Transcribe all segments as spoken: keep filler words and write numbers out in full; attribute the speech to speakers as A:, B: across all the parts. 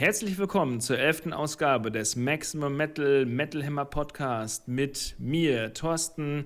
A: Herzlich willkommen zur elften Ausgabe des Maximum Metal Metal Hammer Podcast mit mir, Thorsten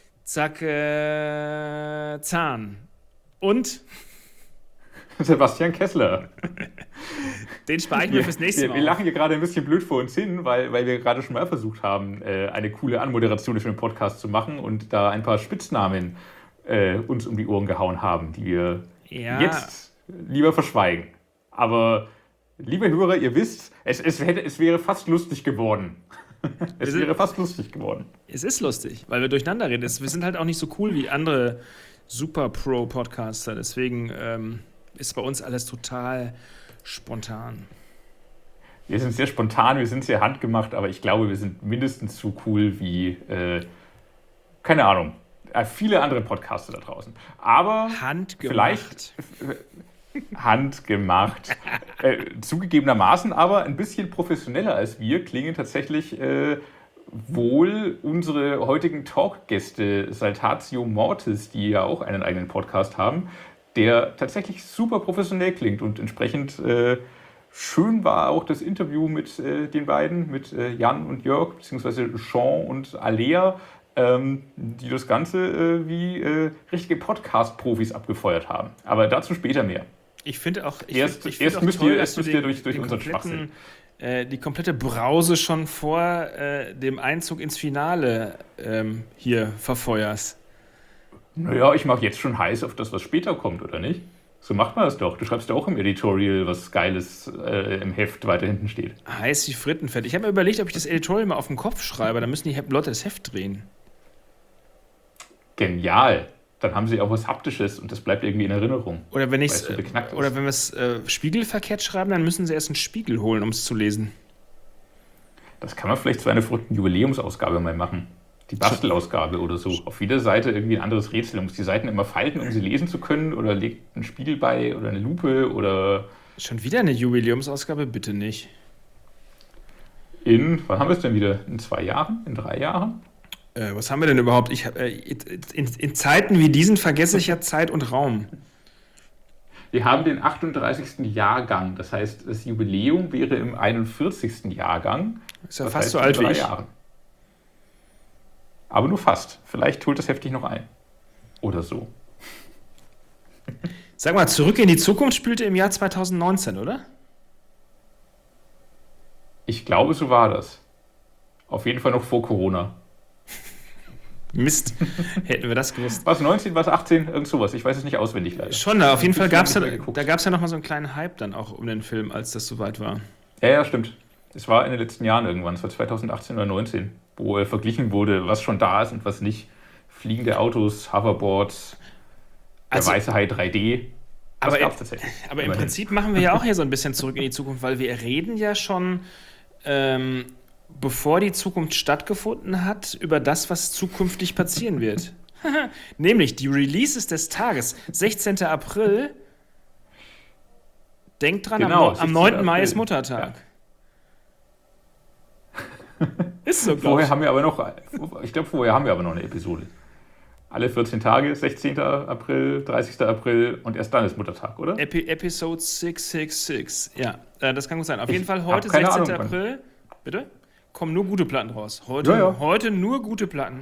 A: Zacke Zahn und
B: Sebastian Kessler.
A: Den spare ich mir fürs nächste
B: wir,
A: Mal.
B: Wir lachen hier gerade ein bisschen blöd vor uns hin, weil, weil wir gerade schon mal versucht haben, eine coole Anmoderation für den Podcast zu machen und da ein paar Spitznamen äh, uns um die Ohren gehauen haben, die wir ja. jetzt lieber verschweigen. Aber, liebe Hörer, ihr wisst, es, es, hätte, es wäre fast lustig geworden. Es wäre fast lustig geworden.
A: Es ist lustig, weil wir durcheinander reden. Wir sind halt auch nicht so cool wie andere Super-Pro-Podcaster. Deswegen ähm, ist bei uns alles total spontan.
B: Wir sind sehr spontan, wir sind sehr handgemacht, aber ich glaube, wir sind mindestens so cool wie, äh, keine Ahnung, viele andere Podcaster da draußen. Aber
A: handgemacht.
B: vielleicht handgemacht. äh, zugegebenermaßen aber ein bisschen professioneller als wir klingen tatsächlich äh, wohl unsere heutigen Talkgäste Saltatio Mortis, die ja auch einen eigenen Podcast haben, der tatsächlich super professionell klingt und entsprechend äh, schön war auch das Interview mit äh, den beiden, mit äh, Jan und Jörg, beziehungsweise Jean und Alea, ähm, die das Ganze äh, wie äh, richtige Podcast-Profis abgefeuert haben. Aber dazu später mehr.
A: Ich finde auch, ich
B: erst,
A: find, ich
B: erst
A: find
B: müsst
A: toll,
B: ihr, erst müsst ihr durch, durch unseren
A: kompletten,
B: Schwachsinn.
A: Äh, die komplette Brause schon vor äh, dem Einzug ins Finale ähm, hier verfeuerst.
B: Naja, ich mache jetzt schon heiß auf das, was später kommt, oder nicht? So macht man das doch. Du schreibst ja auch im Editorial, was Geiles äh, im Heft weiter hinten steht.
A: Heiß wie Frittenfett. Ich habe mir überlegt, ob ich das Editorial mal auf den Kopf schreibe. Dann müssen die Leute das Heft drehen.
B: Genial. Dann haben sie auch was Haptisches und das bleibt irgendwie in Erinnerung.
A: Oder wenn, ich's, äh, oder wenn wir es äh, spiegelverkehrt schreiben, dann müssen sie erst einen Spiegel holen, um es zu lesen.
B: Das kann man vielleicht zu einer verrückten Jubiläumsausgabe mal machen. Die Bastelausgabe oder so. Auf jeder Seite irgendwie ein anderes Rätsel. Man muss die Seiten immer falten, um sie lesen zu können. Oder legt einen Spiegel bei oder eine Lupe oder...
A: Schon wieder eine Jubiläumsausgabe? Bitte nicht.
B: In, wann haben wir es denn wieder? In zwei Jahren? In drei Jahren?
A: Äh, was haben wir denn überhaupt? Ich, äh, in, in Zeiten wie diesen vergesse ich ja Zeit und Raum.
B: Wir haben den achtunddreißigsten Jahrgang. Das heißt, das Jubiläum wäre im einundvierzigsten Jahrgang.
A: Ist ja das fast so alt wie ich.
B: Jahren. Aber nur fast. Vielleicht holt das heftig noch ein. Oder so.
A: Sag mal, Zurück in die Zukunft spielte im Jahr zweitausendneunzehn, oder?
B: Ich glaube, so war das. Auf jeden Fall noch vor Corona.
A: Mist, hätten wir das gewusst.
B: Was, neunzehn, was, achtzehn, irgend sowas. Ich weiß es nicht auswendig leider.
A: Schon, auf jeden Fall gab es ja, da gab es ja nochmal so einen kleinen Hype dann auch um den Film, als das soweit war.
B: Ja, ja, stimmt. Es war in den letzten Jahren irgendwann, es war zweitausendachtzehn oder neunzehn, wo äh, verglichen wurde, was schon da ist und was nicht. Fliegende Autos, Hoverboards, der
A: also,
B: weiße Hai drei D. Das
A: aber
B: gab's tatsächlich.
A: Aber im Prinzip machen wir ja auch hier so ein bisschen Zurück in die Zukunft, weil wir reden ja schon, ähm, bevor die Zukunft stattgefunden hat, über das, was zukünftig passieren wird. Nämlich die Releases des Tages. sechzehnten April. Denkt dran,
B: genau,
A: am, am neunten Mai ist Muttertag.
B: Ja.
A: Ist so, glaube
B: Vorher haben wir aber noch, ich glaube, vorher haben wir aber noch eine Episode. Alle vierzehn Tage, sechzehnten April, dreißigsten April und erst dann ist Muttertag, oder?
A: Epi- Episode sechshundertsechsundsechzig. Ja, äh, das kann gut sein. Auf jeden Fall heute,
B: sechzehnten
A: Ahnung, April. Bitte? Kommen nur gute Platten raus. Heute,
B: ja, ja.
A: heute nur gute Platten.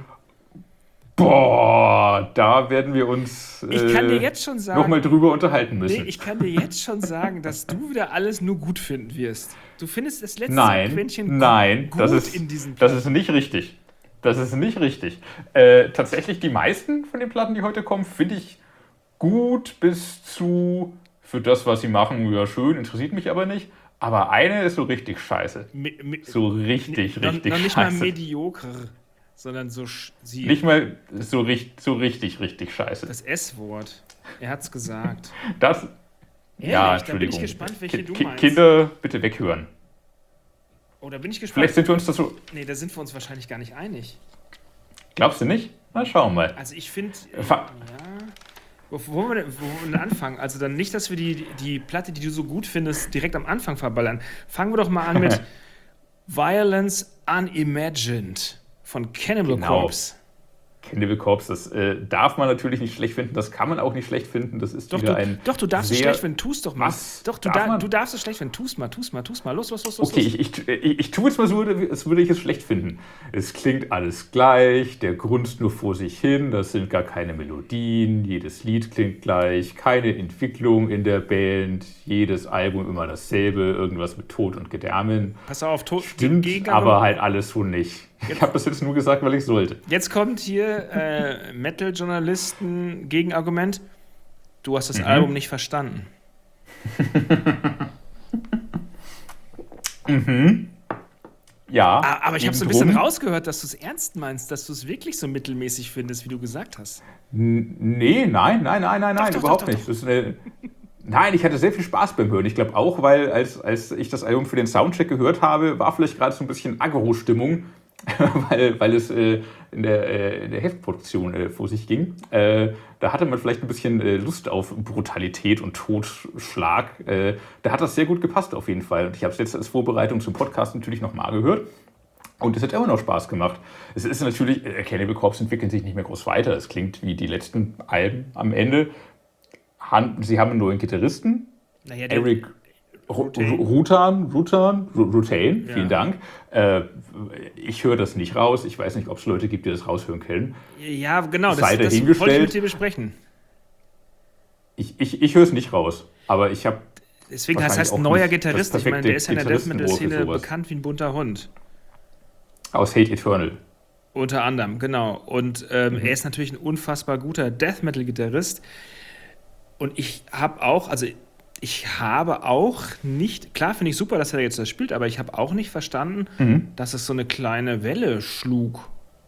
B: Boah, da werden wir uns äh,
A: ich kann dir jetzt schon sagen,
B: nochmal drüber unterhalten müssen.
A: Nee, ich kann dir jetzt schon sagen, dass du wieder alles nur gut finden wirst. Du findest das letzte
B: nein,
A: Quäntchen
B: nein,
A: gut
B: das ist,
A: in diesen Platten.
B: Das ist nicht richtig. Das ist nicht richtig. Äh, tatsächlich die meisten von den Platten, die heute kommen, finde ich gut bis zu, für das, was sie machen, ja schön, interessiert mich aber nicht. Aber eine ist so richtig scheiße.
A: Mi- mi-
B: so richtig,
A: noch,
B: richtig
A: noch nicht
B: scheiße.
A: mal mediocre, sondern so... sch- Sie,
B: Nicht mal so, richtig, so richtig, richtig scheiße.
A: das S-Wort. Er hat's gesagt.
B: Das,
A: Ehrlich?
B: ja,
A: Da bin ich
B: Entschuldigung.
A: gespannt, welche
B: Ki-
A: du
B: Ki-
A: meinst.
B: Kinder, bitte weghören.
A: Oh, da bin ich gespannt.
B: Vielleicht sind wir uns das so...
A: Nee, da sind wir uns wahrscheinlich gar nicht einig.
B: Glaubst du nicht? Na, schauen wir mal.
A: Also ich finde...
B: Fa-
A: Ja... Wo wo wollen wir denn, wo wollen wir denn anfangen? Also dann nicht, dass wir die, die Platte, die du so gut findest, direkt am Anfang verballern. Fangen wir doch mal an mit Violence Unimagined von Cannibal
B: Genau.
A: Corpse.
B: Cannibal Corpse, das äh, darf man natürlich nicht schlecht finden, das kann man auch nicht schlecht finden, das ist
A: Doch,
B: wieder
A: du,
B: ein
A: doch, du darfst es schlecht finden, tu's doch mal.
B: Was?
A: Doch, du,
B: Darf
A: da,
B: man?
A: du darfst es schlecht finden, tu's mal, tu's mal, tu's mal. Los, los, los, los.
B: Okay,
A: los.
B: ich, ich, ich, ich tue jetzt mal so, als würde ich es schlecht finden. Es klingt alles gleich, der grunzt nur vor sich hin, das sind gar keine Melodien, jedes Lied klingt gleich, keine Entwicklung in der Band, jedes Album immer dasselbe, irgendwas mit Tod und Gedärmen.
A: Pass auf, Tod.
B: Stimmt, aber halt alles so nicht. Ich habe das jetzt nur gesagt, weil ich sollte.
A: Jetzt kommt hier äh, Metal-Journalisten Gegenargument. Du hast das
B: Mhm.
A: Album nicht verstanden.
B: mhm. Ja.
A: Ah, aber ich habe so ein
B: eben
A: bisschen
B: drum.
A: rausgehört, dass du es ernst meinst, dass du es wirklich so mittelmäßig findest, wie du gesagt hast.
B: N- Nee, nein, nein, nein, nein, nein,
A: doch,
B: überhaupt
A: doch, doch,
B: nicht. Das ist eine, nein, ich hatte sehr viel Spaß beim Hören. Ich glaube auch, weil als, als ich das Album für den Soundcheck gehört habe, war vielleicht gerade so ein bisschen Agro-Stimmung, weil, weil es äh, in, der, äh, in der Heftproduktion äh, vor sich ging. Äh, da hatte man vielleicht ein bisschen äh, Lust auf Brutalität und Totschlag. Äh, da hat das sehr gut gepasst auf jeden Fall. Und ich habe es jetzt als Vorbereitung zum Podcast natürlich nochmal gehört. Und es hat immer noch Spaß gemacht. Es ist natürlich, äh, Cannibal Corpse entwickeln sich nicht mehr groß weiter. Es klingt wie die letzten Alben am Ende. Han, sie haben einen neuen Gitarristen,
A: Naja, der,
B: Eric
A: Rutain.
B: Rutan, Rutan, Rutain,
A: Ja.
B: vielen Dank. Äh, ich höre das nicht raus. Ich weiß nicht, ob es Leute gibt, die das raushören können.
A: ja, genau, das,
B: Sei
A: das wollte ich
B: dahingestellt.
A: mit dir besprechen.
B: Ich, ich, ich höre es nicht raus. Aber ich habe
A: Deswegen das
B: Wahrscheinlich
A: heißt
B: auch
A: neuer
B: nicht
A: Gitarrist.
B: das
A: Ich meine, der ist ja in der Death
B: perfekte
A: Metal-Szene
B: Gitarristenohr für sowas.
A: bekannt wie ein bunter Hund.
B: aus Hate Eternal.
A: Unter anderem, genau. Und ähm,
B: Mhm.
A: er ist natürlich ein unfassbar guter Death Metal-Gitarrist. Und ich habe auch, also ich habe auch nicht, klar finde ich super, dass er jetzt das spielt, aber ich habe auch nicht verstanden,
B: Mhm.
A: dass es so eine kleine Welle schlug.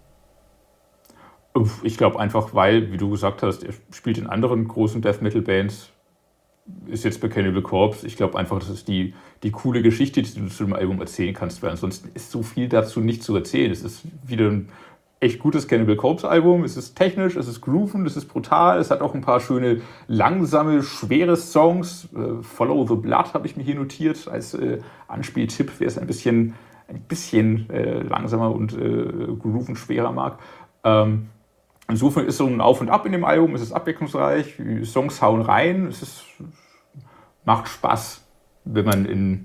B: Uff, Ich glaube einfach, weil, wie du gesagt hast, er spielt in anderen großen Death Metal Bands, ist jetzt bei Cannibal Corpse. Ich glaube einfach, das ist die, die coole Geschichte, die du zu dem Album erzählen kannst, weil ansonsten ist so viel dazu nicht zu erzählen. Es ist wieder ein echt gutes Cannibal Corpse Album. Es ist technisch, es ist grooven, es ist brutal. Es hat auch ein paar schöne, langsame, schwere Songs. Äh, Follow the Blood habe ich mir hier notiert als äh, Anspieltipp, wer es ein bisschen, ein bisschen äh, langsamer und äh, grooven schwerer mag. Ähm, Insofern ist so ein Auf und Ab in dem Album, es ist abwechslungsreich, die Songs hauen rein, es ist, macht Spaß, wenn man in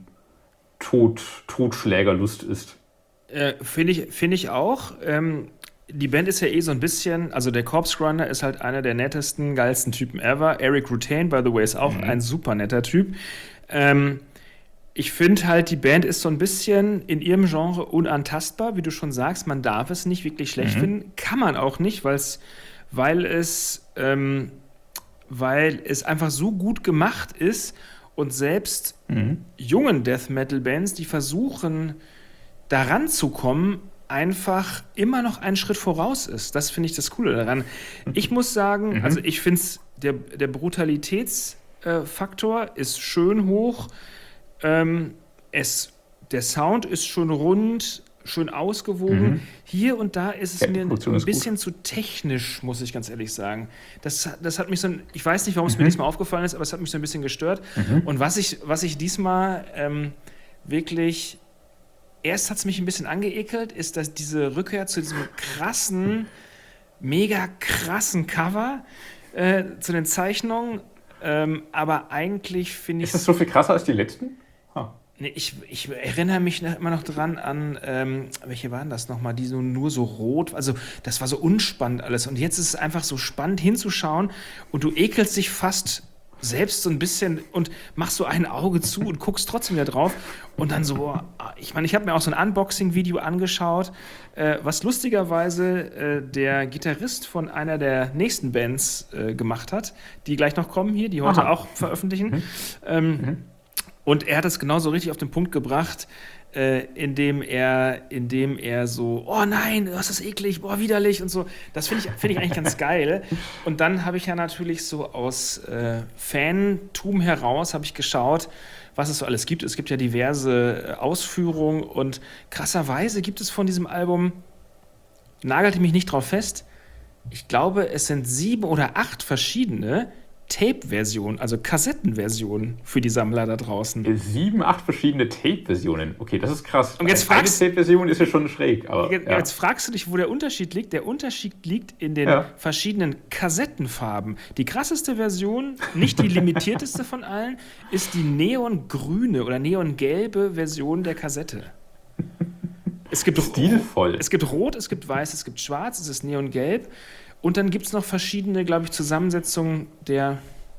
B: Tod, Totschlägerlust ist.
A: Äh, finde ich, finde ich auch. Ähm, die Band ist ja eh so ein bisschen, also der Corpse Grinder ist halt einer der nettesten, geilsten Typen ever. Eric Rutain, by the way, ist auch
B: Mhm.
A: ein super netter Typ. Ähm, ich finde halt, die Band ist so ein bisschen in ihrem Genre unantastbar, wie du schon sagst. Man darf es nicht wirklich schlecht
B: Mhm.
A: finden. Kann man auch nicht, weil's, weil es, ähm, weil es einfach so gut gemacht ist und selbst
B: Mhm.
A: jungen Death Metal Bands, die versuchen, daran zu kommen, einfach immer noch einen Schritt voraus ist. Das finde ich das Coole daran. Ich muss sagen,
B: Mhm.
A: also ich finde es, der, der Brutalitätsfaktor ist schön hoch. Ähm, es, der Sound ist schon rund, schön ausgewogen.
B: Mhm.
A: Hier und da ist es
B: Ja, die
A: mir ein
B: Produktion ist
A: bisschen zu technisch, muss ich ganz ehrlich sagen. Das, das hat mich so, ein- ich weiß nicht, warum es mir
B: Mhm.
A: diesmal aufgefallen ist, aber es hat mich so ein bisschen gestört.
B: Mhm.
A: Und was ich, was ich diesmal ähm, wirklich, erst hat es mich ein bisschen angeekelt, ist, dass diese Rückkehr zu diesem krassen, mega krassen Cover, äh, zu den Zeichnungen, ähm, aber eigentlich finde ich
B: Ist das so viel krasser als die letzten? Ah.
A: Nee, ich, ich erinnere mich noch, immer noch dran an, ähm, welche waren das nochmal, die so nur so rot, also das war so unspannend alles. Und jetzt ist es einfach so spannend hinzuschauen und du ekelst dich fast selbst so ein bisschen und machst so ein Auge zu und guckst trotzdem wieder drauf. Und dann so, ich meine, ich habe mir auch so ein Unboxing-Video angeschaut, äh, was lustigerweise äh, der Gitarrist von einer der nächsten Bands äh, gemacht hat, die gleich noch kommen hier, die heute
B: Aha.
A: auch veröffentlichen.
B: Mhm.
A: Ähm,
B: Mhm.
A: Und er hat es genauso richtig auf den Punkt gebracht, äh, indem er, indem er so, oh nein, das ist eklig, boah, widerlich und so. Das finde ich, find ich eigentlich ganz geil. Und dann habe ich ja natürlich so aus äh, Fantum heraus, habe ich geschaut, was es so alles gibt. Es gibt ja diverse äh, Ausführungen und krasserweise gibt es von diesem Album, nagelte mich nicht drauf fest, ich glaube, es sind sieben oder acht verschiedene, Tape-Versionen, also Kassettenversionen für die Sammler da draußen.
B: Sieben, acht verschiedene Tape-Versionen. Okay, das ist krass.
A: Und jetzt
B: Eine
A: fragst,
B: Tape-Version ist ja schon schräg. Aber,
A: jetzt,
B: ja.
A: jetzt fragst du dich, wo der Unterschied liegt. Der Unterschied liegt in den
B: Ja.
A: verschiedenen Kassettenfarben. Die krasseste Version, nicht die limitierteste von allen, ist die neongrüne oder neongelbe Version der Kassette. Es gibt,
B: Stilvoll.
A: es gibt Rot, es gibt Weiß, es gibt Schwarz, es ist neongelb. Und dann gibt es noch verschiedene, glaube ich, Zusammensetzungen der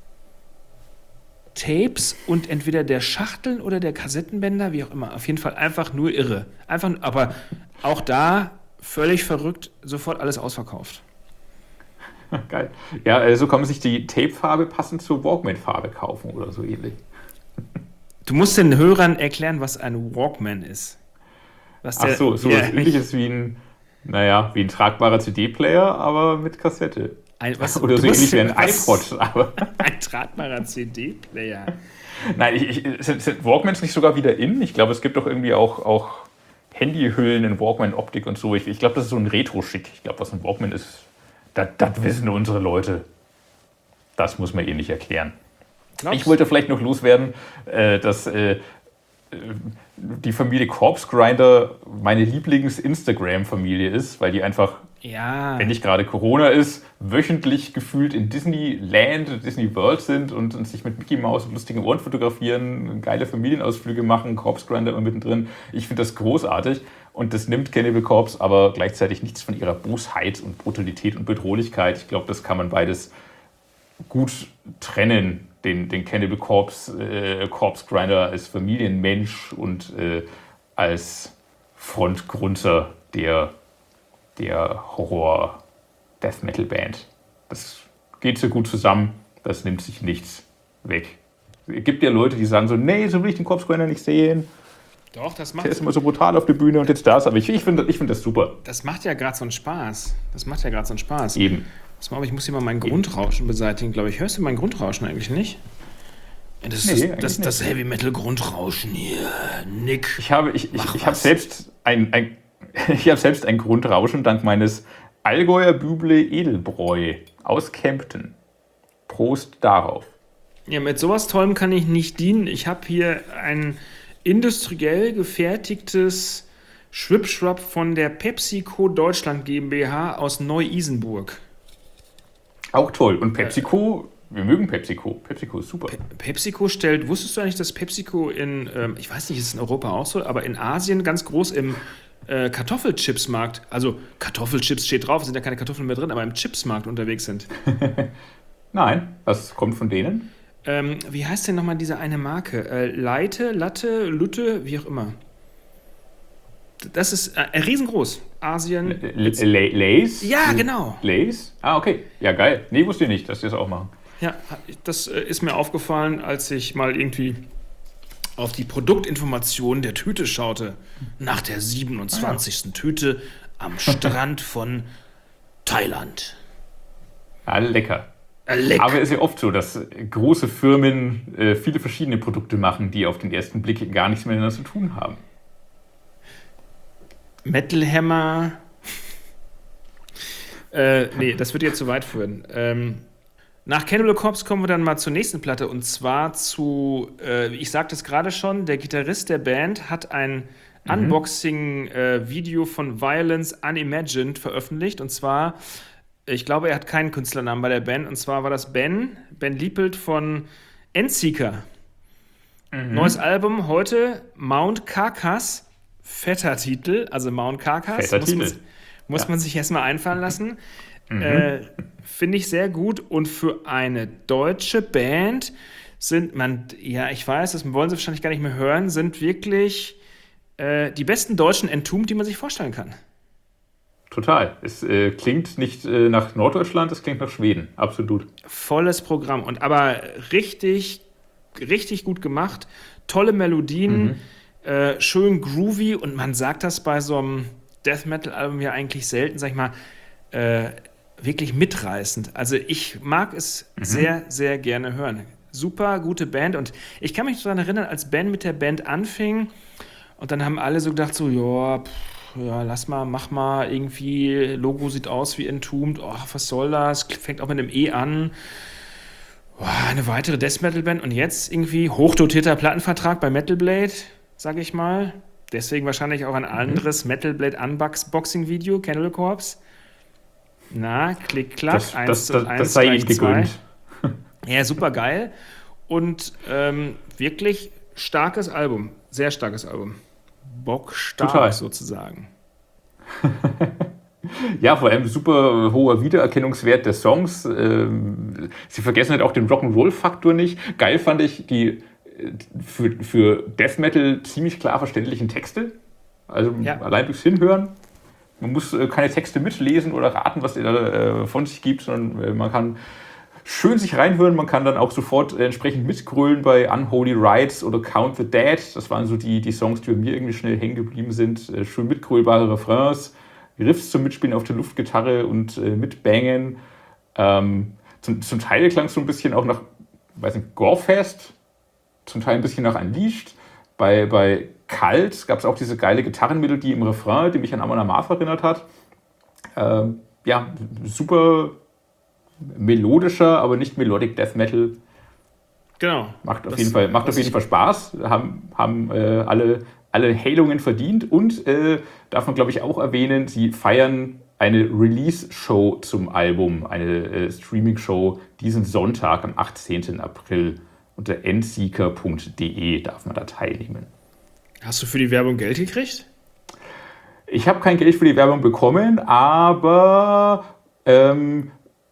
A: Tapes und entweder der Schachteln oder der Kassettenbänder, wie auch immer. Auf jeden Fall einfach nur irre. Einfach, aber auch da völlig verrückt, sofort alles ausverkauft.
B: Geil. Ja, äh, so kann man sich die Tape-Farbe passend zur Walkman-Farbe kaufen oder so ähnlich.
A: Du musst den Hörern erklären, was ein Walkman ist. Was
B: Ach
A: der,
B: so, so
A: ja,
B: was ähnliches wie ein, naja, wie ein tragbarer C D-Player, aber mit Kassette.
A: ein, was,
B: Oder so
A: du musst-
B: ähnlich wie ein
A: was-
B: iPod. Aber
A: Ein tragbarer C D-Player.
B: nein, ich, ich, sind, sind Walkmans nicht sogar wieder in? Ich glaube, es gibt doch irgendwie auch, auch Handyhüllen in Walkman-Optik und so. Ich, ich glaube, das ist so ein Retro-Schick. Ich glaube, was ein Walkman ist, das, das wissen unsere Leute. Das muss man eh nicht erklären.
A: Glaubst
B: Ich wollte vielleicht noch loswerden, äh, dass äh, äh, die Familie Corpse Grinder meine Lieblings-Instagram-Familie ist, weil die einfach,
A: Ja.
B: wenn nicht gerade Corona ist, wöchentlich gefühlt in Disneyland, Disney World sind und, und sich mit Mickey Mouse und lustigen Ohren fotografieren, geile Familienausflüge machen, Corpse Grinder immer mittendrin. Ich finde das großartig und das nimmt Cannibal Corpse aber gleichzeitig nichts von ihrer Bosheit und Brutalität und Bedrohlichkeit. Ich glaube, das kann man beides gut trennen, den, den Cannibal Corpse, äh, Corpse Grinder als Familienmensch und äh, als Frontgrunzer der, der Horror-Death-Metal-Band. Das geht so gut zusammen, das nimmt sich nichts weg. Es gibt ja Leute, die sagen so, nee, so will ich den Corpse Grinder nicht sehen.
A: Doch, das
B: Der
A: macht,
B: ist immer so brutal auf der Bühne und jetzt das. Aber ich, ich finde ich find das super.
A: das macht ja gerade so einen Spaß. Das macht ja gerade so einen Spaß.
B: Eben.
A: Pass mal auf, ich muss hier mal mein Grundrauschen beseitigen, glaube ich. Hörst du mein Grundrauschen eigentlich nicht? Ja, das ist
B: Nee,
A: das,
B: eigentlich
A: das, das
B: nicht.
A: Heavy Metal Grundrauschen hier. Nick.
B: Ich habe, ich, ich,
A: Mach
B: ich habe
A: was.
B: selbst ein, ein, ich habe selbst ein Grundrauschen dank meines Allgäuer Büble Edelbräu aus Kempten. Prost darauf.
A: Ja, mit sowas Tollem kann ich nicht dienen. Ich habe hier ein industriell gefertigtes Schwipschwapp von der PepsiCo Deutschland GmbH aus Neu-Isenburg.
B: Auch toll. Und PepsiCo, wir mögen PepsiCo. PepsiCo ist super.
A: PepsiCo stellt, wusstest du eigentlich, dass PepsiCo in, ähm, ich weiß nicht, ist es in Europa auch so, aber in Asien ganz groß im äh, Kartoffelchipsmarkt, also Kartoffelchips steht drauf, sind ja keine Kartoffeln mehr drin, aber im Chipsmarkt unterwegs sind.
B: Nein, das kommt von denen.
A: Ähm, wie heißt denn nochmal diese eine Marke? Äh, Leite, Latte, Lutte, wie auch immer. Das ist äh, riesengroß. Asien.
B: L- L- Lays?
A: Ja, genau.
B: Lays? Ah, okay. Ja, geil. Nee, wusste ich nicht, dass die das auch machen.
A: Ja, das äh, ist mir aufgefallen, als ich mal irgendwie auf die Produktinformationen der Tüte schaute. Nach der siebenundzwanzigsten Tüte am Strand von Thailand.
B: Ja, lecker.
A: Äh, leck.
B: Aber es ist ja oft so, dass große Firmen äh, viele verschiedene Produkte machen, die auf den ersten Blick gar nichts miteinander zu tun haben.
A: Metal Hammer. äh, nee, das wird jetzt zu weit führen. Ähm, nach Cannibal Corpse kommen wir dann mal zur nächsten Platte und zwar zu, äh, ich sagte es gerade schon, der Gitarrist der Band hat ein Unboxing-Video von Violence Unimagined veröffentlicht und zwar, ich glaube, er hat keinen Künstlernamen bei der Band und zwar war das Ben, Ben Liepelt von Endseeker. Neues Album heute, Mount Carcass, fetter Titel, also Mount Carcass.
B: Fetter
A: muss man,
B: Titel.
A: muss
B: Ja.
A: man sich erstmal einfallen lassen. Äh, Finde ich sehr gut. Und für eine deutsche Band sind man, ja, ich weiß, das wollen sie wahrscheinlich gar nicht mehr hören, sind wirklich äh, die besten deutschen Entombed, die man sich vorstellen kann.
B: Total. Es äh, klingt nicht äh, nach Norddeutschland, es klingt nach Schweden. Absolut.
A: Volles Programm. Und aber richtig, richtig gut gemacht. Tolle Melodien, äh, schön groovy. Und man sagt das bei so einem Death Metal-Album ja eigentlich selten, sag ich mal, äh, wirklich mitreißend. Also ich mag es sehr, sehr gerne hören. Super gute Band. Und ich kann mich daran erinnern, als Ben mit der Band anfing und dann haben alle so gedacht, so, ja, pff, ja, lass mal, mach mal, irgendwie, Logo sieht aus wie Entombed, oh, was soll das? Fängt auch mit einem E an. Boah, eine weitere Death Metal Band und jetzt irgendwie hochdotierter Plattenvertrag bei Metal Blade, sag ich mal. Deswegen wahrscheinlich auch ein anderes mhm. Metal Blade Unboxing Video, Cannibal Corpse. Na, klick, klack,
B: das,
A: eins
B: das,
A: zu
B: das,
A: eins
B: das sei ihm gegönnt.
A: Ja, super geil. Und ähm, wirklich starkes Album. Sehr starkes Album. Bockstark
B: Total.
A: sozusagen.
B: Ja, vor allem super hoher Wiedererkennungswert der Songs. Ähm, sie vergessen halt auch den Rock'n'Roll-Faktor nicht. Geil fand ich die für, für Death Metal ziemlich klar verständlichen Texte. Also ja. allein durchs Hinhören. Man muss äh, keine Texte mitlesen oder raten, was er da äh, von sich gibt, sondern äh, man kann schön sich reinhören. Man kann dann auch sofort äh, entsprechend mitgrölen bei Unholy Rites oder Count the Dead. Das waren so die, die Songs, die bei mir irgendwie schnell hängen geblieben sind. Äh, schön mitgrölbare Refrains, Riffs zum Mitspielen auf der Luftgitarre und äh, mitbangen. Ähm, zum, zum Teil klang es so ein bisschen auch nach, weiß nicht, Gorefest, zum Teil ein bisschen nach Unleashed. Bei, bei Kalt gab es auch diese geile Gitarrenmelodie im Refrain, die mich an Amon Amarth erinnert hat. Ähm, ja, super melodischer, aber nicht Melodic Death Metal.
A: Genau.
B: Macht auf jeden Fall, macht auf jeden Fall Spaß. Haben, haben äh, alle, alle Hailungen verdient. Und äh, darf man, glaube ich, auch erwähnen, sie feiern eine Release-Show zum Album, eine äh, Streaming-Show diesen Sonntag am achtzehnten April. Unter endseeker punkt de darf man da teilnehmen.
A: Hast du für die Werbung Geld gekriegt?
B: Ich habe kein Geld für die Werbung bekommen, aber ähm,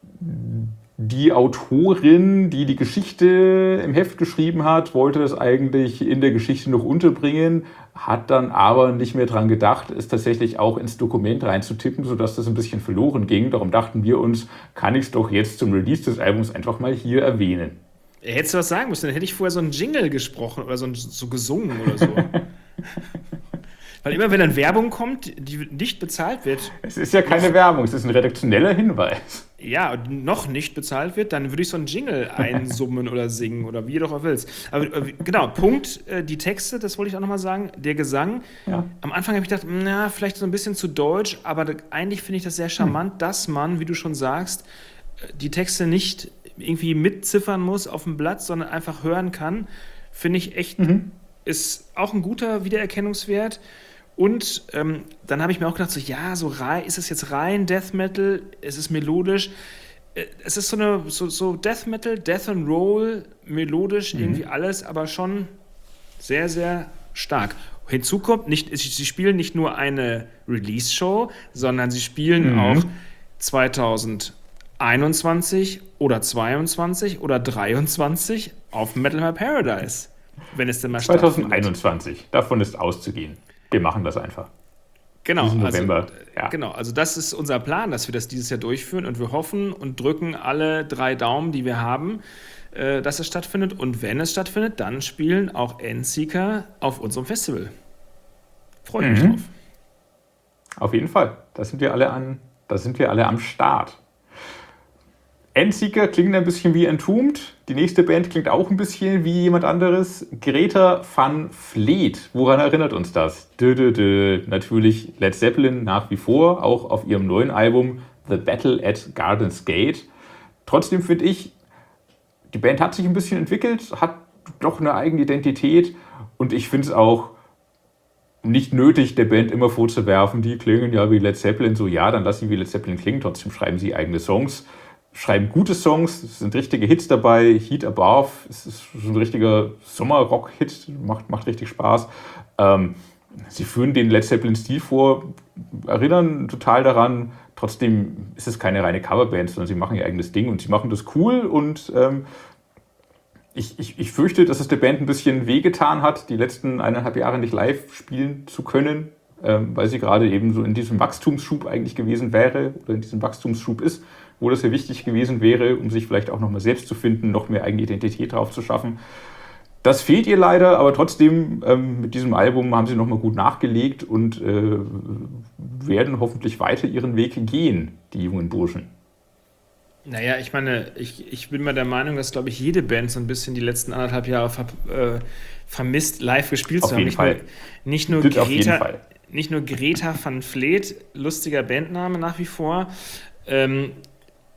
B: die Autorin, die die Geschichte im Heft geschrieben hat, wollte das eigentlich in der Geschichte noch unterbringen, hat dann aber nicht mehr dran gedacht, es tatsächlich auch ins Dokument reinzutippen, sodass das ein bisschen verloren ging. Darum dachten wir uns, kann ich es doch jetzt zum Release des Albums einfach mal hier erwähnen.
A: Hättest du was sagen müssen, dann hätte ich vorher so einen Jingle gesprochen oder so, so gesungen oder so. Weil immer, wenn dann Werbung kommt, die nicht bezahlt wird.
B: Es ist ja keine Werbung, es ist ein redaktioneller Hinweis.
A: Ja, und noch nicht bezahlt wird, dann würde ich so einen Jingle einsummen oder singen oder wie du doch auch willst. Aber genau, Punkt, die Texte, das wollte ich auch nochmal sagen, der Gesang. Ja. Am Anfang habe ich gedacht, na, vielleicht so ein bisschen zu deutsch, aber eigentlich finde ich das sehr charmant, hm. dass man, wie du schon sagst, die Texte nicht irgendwie mitziffern muss auf dem Blatt, sondern einfach hören kann, finde ich echt, mhm. ist auch ein guter Wiedererkennungswert. Und ähm, dann habe ich mir auch gedacht, so ja, so rein, ist es jetzt rein Death Metal, es ist melodisch, es ist so eine so, so Death Metal, Death and Roll, melodisch, mhm. irgendwie alles, aber schon sehr, sehr stark. Hinzu kommt, nicht, sie spielen nicht nur eine Release-Show, sondern sie spielen mhm. auch zweitausendeinundzwanzig oder zweiundzwanzig oder dreiundzwanzig auf Metal Hammer Paradise, wenn es denn mal
B: zweitausendeinundzwanzig, stattfindet. Davon ist auszugehen. Wir machen das einfach.
A: Genau,
B: diesen November.
A: Also, ja. genau, also das ist unser Plan, dass wir das dieses Jahr durchführen und wir hoffen und drücken alle drei Daumen, die wir haben, äh, dass es stattfindet. Und wenn es stattfindet, dann spielen auch Endseeker auf unserem Festival. Freue mich mhm. drauf.
B: Auf jeden Fall. Da sind wir alle an, da sind wir alle am Start. Endseeker klingt ein bisschen wie Entombed. Die nächste Band klingt auch ein bisschen wie jemand anderes. Greta Van Fleet. Woran erinnert uns das? Dö, dö, dö. Natürlich Led Zeppelin nach wie vor, auch auf ihrem neuen Album The Battle at Garden's Gate. Trotzdem finde ich, die Band hat sich ein bisschen entwickelt, hat doch eine eigene Identität und ich finde es auch nicht nötig, der Band immer vorzuwerfen, die klingen ja wie Led Zeppelin. So, ja, dann lass sie wie Led Zeppelin klingen, trotzdem schreiben sie eigene Songs. Schreiben gute Songs, es sind richtige Hits dabei. Heat Above, es ist so ein richtiger Sommerrock-Hit, macht, macht richtig Spaß. Ähm, sie führen den Led Zeppelin-Stil vor, erinnern total daran. Trotzdem ist es keine reine Coverband, sondern sie machen ihr eigenes Ding und sie machen das cool. Und ähm, ich, ich, ich fürchte, dass es der Band ein bisschen wehgetan hat, die letzten eineinhalb Jahre nicht live spielen zu können, ähm, weil sie gerade eben so in diesem Wachstumsschub eigentlich gewesen wäre oder in diesem Wachstumsschub ist, wo das sehr wichtig gewesen wäre, um sich vielleicht auch nochmal selbst zu finden, noch mehr eigene Identität drauf zu schaffen. Das fehlt ihr leider, aber trotzdem ähm, mit diesem Album haben sie nochmal gut nachgelegt und äh, werden hoffentlich weiter ihren Weg gehen, die jungen Burschen.
A: Naja, ich meine, ich, ich bin mal der Meinung, dass, glaube ich, jede Band so ein bisschen die letzten anderthalb Jahre ver, äh, vermisst, live gespielt zu haben. Nicht nur, nicht nur Greta, nicht nur Greta Van Fleet, lustiger Bandname nach wie vor, ähm,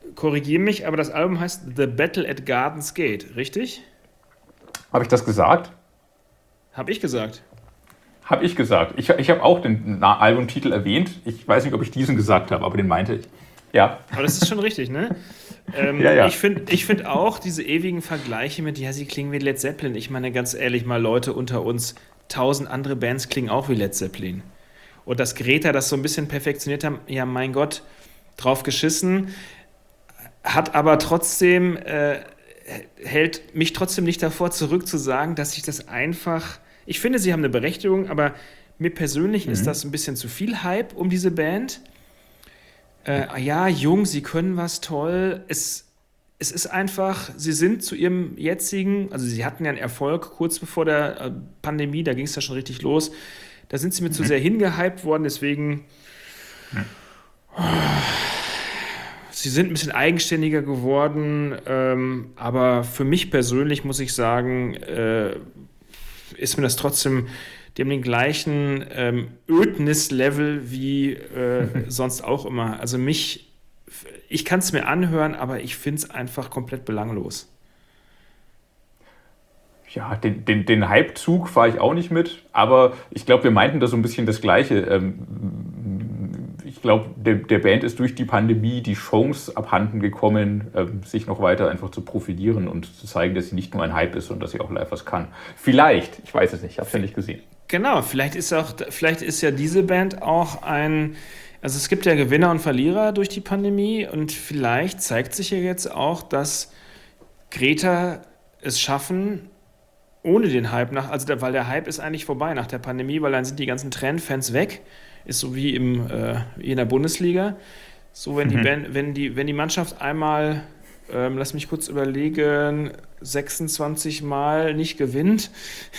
A: korrigiere mich, aber das Album heißt The Battle at Gardens Gate, richtig?
B: Habe ich das gesagt?
A: Habe ich gesagt.
B: Habe ich gesagt. Ich, ich habe auch den Na- Albumtitel erwähnt. Ich weiß nicht, ob ich diesen gesagt habe, aber den meinte ich. Ja.
A: Aber das ist schon richtig, ne? Ähm,
B: Ja, ja.
A: Ich finde ich find auch diese ewigen Vergleiche mit, ja, sie klingen wie Led Zeppelin. Ich meine, ganz ehrlich mal, Leute unter uns, tausend andere Bands klingen auch wie Led Zeppelin. Und dass Greta das so ein bisschen perfektioniert haben, ja, mein Gott, drauf geschissen, hat aber trotzdem, äh, hält mich trotzdem nicht davor zurück zu sagen, dass ich das einfach, ich finde, sie haben eine Berechtigung, aber mir persönlich
B: Mhm.
A: ist das ein bisschen zu viel Hype um diese Band. Äh, ja, jung, sie können was toll. Es, es ist einfach, sie sind zu ihrem jetzigen, also sie hatten ja einen Erfolg kurz bevor der äh, Pandemie, da ging es ja schon richtig los. Da sind sie mir zu sehr hingehypt worden, deswegen. Sie sind ein bisschen eigenständiger geworden, ähm, aber für mich persönlich muss ich sagen, äh, ist mir das trotzdem, die haben den gleichen ähm, Ödnis-Level wie äh, sonst auch immer. Also mich, ich kann es mir anhören, aber ich finde es einfach komplett belanglos.
B: Ja, den, den, den Hype-Zug fahre ich auch nicht mit, aber ich glaube, wir meinten da so ein bisschen das Gleiche. Ähm, ich glaube, der, der Band ist durch die Pandemie die Chance abhanden gekommen, ähm, sich noch weiter einfach zu profilieren und zu zeigen, dass sie nicht nur ein Hype ist und dass sie auch live was kann. Vielleicht, ich weiß es nicht, ich habe es ja nicht gesehen.
A: Genau, vielleicht ist auch, vielleicht ist ja diese Band auch ein, also es gibt ja Gewinner und Verlierer durch die Pandemie und vielleicht zeigt sich ja jetzt auch, dass Greta es schaffen, ohne den Hype nach, also der, weil der Hype ist eigentlich vorbei nach der Pandemie, weil dann sind die ganzen Trend-Fans weg, ist so wie im äh, wie in der Bundesliga. So wenn die
B: Mhm.
A: Band, wenn die, wenn die Mannschaft einmal, ähm, lass mich kurz überlegen, sechsundzwanzig Mal nicht gewinnt,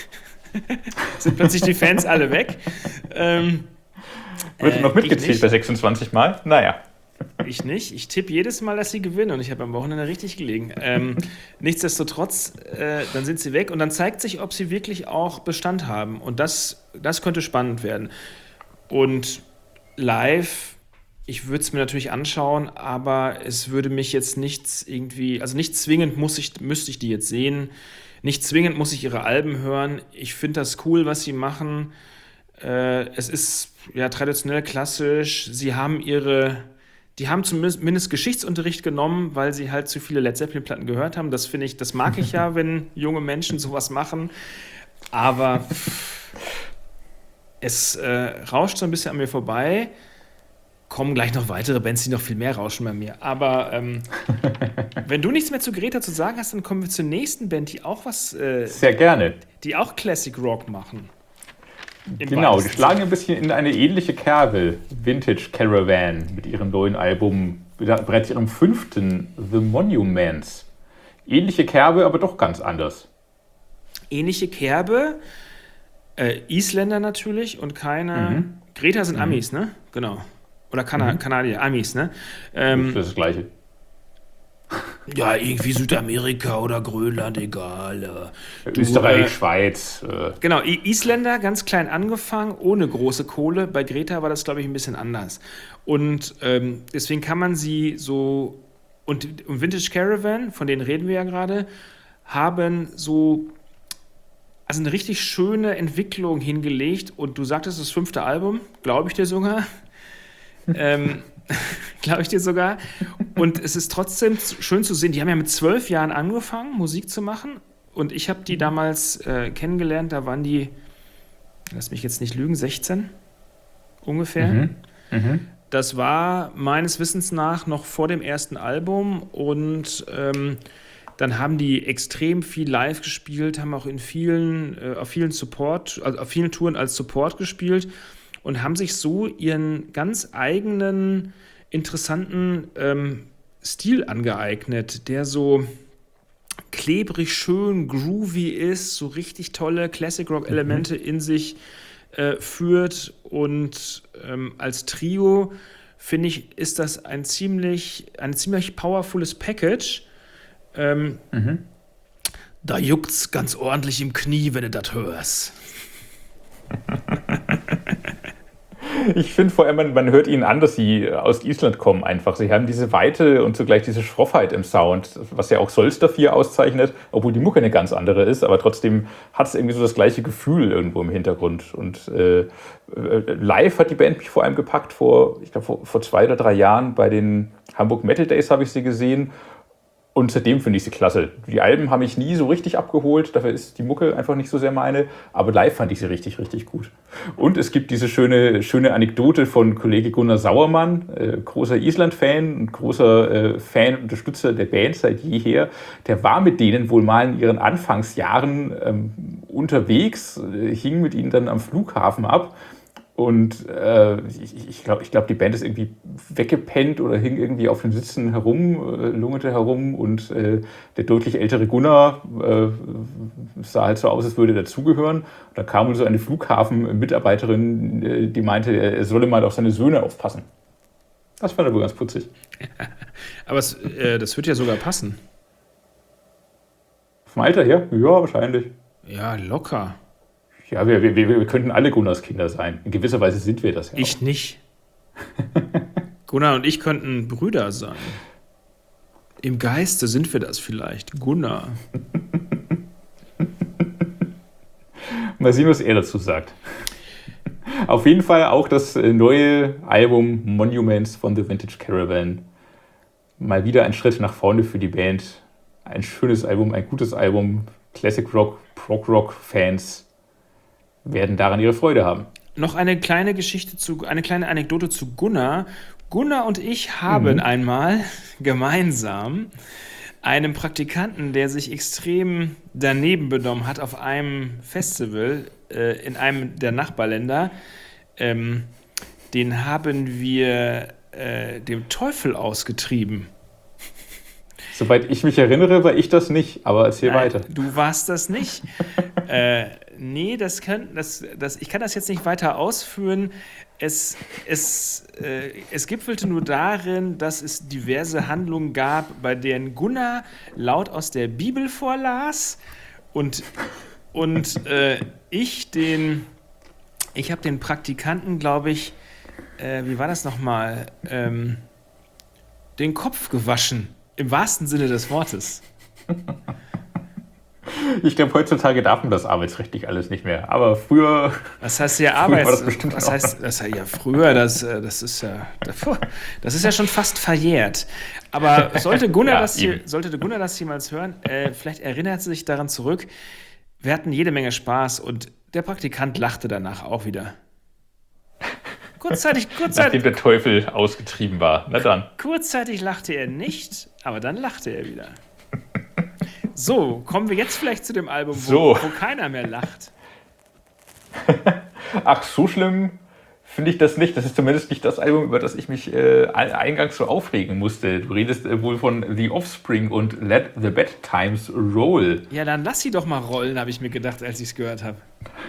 A: sind plötzlich die Fans alle weg. Ähm,
B: Wird
A: äh,
B: noch
A: ich
B: mitgezählt
A: nicht.
B: bei sechsundzwanzig Mal? Naja.
A: Ich nicht. Ich tippe jedes Mal, dass sie gewinnen und ich habe am Wochenende richtig gelegen. Ähm, nichtsdestotrotz, äh, dann sind sie weg und dann zeigt sich, ob sie wirklich auch Bestand haben. Und das, das könnte spannend werden. Und live, ich würde es mir natürlich anschauen, aber es würde mich jetzt nichts irgendwie, also nicht zwingend muss ich, müsste ich die jetzt sehen. Nicht zwingend muss ich ihre Alben hören. Ich finde das cool, was sie machen. Äh, es ist ja traditionell klassisch. Sie haben ihre, die haben zumindest Geschichtsunterricht genommen, weil sie halt zu viele Led Zeppelin-Platten gehört haben. Das finde ich, das mag ich ja, wenn junge Menschen sowas machen. Aber pff, es äh, rauscht so ein bisschen an mir vorbei. Kommen gleich noch weitere Bands, die noch viel mehr rauschen bei mir. Aber ähm, wenn du nichts mehr zu Greta zu sagen hast, dann kommen wir zur nächsten Band, die auch was, äh,
B: Sehr gerne.
A: die auch Classic Rock machen. Im
B: Genau, die
A: weitesten
B: schlagen ein bisschen in eine ähnliche Kerbe. Vintage Caravan mit ihrem neuen Album, bereits ihrem fünften, The Monuments. Ähnliche Kerbe, aber doch ganz anders.
A: ähnliche Kerbe. Äh, Isländer natürlich und keine.
B: Mhm.
A: Greta sind
B: Mhm.
A: Amis, ne? Genau. Oder Kana
B: Mhm.
A: Kanadier, Amis, ne? Ähm,
B: Das ist das Gleiche.
A: ja, irgendwie Südamerika oder Grönland, egal. äh. Du,
B: Österreich,
A: äh,
B: Schweiz. Äh,
A: Genau, I- Isländer ganz klein angefangen, ohne große Kohle. Bei Greta war das, glaube ich, ein bisschen anders. Und ähm, deswegen kann man sie so. Und, und Vintage Caravan, von denen reden wir ja gerade, haben so. Also eine richtig schöne Entwicklung hingelegt. Und du sagtest, das fünfte Album, glaube ich dir sogar. ähm, glaube ich dir sogar. Und es ist trotzdem z- schön zu sehen, die haben ja mit zwölf Jahren angefangen, Musik zu machen. Und ich habe die damals äh, kennengelernt, da waren die, lass mich jetzt nicht lügen, sechzehn ungefähr.
B: Mhm. Mhm.
A: Das war meines Wissens nach noch vor dem ersten Album und ähm, dann haben die extrem viel live gespielt, haben auch in vielen, äh, auf vielen Support, also auf vielen Touren als Support gespielt und haben sich so ihren ganz eigenen, interessanten ähm, Stil angeeignet, der so klebrig, schön, groovy ist, so richtig tolle Classic-Rock-Elemente in sich äh, führt. Und ähm, als Trio, finde ich, ist das ein ziemlich, ein ziemlich powerfules Package. Ähm,
B: Mhm.
A: Da juckt's ganz ordentlich im Knie, wenn du das hörst.
B: Ich finde vor allem, man, man hört ihnen an, dass sie aus Island kommen einfach. Sie haben diese Weite und zugleich diese Schroffheit im Sound, was ja auch Solster vier auszeichnet, obwohl die Mucke eine ganz andere ist, aber trotzdem hat es irgendwie so das gleiche Gefühl irgendwo im Hintergrund. Und äh, live hat die Band mich vor allem gepackt, vor, ich glaube, vor, vor zwei oder drei Jahren bei den Hamburg Metal Days habe ich sie gesehen. Und seitdem finde ich sie klasse. Die Alben haben mich nie so richtig abgeholt, dafür ist die Mucke einfach nicht so sehr meine, aber live fand ich sie richtig, richtig gut. Und es gibt diese schöne, schöne Anekdote von Kollege Gunnar Sauermann, äh, großer Island-Fan und großer äh, Fan und Unterstützer der Band seit jeher. Der war mit denen wohl mal in ihren Anfangsjahren ähm, unterwegs, äh, hing mit ihnen dann am Flughafen ab. Und äh, ich, ich glaube, ich glaub, die Band ist irgendwie weggepennt oder hing irgendwie auf den Sitzen herum, äh, lungerte herum. Und äh, der deutlich ältere Gunnar äh, sah halt so aus, als würde er dazugehören. Und da kam so eine Flughafen-Mitarbeiterin, äh, die meinte, er solle mal auf seine Söhne aufpassen. Das fand er wohl ganz putzig.
A: Aber es, äh, das wird ja sogar passen.
B: Vom Alter her? Ja, wahrscheinlich.
A: Ja, locker.
B: Ja, wir, wir, wir könnten alle Gunnars Kinder sein. In gewisser Weise sind wir das ja
A: Ich
B: auch.
A: nicht. Gunnar und ich könnten Brüder sein. Im Geiste sind wir das vielleicht. Gunnar.
B: Mal sehen, was er dazu sagt. Auf jeden Fall auch das neue Album Monuments von The Vintage Caravan. Mal wieder ein Schritt nach vorne für die Band. Ein schönes Album, ein gutes Album. Classic Rock, Prog Rock Fans werden daran ihre Freude haben.
A: Noch eine kleine Geschichte zu, eine kleine Anekdote zu Gunnar. Gunnar und ich haben mhm. einmal gemeinsam einem Praktikanten, der sich extrem daneben benommen hat, auf einem Festival äh, in einem der Nachbarländer, ähm, den haben wir äh, dem Teufel ausgetrieben.
B: Soweit ich mich erinnere, war ich das nicht, aber erzähl
A: Nein,
B: weiter.
A: Du warst das nicht. äh, nee, das kann, das, das, ich kann das jetzt nicht weiter ausführen. Es, es, äh, es gipfelte nur darin, dass es diverse Handlungen gab, bei denen Gunnar laut aus der Bibel vorlas und, und äh, ich den, ich habe den Praktikanten, glaube ich, äh, wie war das nochmal, ähm, den Kopf gewaschen. Im wahrsten Sinne des Wortes.
B: Ich glaube, heutzutage darf man das arbeitsrechtlich alles nicht mehr. Aber früher.
A: Was heißt ja Arbeits?
B: Das bestimmt
A: was heißt das? Ja, früher, das, das ist ja. Das ist ja schon fast verjährt. Aber sollte Gunnar, ja, das, hier, sollte Gunnar das jemals hören, äh, vielleicht erinnert er sich daran zurück. Wir hatten jede Menge Spaß und der Praktikant lachte danach auch wieder. Kurzzeitig, kurzzeitig.
B: Nachdem der Teufel ausgetrieben war. Na dann.
A: Kurzzeitig lachte er nicht, aber dann lachte er wieder. So, kommen wir jetzt vielleicht zu dem Album, wo,
B: so.
A: wo keiner mehr lacht.
B: Ach, so schlimm finde ich das nicht. Das ist zumindest nicht das Album, über das ich mich äh, eingangs so aufregen musste. Du redest äh, wohl von The Offspring und Let the Bad Times Roll.
A: Ja, dann lass sie doch mal rollen, habe ich mir gedacht, als ich es gehört habe.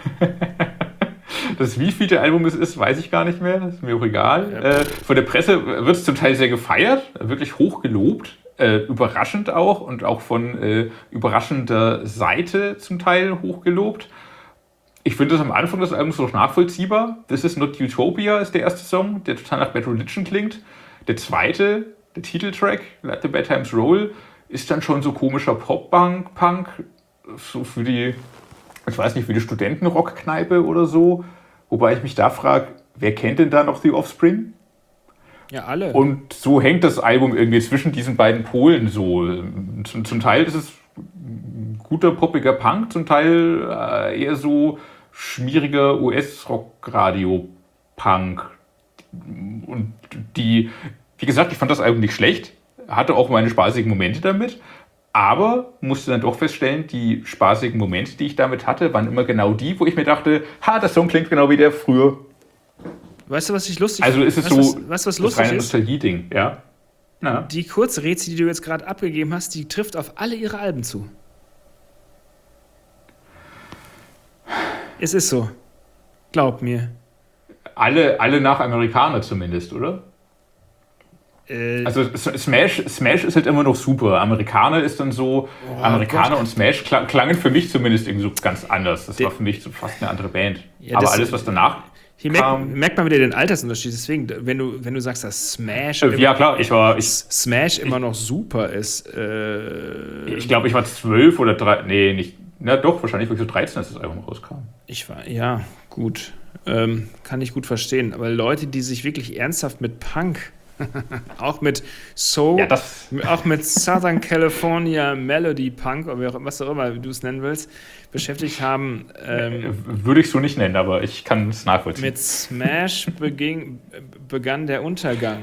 B: Das wievielte Album es ist, weiß ich gar nicht mehr. Das ist mir auch egal. Ja. Äh, von der Presse wird es zum Teil sehr gefeiert, wirklich hoch gelobt. Äh, überraschend auch und auch von äh, überraschender Seite zum Teil hochgelobt. Ich finde das am Anfang des Albums noch nachvollziehbar. This is Not Utopia ist der erste Song, der total nach Bad Religion klingt. Der zweite, der Titeltrack, Let the Bad Times Roll, ist dann schon so komischer Pop-Punk, so für die, ich weiß nicht, für die Studentenrockkneipe oder so. Wobei ich mich da frage, wer kennt denn da noch The Offspring?
A: Ja, alle.
B: Und so hängt das Album irgendwie zwischen diesen beiden Polen so. Zum, zum Teil ist es guter, poppiger Punk, zum Teil äh, eher so schmieriger U S-Rock-Radio-Punk. Und die, wie gesagt, ich fand das Album nicht schlecht, hatte auch meine spaßigen Momente damit, aber musste dann doch feststellen, die spaßigen Momente, die ich damit hatte, waren immer genau die, wo ich mir dachte, ha, der Song klingt genau wie der früher.
A: Weißt du, was ich lustig
B: finde? Also ist es
A: weißt,
B: so
A: was, weißt, was
B: das
A: lustig
B: reine
A: ist?
B: Nostalgie-Ding, ja. ja.
A: Die Kurzrätsel, die du jetzt gerade abgegeben hast, die trifft auf alle ihre Alben zu. Es ist so. Glaub mir.
B: Alle, alle nach Amerikaner zumindest, oder?
A: Äh,
B: also Smash, Smash ist halt immer noch super. Amerikaner ist dann so, oh, Amerikaner Gott. Und Smash klang, klangen für mich zumindest irgendwie so ganz anders. Das Den, war für mich so fast eine andere Band. Ja, Aber alles, was danach
A: Hier merkt, merkt man wieder den Altersunterschied. Deswegen, wenn du, wenn du sagst, dass Smash,
B: äh, ja klar, ich war, ich,
A: Smash immer noch super ist. Äh,
B: ich glaube, ich war zwölf oder drei, nee, nicht, na doch, wahrscheinlich war ich so dreizehn, als das Album rauskam.
A: Ich war, ja, gut, ähm, kann ich gut verstehen. Aber Leute, die sich wirklich ernsthaft mit Punk, auch mit Soul,
B: ja, das
A: auch mit Southern California Melody Punk, oder was auch immer du es nennen willst, beschäftigt haben. Ähm,
B: Würde ich so nicht nennen, aber ich kann es nachvollziehen.
A: Mit Smash beging, begann der Untergang.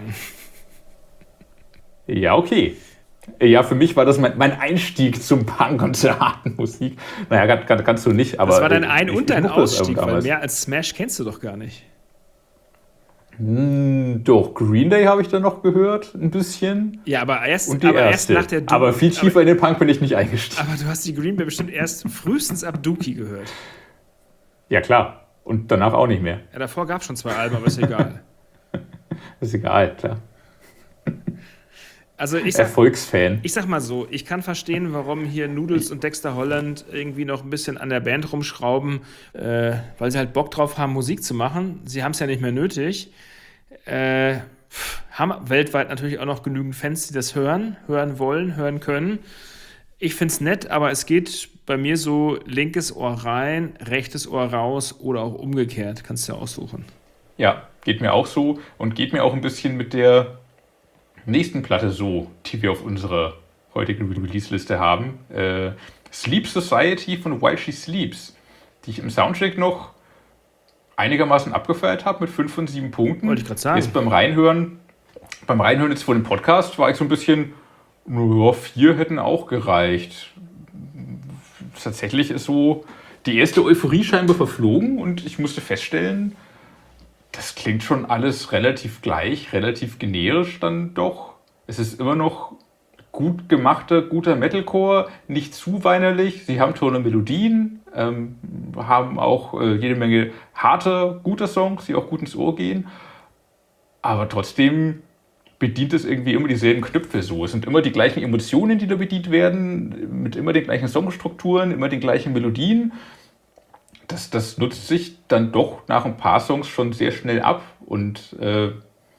B: Ja, okay. Ja, für mich war das mein, mein Einstieg zum Punk und zur harten Musik. Naja, kann, kann, kannst du nicht, aber...
A: Das war dein Ein- und dein Ausstieg, weil
B: damals.
A: mehr als Smash kennst du doch gar nicht.
B: Hm, doch, Green Day habe ich dann noch gehört, ein bisschen.
A: Ja, aber erst,
B: und die
A: aber
B: erste.
A: erst nach der Dookie.
B: Aber viel tiefer
A: aber,
B: in den Punk bin ich nicht eingestiegen.
A: Aber du hast die Green Day bestimmt erst frühestens ab Dookie gehört.
B: Ja, klar. Und danach auch nicht mehr.
A: Ja, davor gab es schon zwei Alben, aber ist egal.
B: Ist egal, klar.
A: Also ich sag,
B: Erfolgsfan.
A: Ich sag mal so, ich kann verstehen, warum hier Noodles und Dexter Holland irgendwie noch ein bisschen an der Band rumschrauben, äh, weil sie halt Bock drauf haben, Musik zu machen. Sie haben es ja nicht mehr nötig. Äh, haben weltweit natürlich auch noch genügend Fans, die das hören, hören wollen, hören können. Ich find's nett, aber es geht bei mir so linkes Ohr rein, rechtes Ohr raus oder auch umgekehrt. Kannst du ja aussuchen.
B: Ja, geht mir auch so und geht mir auch ein bisschen mit der nächsten Platte so, die wir auf unserer heutigen Release-Liste haben. Äh, Sleep Society von While She Sleeps, die ich im Soundcheck noch einigermaßen abgefeiert habe mit fünf von sieben Punkten.
A: Wollte ich gerade sagen.
B: Jetzt beim Reinhören, beim Reinhören jetzt vor dem Podcast war ich so ein bisschen, nur vier hätten auch gereicht. Tatsächlich ist so die erste Euphorie scheinbar verflogen und ich musste feststellen, das klingt schon alles relativ gleich, relativ generisch dann doch. Es ist immer noch gut gemachter, guter Metalcore, nicht zu weinerlich. Sie haben tolle Melodien, ähm, haben auch äh, jede Menge harter, guter Songs, die auch gut ins Ohr gehen. Aber trotzdem bedient es irgendwie immer dieselben Knöpfe so. Es sind immer die gleichen Emotionen, die da bedient werden, mit immer den gleichen Songstrukturen, immer den gleichen Melodien. Das, das nutzt sich dann doch nach ein paar Songs schon sehr schnell ab. Und äh,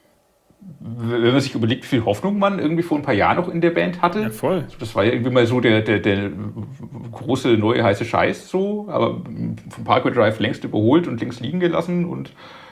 B: wenn man sich überlegt, wie viel Hoffnung man irgendwie vor ein paar Jahren noch in der Band hatte.
A: Ja, voll.
B: Das war ja irgendwie mal so der, der, der große neue heiße Scheiß so, aber vom Parkway Drive längst überholt und links liegen gelassen. Und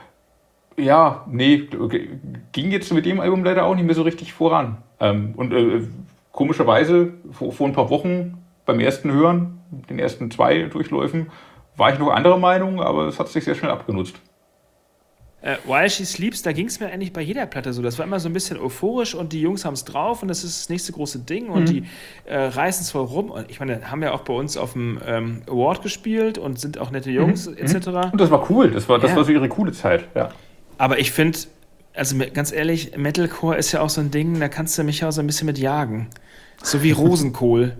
B: ja, nee, ging jetzt mit dem Album leider auch nicht mehr so richtig voran. Ähm, und äh, komischerweise vor, vor ein paar Wochen beim ersten Hören, den ersten zwei Durchläufen, war ich noch anderer Meinung, aber es hat sich sehr schnell abgenutzt.
A: Äh, While She Sleeps, da ging es mir eigentlich bei jeder Platte so. Das war immer so ein bisschen euphorisch und die Jungs haben es drauf und das ist das nächste große Ding und mhm. die äh, reißen es voll rum. Und ich meine, haben ja auch bei uns auf dem ähm, Award gespielt und sind auch nette Jungs mhm. et cetera.
B: Und das war cool, das war, das
A: ja.
B: war so ihre coole Zeit, ja.
A: Aber ich finde, also ganz ehrlich, Metalcore ist ja auch so ein Ding, da kannst du mich auch so ein bisschen mit jagen. So wie Rosenkohl.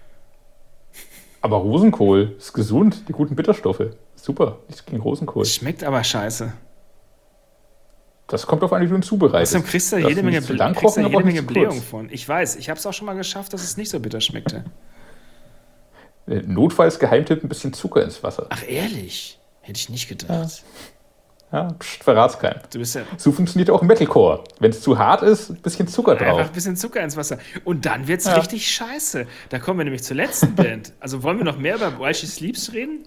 B: Aber Rosenkohl ist gesund, die guten Bitterstoffe. Super, nichts gegen Rosenkohl.
A: Schmeckt aber scheiße.
B: Das kommt auf an, wie du ihn zubereitest.
A: Außerdem kriegst du jede Menge,
B: Bl- lang
A: kriegst du
B: kochen,
A: jede Menge
B: zu
A: Blähung von. Ich weiß, ich habe es auch schon mal geschafft, dass es nicht so bitter schmeckte.
B: Notfalls Geheimtipp, ein bisschen Zucker ins Wasser.
A: Ach ehrlich? Hätte ich nicht gedacht.
B: Ja, ja pst, verrat's keinem.
A: Du bist ja
B: so funktioniert auch Metalcore. Wenn es zu hart ist, ein bisschen Zucker drauf.
A: Einfach ein bisschen Zucker ins Wasser. Und dann wird's
B: ja.
A: richtig scheiße. Da kommen wir nämlich zur letzten Band. Also wollen wir noch mehr über While She Sleeps reden?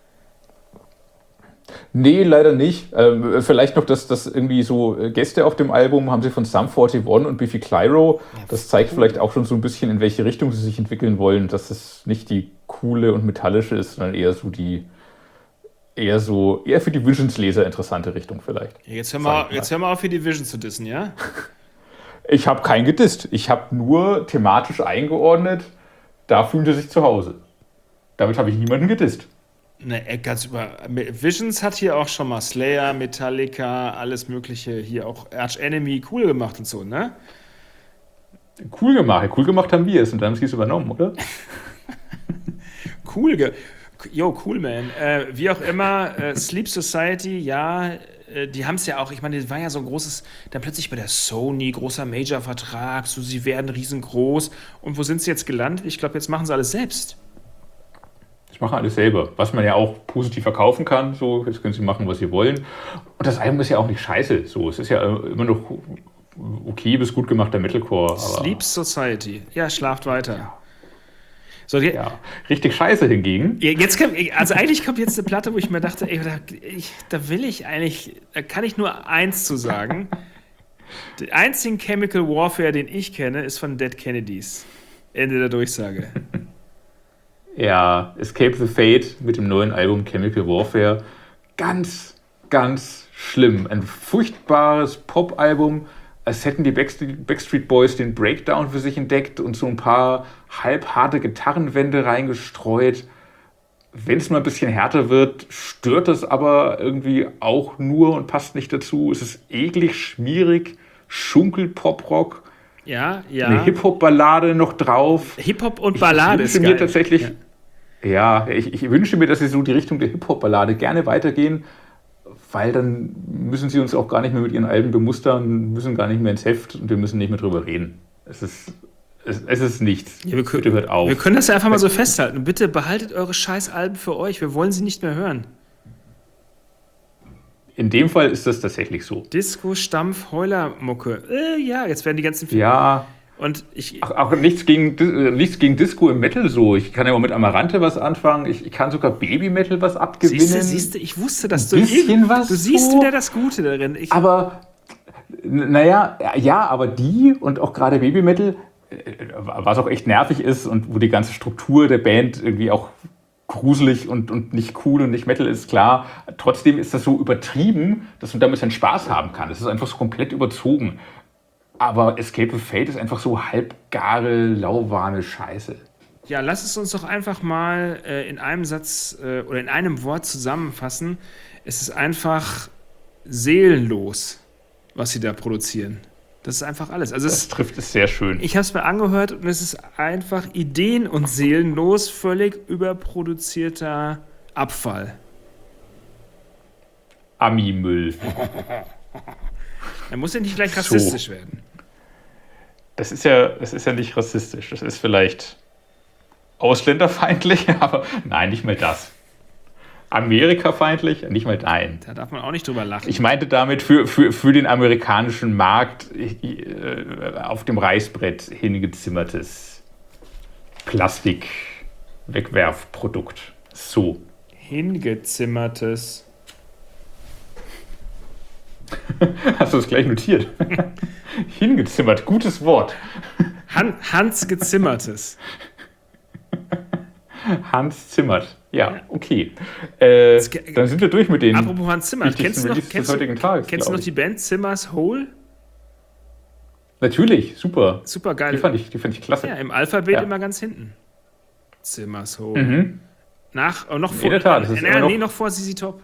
B: Nee, leider nicht. Ähm, vielleicht noch, dass das irgendwie so Gäste auf dem Album haben sie von Sum einundvierzig und Biffy Clyro. Ja, das zeigt cool. vielleicht auch schon so ein bisschen, in welche Richtung sie sich entwickeln wollen, dass es nicht die coole und metallische ist, sondern eher so die eher so eher für die Visions-Leser interessante Richtung vielleicht.
A: Ja, jetzt hör mal, jetzt hör mal auf, für die Visions zu dissen, ja?
B: Ich habe keinen gedisst. Ich habe nur thematisch eingeordnet, da fühlen sie sich zu Hause. Damit habe ich niemanden gedisst.
A: Ne, ganz über. Visions hat hier auch schon mal Slayer, Metallica, alles Mögliche, hier auch Arch Enemy cool gemacht und so, ne?
B: Cool gemacht. Cool gemacht haben wir es und dann haben sie es übernommen, oder?
A: cool. Ge- Yo, cool, man. Äh, wie auch immer, äh, Sleep Society, ja, äh, die haben es ja auch, ich meine, das war ja so ein großes, dann plötzlich bei der Sony, großer Major-Vertrag, so sie werden riesengroß. Und wo sind sie jetzt gelandet? Ich glaube, jetzt machen sie alles selbst.
B: Das machen alle selber, was man ja auch positiv verkaufen kann. So, jetzt können sie machen, was sie wollen. Und das Album ist ja auch nicht scheiße. So, es ist ja immer noch okay bis gut gemachter Metalcore. Aber
A: Sleep Society. Ja, schlaft weiter. So, die,
B: ja, richtig scheiße hingegen.
A: Jetzt kommt, also eigentlich kommt jetzt eine Platte, wo ich mir dachte, ey, da, ich, da will ich eigentlich, da kann ich nur eins zu sagen. Den einzigen Chemical Warfare, den ich kenne, ist von Dead Kennedys. Ende der Durchsage.
B: Ja, Escape the Fate mit dem neuen Album Chemical Warfare. Ganz, ganz schlimm. Ein furchtbares Pop-Album, als hätten die Backstreet Boys den Breakdown für sich entdeckt und so ein paar halbharte Gitarrenwände reingestreut. Wenn es mal ein bisschen härter wird, stört das aber irgendwie auch nur und passt nicht dazu. Es ist eklig, schmierig, Schunkel-Pop-Rock.
A: Ja, ja.
B: Eine Hip-Hop-Ballade noch drauf.
A: Hip-Hop und Ballade
B: ich
A: ist geil.
B: Mir tatsächlich, ja, ja ich, ich wünsche mir, dass sie so die Richtung der Hip-Hop-Ballade gerne weitergehen, weil dann müssen sie uns auch gar nicht mehr mit ihren Alben bemustern, müssen gar nicht mehr ins Heft und wir müssen nicht mehr drüber reden. Es ist, es, es ist nichts.
A: Ja, wir, können,
B: Bitte hört auf.
A: Wir können das ja einfach mal so festhalten. Bitte behaltet eure Scheiß-Alben für euch. Wir wollen sie nicht mehr hören.
B: In dem Fall ist das tatsächlich so.
A: Disco, Stampf, Heuler-Mucke. Äh, ja, jetzt werden die ganzen...
B: Ja.
A: Und ich...
B: Ach, auch nichts gegen, nichts gegen Disco im Metal so. Ich kann ja auch mit Amarante was anfangen. Ich, ich kann sogar Baby-Metal was abgewinnen.
A: Siehste, siehste, ich wusste, dass du...
B: Ein bisschen was
A: Du siehst
B: so.
A: wieder das Gute darin. Ich,
B: aber, naja, ja, aber die und auch gerade Baby-Metal, was auch echt nervig ist und wo die ganze Struktur der Band irgendwie auch gruselig und, und nicht cool und nicht Metal ist, klar. Trotzdem ist das so übertrieben, dass man damit seinen Spaß haben kann. Es ist einfach so komplett überzogen. Aber Escape the Fate ist einfach so halbgare, lauwarme Scheiße.
A: Ja, lass es uns doch einfach mal äh, in einem Satz äh, oder in einem Wort zusammenfassen. Es ist einfach seelenlos, was sie da produzieren. Das ist einfach alles. Also
B: das
A: es,
B: trifft es sehr schön.
A: Ich habe es mir angehört und es ist einfach ideen- und seelenlos, völlig überproduzierter Abfall.
B: Ami-Müll.
A: Er muss ja nicht gleich rassistisch so. werden.
B: Das ist ja, das ist ja nicht rassistisch. Das ist vielleicht ausländerfeindlich, aber nein, nicht mal das. Amerikafeindlich, nicht mal nein.
A: Da darf man auch nicht drüber lachen.
B: Ich meinte damit für, für, für den amerikanischen Markt äh, auf dem Reißbrett hingezimmertes Plastik-Wegwerfprodukt. So.
A: Hingezimmertes.
B: Hast du es gleich notiert? Hingezimmert, gutes Wort.
A: Han, Hans gezimmertes.
B: Hans zimmert. Ja, okay. Äh, dann sind wir durch mit den.
A: Apropos Hans Zimmer, kennst du noch, kennst
B: heutigen Tages,
A: kennst du noch die Band Zimmers Hole?
B: Natürlich, super.
A: Super geil.
B: Die fand ich, die fand ich klasse.
A: Ja, im Alphabet
B: ja.
A: immer ganz hinten. Zimmers Hole.
B: Mhm.
A: Nach, oh, noch vor,
B: In der Tat, das ist
A: äh,
B: immer noch,
A: nee, noch vor Z Z Top.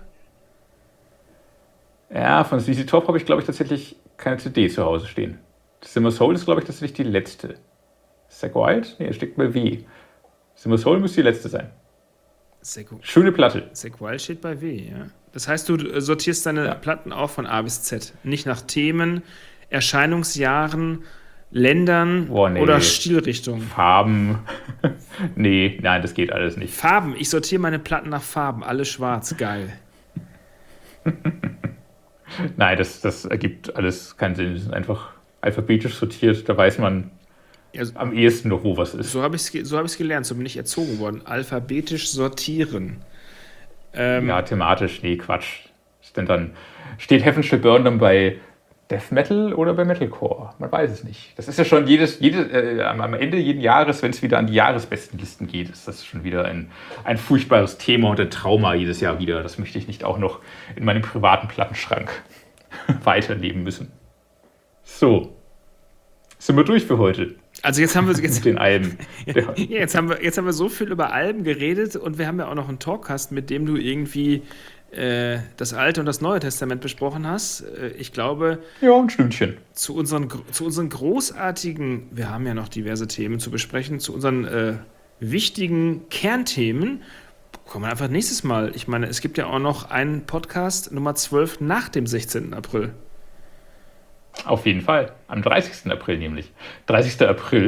B: Ja, von Z Z Top habe ich, glaube ich, tatsächlich keine C D zu Hause stehen. Zimmers Hole ist, glaube ich, tatsächlich die letzte. Zack Wild? Nee, steckt bei W. Zimmers Hole müsste die letzte sein.
A: Zack,
B: Schöne Platte.
A: Zack Wild steht bei W, ja. Das heißt, du sortierst deine ja. Platten auch von A bis Z. Nicht nach Themen, Erscheinungsjahren, Ländern
B: Boah, nee.
A: oder Stilrichtungen.
B: Farben. Nee, nein, das geht alles nicht.
A: Farben. Ich sortiere meine Platten nach Farben. Alle schwarz. Geil.
B: Nein, das, das ergibt alles keinen Sinn. Die sind einfach alphabetisch sortiert. Da weiß man ja, am ehesten noch, wo was ist.
A: So habe ich es so hab gelernt. So bin ich erzogen worden. Alphabetisch sortieren. Ähm,
B: ja, thematisch. Nee, Quatsch. Ist denn dann, steht Heaven Shall Burn dann bei Death Metal oder bei Metalcore? Man weiß es nicht. Das ist ja schon jedes, jedes, äh, am Ende jeden Jahres, wenn es wieder an die Jahresbestenlisten geht, ist das schon wieder ein, ein furchtbares Thema und ein Trauma jedes Jahr wieder. Das möchte ich nicht auch noch in meinem privaten Plattenschrank weiterleben müssen. So. Sind wir durch für heute?
A: Also jetzt haben wir jetzt,
B: mit den Alben.
A: Ja, jetzt, haben wir, jetzt haben wir so viel über Alben geredet und wir haben ja auch noch einen Talkcast, mit dem du irgendwie äh, das Alte und das Neue Testament besprochen hast. Äh, ich glaube,
B: ja, ein Stündchen.
A: Zu unseren, zu unseren großartigen, wir haben ja noch diverse Themen zu besprechen, zu unseren äh, wichtigen Kernthemen kommen wir einfach nächstes Mal. Ich meine, es gibt ja auch noch einen Podcast Nummer zwölf nach dem sechzehnten April.
B: Auf jeden Fall. Am dreißigsten April nämlich. dreißigster April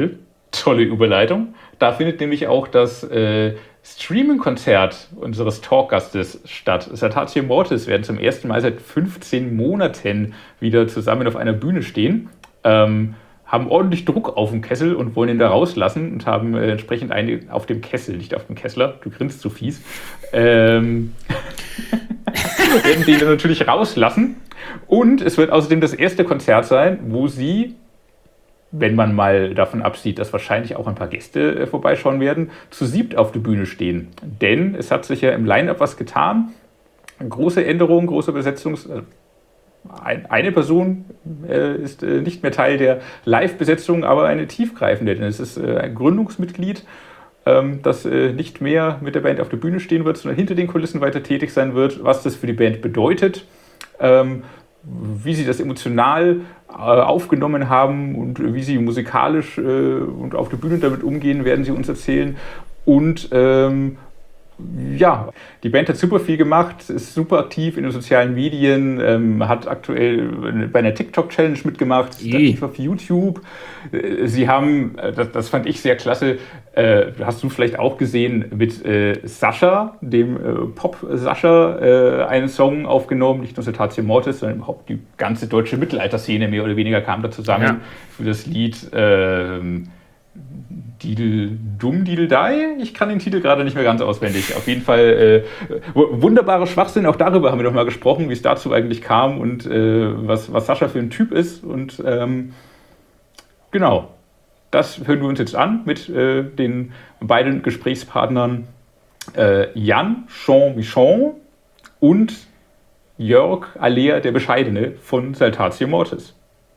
B: Tolle Überleitung. Da findet nämlich auch das äh, Streaming-Konzert unseres Talkgastes statt. Saltatio Mortis werden zum ersten Mal seit fünfzehn Monaten wieder zusammen auf einer Bühne stehen. Ähm, haben ordentlich Druck auf dem Kessel und wollen ihn da rauslassen und haben äh, entsprechend eine auf dem Kessel, nicht auf dem Kessler, du grinst zu fies, ähm, werden den dann natürlich rauslassen. Und es wird außerdem das erste Konzert sein, wo sie, wenn man mal davon absieht, dass wahrscheinlich auch ein paar Gäste äh, vorbeischauen werden, zu siebt auf der Bühne stehen. Denn es hat sich ja im Line-Up was getan. Große Änderungen, große Besetzungs... Äh, ein, eine Person äh, ist äh, nicht mehr Teil der Live-Besetzung, aber eine tiefgreifende. Denn es ist äh, ein Gründungsmitglied, ähm, das äh, nicht mehr mit der Band auf der Bühne stehen wird, sondern hinter den Kulissen weiter tätig sein wird. Was das für die Band bedeutet, ähm, wie sie das emotional äh, aufgenommen haben und wie sie musikalisch äh, und auf der Bühne damit umgehen, werden sie uns erzählen. Und ähm, ja, die Band hat super viel gemacht, ist super aktiv in den sozialen Medien, ähm, hat aktuell bei einer TikTok-Challenge mitgemacht, ist aktiv auf YouTube. Äh, sie haben, das, das fand ich sehr klasse, äh, hast du vielleicht auch gesehen, mit äh, Sascha, dem äh, Pop-Sascha, äh, einen Song aufgenommen, nicht nur Saltatio Mortis, sondern überhaupt die ganze deutsche Mittelalterszene mehr oder weniger kam da zusammen ja. für das Lied äh, Didel Dumm Didel Dai. Ich kann den Titel gerade nicht mehr ganz auswendig. Auf jeden Fall äh, wunderbarer Schwachsinn. Auch darüber haben wir noch mal gesprochen, wie es dazu eigentlich kam und äh, was, was Sascha für ein Typ ist. Und ähm, genau, das hören wir uns jetzt an mit äh, den beiden Gesprächspartnern äh, Jan Jean-Michon und Jörg Aller, der Bescheidene von Saltatio Mortis.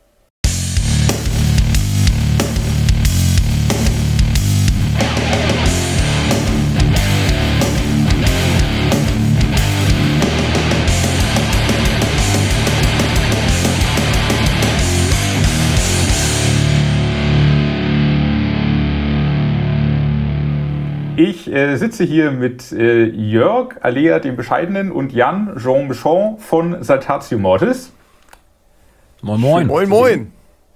B: Ich äh, sitze hier mit äh, Jörg Aller, dem Bescheidenen, und Jan Jean-Michon von Saltatio Mortis.
C: Moin, moin.
D: Moin, moin.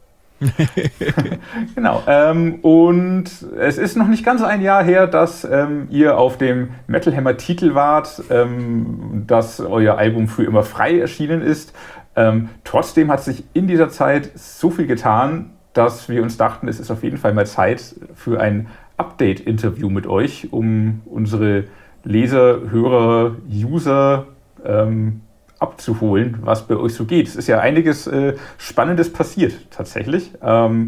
B: Genau. Ähm, und es ist noch nicht ganz ein Jahr her, dass ähm, ihr auf dem Metal Hammer Titel wart, ähm, dass euer Album Für immer frei erschienen ist. Ähm, trotzdem hat sich in dieser Zeit so viel getan, dass wir uns dachten, es ist auf jeden Fall mal Zeit für ein Update-Interview mit euch, um unsere Leser, Hörer, User ähm, abzuholen, was bei euch so geht. Es ist ja einiges äh, Spannendes passiert, tatsächlich. Ähm,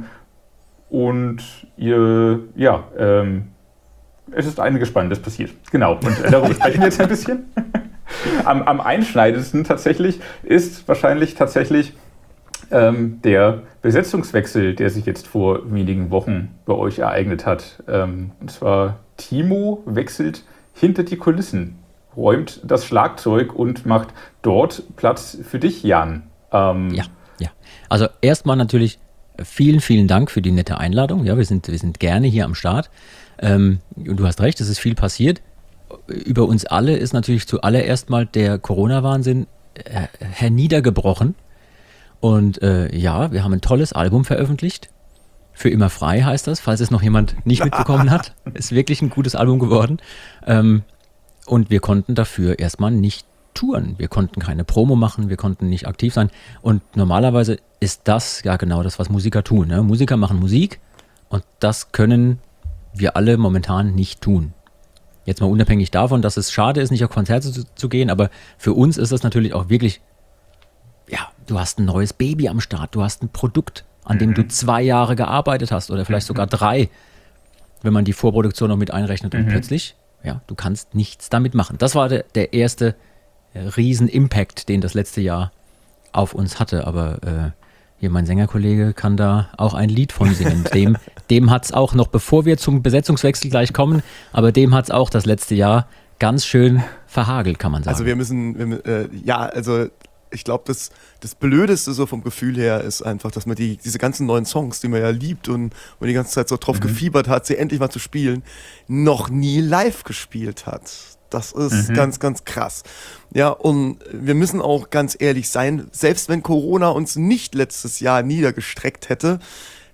B: und ihr, ja, ähm, es ist einiges Spannendes passiert. Genau, und äh, darüber sprechen wir jetzt ein bisschen. am, am einschneidendsten tatsächlich ist wahrscheinlich tatsächlich Ähm, der Besetzungswechsel, der sich jetzt vor wenigen Wochen bei euch ereignet hat. Ähm, und zwar Timo wechselt hinter die Kulissen, räumt das Schlagzeug und macht dort Platz für dich, Jan.
C: Ähm, ja, ja. Also erstmal natürlich vielen, vielen Dank für die nette Einladung. Ja, wir sind, wir sind gerne hier am Start. Ähm, und du hast recht, es ist viel passiert. Über uns alle ist natürlich zuallererst mal der Corona-Wahnsinn äh, herniedergebrochen. Und äh, ja, wir haben ein tolles Album veröffentlicht. Für immer frei heißt das, falls es noch jemand nicht mitbekommen hat. Ist wirklich ein gutes Album geworden. Ähm, und wir konnten dafür erstmal nicht touren. Wir konnten keine Promo machen, wir konnten nicht aktiv sein. Und normalerweise ist das ja genau das, was Musiker tun. Ne? Musiker machen Musik und das können wir alle momentan nicht tun. Jetzt mal unabhängig davon, dass es schade ist, nicht auf Konzerte zu, zu gehen, aber für uns ist das natürlich auch wirklich, ja, du hast ein neues Baby am Start, du hast ein Produkt, an dem mhm. du zwei Jahre gearbeitet hast oder vielleicht sogar drei, wenn man die Vorproduktion noch mit einrechnet und mhm. plötzlich, ja, du kannst nichts damit machen. Das war der, der erste äh, Riesen-Impact, den das letzte Jahr auf uns hatte, aber äh, hier mein Sängerkollege kann da auch ein Lied von singen. Dem, dem hat es auch noch, bevor wir zum Besetzungswechsel gleich kommen, aber dem hat es auch das letzte Jahr ganz schön verhagelt, kann man sagen.
D: Also wir müssen, wir, äh, ja, also ich glaube, das, das Blödeste so vom Gefühl her ist einfach, dass man die, diese ganzen neuen Songs, die man ja liebt und, und die ganze Zeit so drauf mhm. gefiebert hat, sie endlich mal zu spielen, noch nie live gespielt hat. Das ist mhm. ganz, ganz krass. Ja, und wir müssen auch ganz ehrlich sein, selbst wenn Corona uns nicht letztes Jahr niedergestreckt hätte,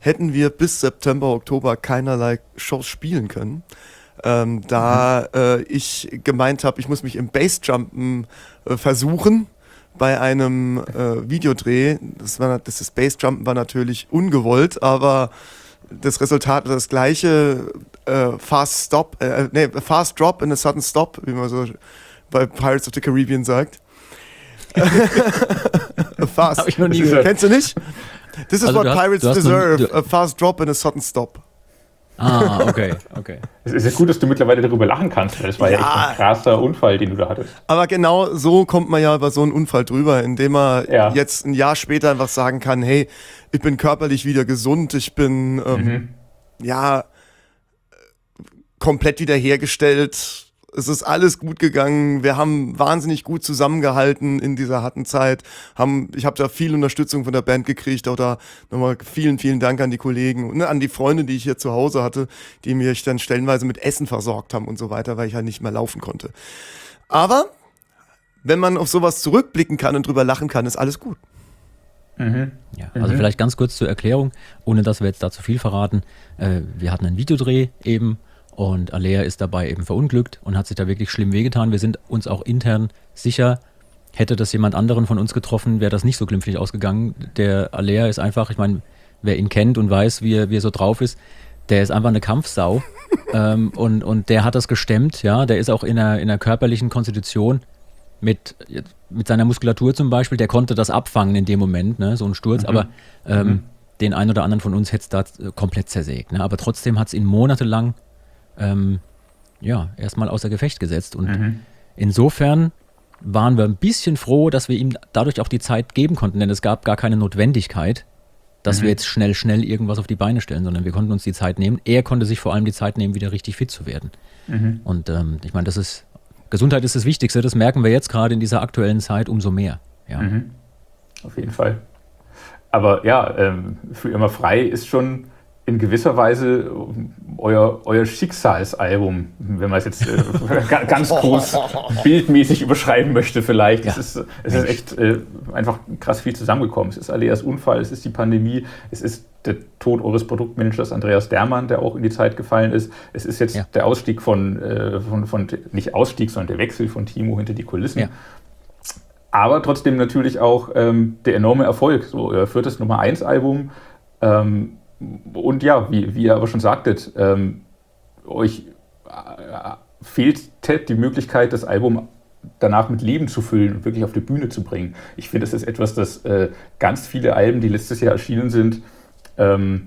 D: hätten wir bis September, Oktober keinerlei Shows spielen können. Ähm, da mhm. äh, ich gemeint habe, ich muss mich im Bassjumpen äh, versuchen bei einem äh, Videodreh. Das, war, das, das Bassjumpen war natürlich ungewollt, aber das Resultat war das gleiche. Äh, fast Stop, äh, nee, Fast Drop and a Sudden Stop, wie man so bei Pirates of the Caribbean sagt. Fast.
C: Hab ich noch nie gehört.
D: Kennst du nicht? This is
C: Also
D: what
C: du hast-
D: pirates
C: du hast
D: deserve,
C: noch- du-
D: a fast drop and a sudden stop.
C: Ah, okay, okay.
B: Es ist ja gut, dass du mittlerweile darüber lachen kannst, weil das war ja,
D: Ja.
B: echt ein krasser Unfall, den du da hattest.
D: Aber genau so kommt man ja über so einen Unfall drüber, indem man
B: Ja.
D: jetzt ein Jahr später einfach sagen kann, hey, ich bin körperlich wieder gesund, ich bin ähm,
B: Mhm.
D: ja komplett wiederhergestellt. Es ist alles gut gegangen. Wir haben wahnsinnig gut zusammengehalten in dieser harten Zeit. Haben, ich habe da viel Unterstützung von der Band gekriegt. Auch da nochmal vielen, vielen Dank an die Kollegen und ne, an die Freunde, die ich hier zu Hause hatte, die mich dann stellenweise mit Essen versorgt haben und so weiter, weil ich halt nicht mehr laufen konnte. Aber wenn man auf sowas zurückblicken kann und drüber lachen kann, ist alles gut.
B: Mhm.
C: Ja, also vielleicht ganz kurz zur Erklärung, ohne dass wir jetzt da zu viel verraten. Äh, wir hatten einen Videodreh eben und Alea ist dabei eben verunglückt und hat sich da wirklich schlimm wehgetan. Wir sind uns auch intern sicher, hätte das jemand anderen von uns getroffen, wäre das nicht so glimpflich ausgegangen. Der Alea ist einfach, ich meine, wer ihn kennt und weiß, wie er, wie er so drauf ist, der ist einfach eine Kampfsau ähm, und, und der hat das gestemmt, ja, der ist auch in einer, in einer körperlichen Konstitution mit, mit seiner Muskulatur zum Beispiel, der konnte das abfangen in dem Moment, ne, so ein Sturz,
B: Mhm.
C: aber ähm,
B: Mhm.
C: den einen oder anderen von uns hätte es da äh, komplett zersägt. Ne? Aber trotzdem hat es ihn monatelang ähm, ja, erstmal außer Gefecht gesetzt. Und
B: Mhm.
C: insofern waren wir ein bisschen froh, dass wir ihm dadurch auch die Zeit geben konnten, denn es gab gar keine Notwendigkeit, dass
B: Mhm.
C: wir jetzt schnell, schnell irgendwas auf die Beine stellen, sondern wir konnten uns die Zeit nehmen. Er konnte sich vor allem die Zeit nehmen, wieder richtig fit zu werden.
B: Mhm.
C: Und ähm, ich meine, das ist, Gesundheit ist das Wichtigste, das merken wir jetzt gerade in dieser aktuellen Zeit umso mehr. Ja.
B: Mhm. Auf jeden Fall. Aber ja, ähm, für immer frei ist schon in gewisser Weise euer, euer Schicksalsalbum, wenn man es jetzt äh, ga- ganz groß bildmäßig überschreiben möchte vielleicht.
C: Ja.
B: Es ist, es ist echt äh, einfach krass viel zusammengekommen. Es ist Aleas Unfall, es ist die Pandemie, es ist der Tod eures Produktmanagers Andreas Dermann, der auch in die Zeit gefallen ist. Es ist jetzt
C: Ja.
B: der Ausstieg von, äh, von, von, nicht Ausstieg, sondern der Wechsel von Timo hinter die Kulissen.
C: Ja.
B: Aber trotzdem natürlich auch ähm, der enorme Erfolg. So, euer viertes Nummer eins Album. Ähm, und ja, wie, wie ihr aber schon sagtet, ähm, euch äh, fehlt die Möglichkeit, das Album danach mit Leben zu füllen und wirklich auf die Bühne zu bringen. Ich finde, das ist etwas, das äh, ganz viele Alben, die letztes Jahr erschienen sind, ähm,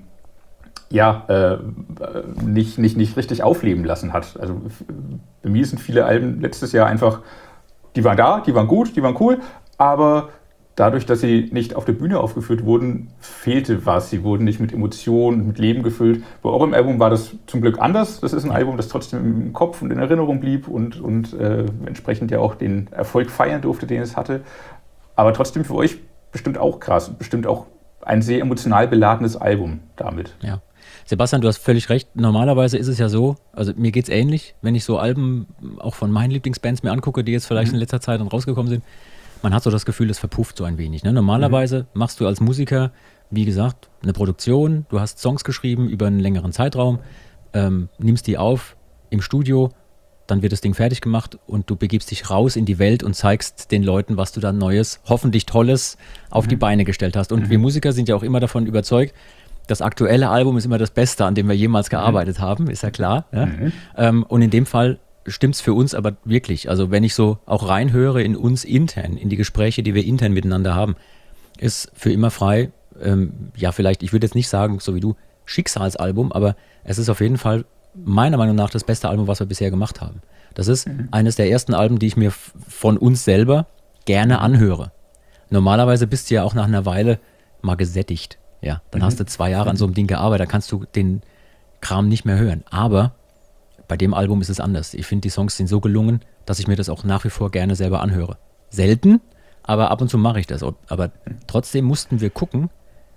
B: ja, äh, nicht, nicht, nicht richtig aufleben lassen hat. Also bei mir sind viele Alben letztes Jahr einfach, die waren da, die waren gut, die waren cool, aber dadurch, dass sie nicht auf der Bühne aufgeführt wurden, fehlte was. Sie wurden nicht mit Emotionen, mit Leben gefüllt. Bei eurem Album war das zum Glück anders. Das ist ein Album, das trotzdem im Kopf und in Erinnerung blieb und, und äh, entsprechend ja auch den Erfolg feiern durfte, den es hatte. Aber trotzdem für euch bestimmt auch krass und bestimmt auch ein sehr emotional beladenes Album damit.
C: Ja. Sebastian, du hast völlig recht. Normalerweise ist es ja so, also mir geht es ähnlich, wenn ich so Alben auch von meinen Lieblingsbands mir angucke, die jetzt vielleicht
B: Mhm.
C: in letzter Zeit dann rausgekommen sind. Man hat so das Gefühl, es verpufft so ein wenig. Ne? Normalerweise mhm. machst du als Musiker, wie gesagt, eine Produktion, du hast Songs geschrieben über einen längeren Zeitraum, ähm, nimmst die auf im Studio, dann wird das Ding fertig gemacht und du begibst dich raus in die Welt und zeigst den Leuten, was du da Neues, hoffentlich Tolles auf mhm. die Beine gestellt hast. Und mhm. wir Musiker sind ja auch immer davon überzeugt, das aktuelle Album ist immer das Beste, an dem wir jemals gearbeitet mhm. haben, ist ja klar. Ja? Mhm. Ähm, und in dem Fall stimmt's für uns aber wirklich. Also wenn ich so auch reinhöre in uns intern, in die Gespräche, die wir intern miteinander haben, ist für immer frei, ähm, ja vielleicht, ich würde jetzt nicht sagen, so wie du, Schicksalsalbum, aber es ist auf jeden Fall meiner Meinung nach das beste Album, was wir bisher gemacht haben. Das ist mhm. eines der ersten Alben, die ich mir f- von uns selber gerne anhöre. Normalerweise bist du ja auch nach einer Weile mal gesättigt. Ja, dann mhm. hast du zwei Jahre an so einem Ding gearbeitet, da kannst du den Kram nicht mehr hören. Aber bei dem Album ist es anders. Ich finde, die Songs sind so gelungen, dass ich mir das auch nach wie vor gerne selber anhöre. Selten, aber ab und zu mache ich das. Aber trotzdem mussten wir gucken,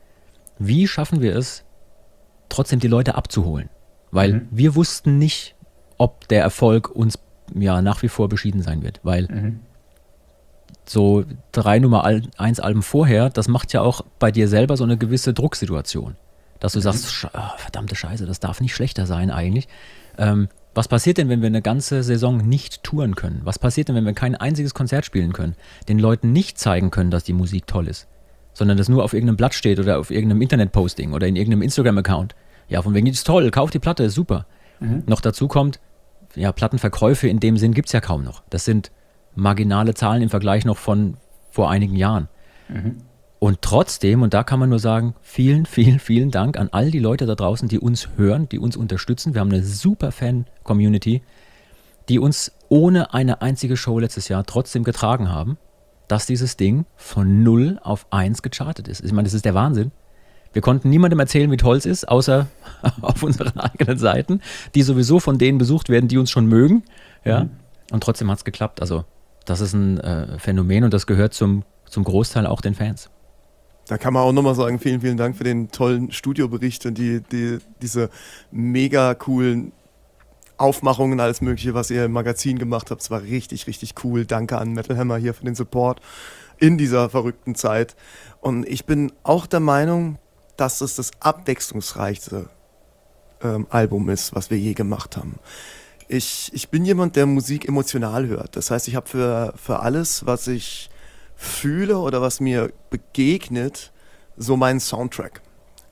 C: wie schaffen wir es, trotzdem die Leute abzuholen. Weil mhm. wir wussten nicht, ob der Erfolg uns ja nach wie vor beschieden sein wird. Weil mhm. so drei Nummer eins Alben vorher, das macht ja auch bei dir selber so eine gewisse Drucksituation. dass du sagst, Sche- oh, verdammte Scheiße, das darf nicht schlechter sein eigentlich. Ähm, was passiert denn, wenn wir eine ganze Saison nicht touren können? Was passiert denn, wenn wir kein einziges Konzert spielen können? Den Leuten nicht zeigen können, dass die Musik toll ist, sondern das nur auf irgendeinem Blatt steht oder auf irgendeinem Internetposting oder in irgendeinem Instagram-Account. Ja, von wegen, die ist toll, kauf die Platte, ist super. Mhm. Noch dazu kommt, ja, Plattenverkäufe in dem Sinn gibt es ja kaum noch. Das sind marginale Zahlen im Vergleich noch von vor einigen Jahren. Mhm. Und trotzdem, und da kann man nur sagen, vielen, vielen, vielen Dank an all die Leute da draußen, die uns hören, die uns unterstützen. Wir haben eine super Fan-Community, die uns ohne eine einzige Show letztes Jahr trotzdem getragen haben, dass dieses Ding von null auf eins gechartet ist. Ich meine, das ist der Wahnsinn. Wir konnten niemandem erzählen, wie toll es ist, außer auf unseren eigenen Seiten, die sowieso von denen besucht werden, die uns schon mögen. Ja? Mhm. Und trotzdem hat es geklappt. Also das ist ein äh, Phänomen und das gehört zum, zum Großteil auch den Fans.
D: Da kann man auch nochmal sagen, vielen, vielen Dank für den tollen Studiobericht und die, die, diese mega coolen Aufmachungen, alles Mögliche, was ihr im Magazin gemacht habt. Es war richtig, richtig cool. Danke an Metal Hammer hier für den Support in dieser verrückten Zeit. Und ich bin auch der Meinung, dass es das abwechslungsreichste ähm, Album ist, was wir je gemacht haben. Ich, ich bin jemand, der Musik emotional hört. Das heißt, ich habe für, für alles, was ich fühle oder was mir begegnet, so meinen Soundtrack.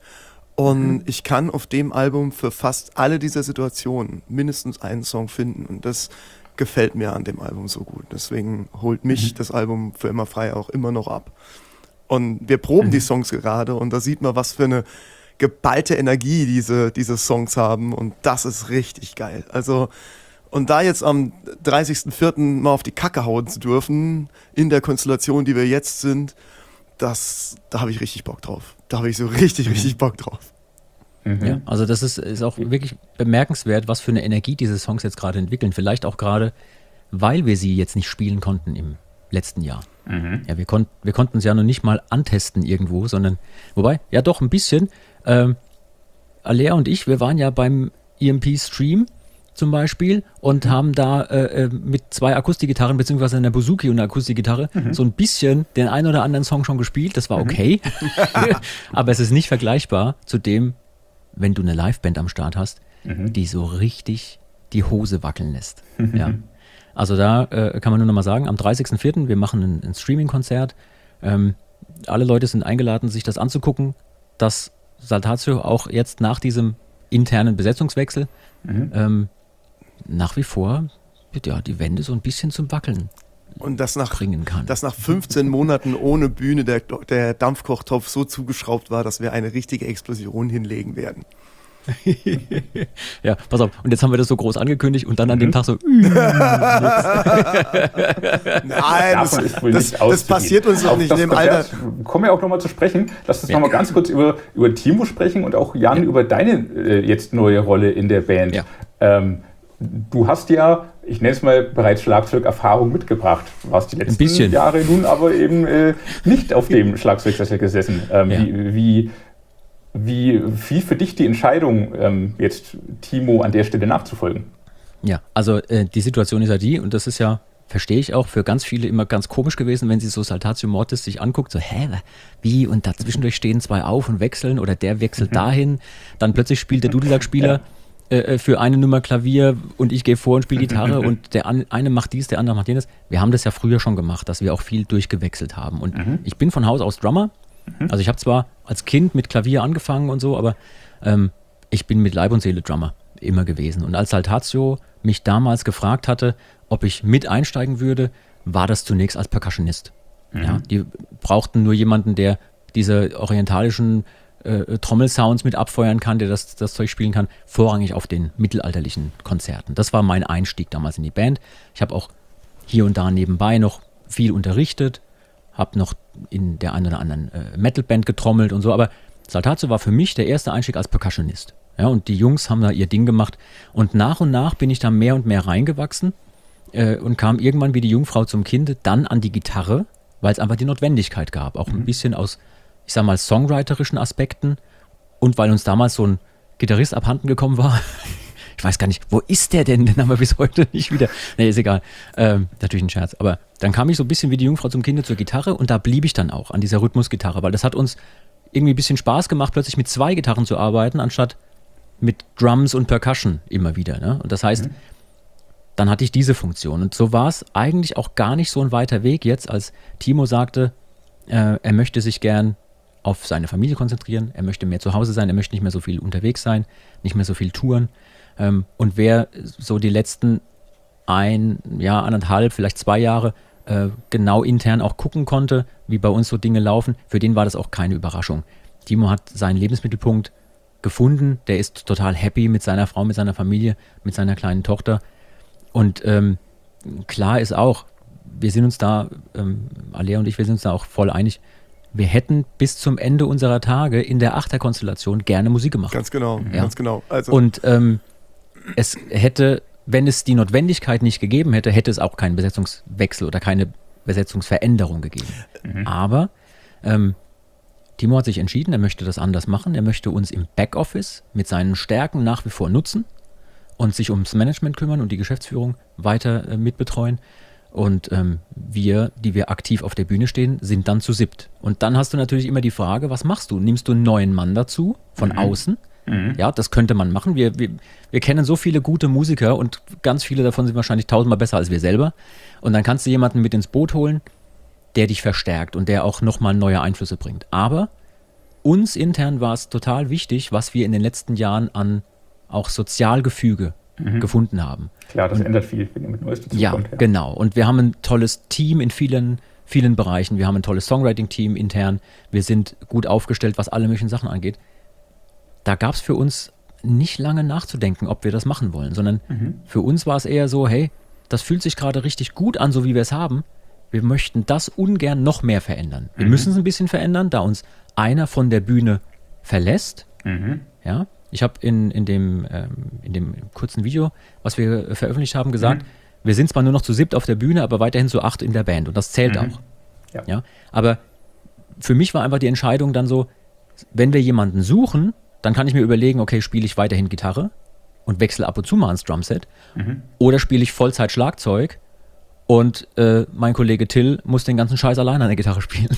D: Und mhm. ich kann auf dem Album für fast alle dieser Situationen mindestens einen Song finden. Und das gefällt mir an dem Album so gut. Deswegen holt mich mhm. das Album für immer frei auch immer noch ab. Und wir proben mhm. die Songs gerade und da sieht man, was für eine geballte Energie diese, diese Songs haben und das ist richtig geil. Also, und da jetzt am dreißigsten vierten mal auf die Kacke hauen zu dürfen, in der Konstellation, die wir jetzt sind, das, da habe ich richtig Bock drauf. Da habe ich so richtig, richtig Bock drauf.
C: Mhm. Ja, also das ist, ist auch wirklich bemerkenswert, was für eine Energie diese Songs jetzt gerade entwickeln. Vielleicht auch gerade, weil wir sie jetzt nicht spielen konnten im letzten Jahr. Mhm. Ja, wir, kon- wir konnten es ja noch nicht mal antesten irgendwo, sondern, wobei, ja doch ein bisschen. Ähm, Alea und ich, wir waren ja beim E M P-Stream zum Beispiel und mhm. haben da äh, mit zwei Akustikgitarren beziehungsweise einer Bouzouki und einer Akustikgitarre mhm. so ein bisschen den einen oder anderen Song schon gespielt. Das war okay, mhm. aber es ist nicht vergleichbar zu dem, wenn du eine Liveband am Start hast, mhm. die so richtig die Hose wackeln lässt. Mhm. Ja. Also da äh, kann man nur noch mal sagen, am dreißigsten vierten wir machen ein, ein Streaming-Konzert. Ähm, alle Leute sind eingeladen, sich das anzugucken, dass Saltatio auch jetzt nach diesem internen Besetzungswechsel mhm. ähm, nach wie vor ja, die Wände so ein bisschen zum Wackeln
D: und das nach,
C: bringen kann.
D: Dass nach fünfzehn Monaten ohne Bühne der, der Dampfkochtopf so zugeschraubt war, dass wir eine richtige Explosion hinlegen werden.
C: Ja, pass auf. Und jetzt haben wir das so groß angekündigt und dann an mhm. dem Tag so.
D: Nein, das, das, das passiert uns noch nicht in dem Alter.
B: Kommen wir auch nochmal zu sprechen. Lass uns ja. nochmal ganz kurz über, über Timo sprechen und auch Jan ja. über deine äh, jetzt neue Rolle in der Band. Ja. Ähm, du hast ja, ich nenne es mal, bereits Schlagzeugerfahrung mitgebracht. Du warst die letzten Jahre nun aber eben äh, nicht auf dem Schlagzeugsessel gesessen. Ähm, ja. wie, wie Wie fiel für dich die Entscheidung, ähm, jetzt Timo an der Stelle nachzufolgen?
C: Ja, also äh, die Situation ist ja die, und das ist ja, verstehe ich auch, für ganz viele immer ganz komisch gewesen, wenn sie so Saltatio Mortis sich anguckt, so, hä, wie, und dazwischendurch stehen zwei auf und wechseln, oder der wechselt mhm. dahin, dann plötzlich spielt der Dudelsack-Spieler ja. äh, für eine Nummer Klavier und ich gehe vor und spiele Gitarre und der eine macht dies, der andere macht jenes. Wir haben das ja früher schon gemacht, dass wir auch viel durchgewechselt haben. Und mhm. ich bin von Haus aus Drummer. Also ich habe zwar als Kind mit Klavier angefangen und so, aber ähm, ich bin mit Leib und Seele Drummer immer gewesen. Und als Saltatio mich damals gefragt hatte, ob ich mit einsteigen würde, war das zunächst als Percussionist. Mhm. Ja, die brauchten nur jemanden, der diese orientalischen äh, Trommelsounds mit abfeuern kann, der das, das Zeug spielen kann, vorrangig auf den mittelalterlichen Konzerten. Das war mein Einstieg damals in die Band. Ich habe auch hier und da nebenbei noch viel unterrichtet, habe noch in der einen oder anderen äh, Metalband getrommelt und so, aber Saltatio war für mich der erste Einstieg als Percussionist. Ja, und die Jungs haben da ihr Ding gemacht und nach und nach bin ich da mehr und mehr reingewachsen äh, und kam irgendwann wie die Jungfrau zum Kinde dann an die Gitarre, weil es einfach die Notwendigkeit gab, auch mhm. ein bisschen aus, ich sag mal, songwriterischen Aspekten und weil uns damals so ein Gitarrist abhanden gekommen war. Ich weiß gar nicht, wo ist der denn? Den haben wir bis heute nicht wieder. Nee, ist egal. Ähm, natürlich ein Scherz. Aber dann kam ich so ein bisschen wie die Jungfrau zum Kinde zur Gitarre und da blieb ich dann auch an dieser Rhythmusgitarre, weil das hat uns irgendwie ein bisschen Spaß gemacht, plötzlich mit zwei Gitarren zu arbeiten, anstatt mit Drums und Percussion immer wieder. Ne? Und das heißt, mhm. dann hatte ich diese Funktion. Und so war es eigentlich auch gar nicht so ein weiter Weg jetzt, als Timo sagte, äh, er möchte sich gern auf seine Familie konzentrieren, er möchte mehr zu Hause sein, er möchte nicht mehr so viel unterwegs sein, nicht mehr so viel touren. Ähm, und wer so die letzten ein, ja, anderthalb, vielleicht zwei Jahre äh, genau intern auch gucken konnte, wie bei uns so Dinge laufen, für den war das auch keine Überraschung. Timo hat seinen Lebensmittelpunkt gefunden, der ist total happy mit seiner Frau, mit seiner Familie, mit seiner kleinen Tochter. Und ähm, klar ist auch, wir sind uns da, ähm, Alea und ich, wir sind uns da auch voll einig, wir hätten bis zum Ende unserer Tage in der Achterkonstellation gerne Musik gemacht.
D: Ganz genau,
C: ja?
D: ganz genau. Also
C: und ähm, es hätte, wenn es die Notwendigkeit nicht gegeben hätte, hätte es auch keinen Besetzungswechsel oder keine Besetzungsveränderung gegeben. Mhm. Aber ähm, Timo hat sich entschieden, er möchte das anders machen. Er möchte uns im Backoffice mit seinen Stärken nach wie vor nutzen und sich ums Management kümmern und die Geschäftsführung weiter äh, mitbetreuen. Und ähm, wir, die wir aktiv auf der Bühne stehen, sind dann zu siebt. Und dann hast du natürlich immer die Frage, was machst du? Nimmst du einen neuen Mann dazu, von mhm. außen? Mhm. Ja, das könnte man machen. Wir, wir, wir kennen so viele gute Musiker und ganz viele davon sind wahrscheinlich tausendmal besser als wir selber. Und dann kannst du jemanden mit ins Boot holen, der dich verstärkt und der auch nochmal neue Einflüsse bringt. Aber uns intern war es total wichtig, was wir in den letzten Jahren an auch Sozialgefüge mhm. gefunden haben.
B: Klar, das
C: und,
B: ändert viel, wenn jemand Neues dazu
C: ja,
B: kommt. Ja,
C: genau. Und wir haben ein tolles Team in vielen, vielen Bereichen. Wir haben ein tolles Songwriting-Team intern. Wir sind gut aufgestellt, was alle möglichen Sachen angeht. Da gab es für uns nicht lange nachzudenken, ob wir das machen wollen, sondern mhm. für uns war es eher so, hey, das fühlt sich gerade richtig gut an, so wie wir es haben. Wir möchten das ungern noch mehr verändern. Wir mhm. müssen es ein bisschen verändern, da uns einer von der Bühne verlässt. Mhm. Ja, ich habe in, in, dem, ähm, in dem kurzen Video, was wir veröffentlicht haben, gesagt, mhm. wir sind zwar nur noch zu siebt auf der Bühne, aber weiterhin zu acht in der Band und das zählt mhm. auch. Ja. Ja, aber für mich war einfach die Entscheidung dann so, wenn wir jemanden suchen, dann kann ich mir überlegen, okay, spiele ich weiterhin Gitarre und wechsle ab und zu mal ins Drumset mhm. oder spiele ich Vollzeit Schlagzeug und äh, mein Kollege Till muss den ganzen Scheiß alleine an der Gitarre spielen.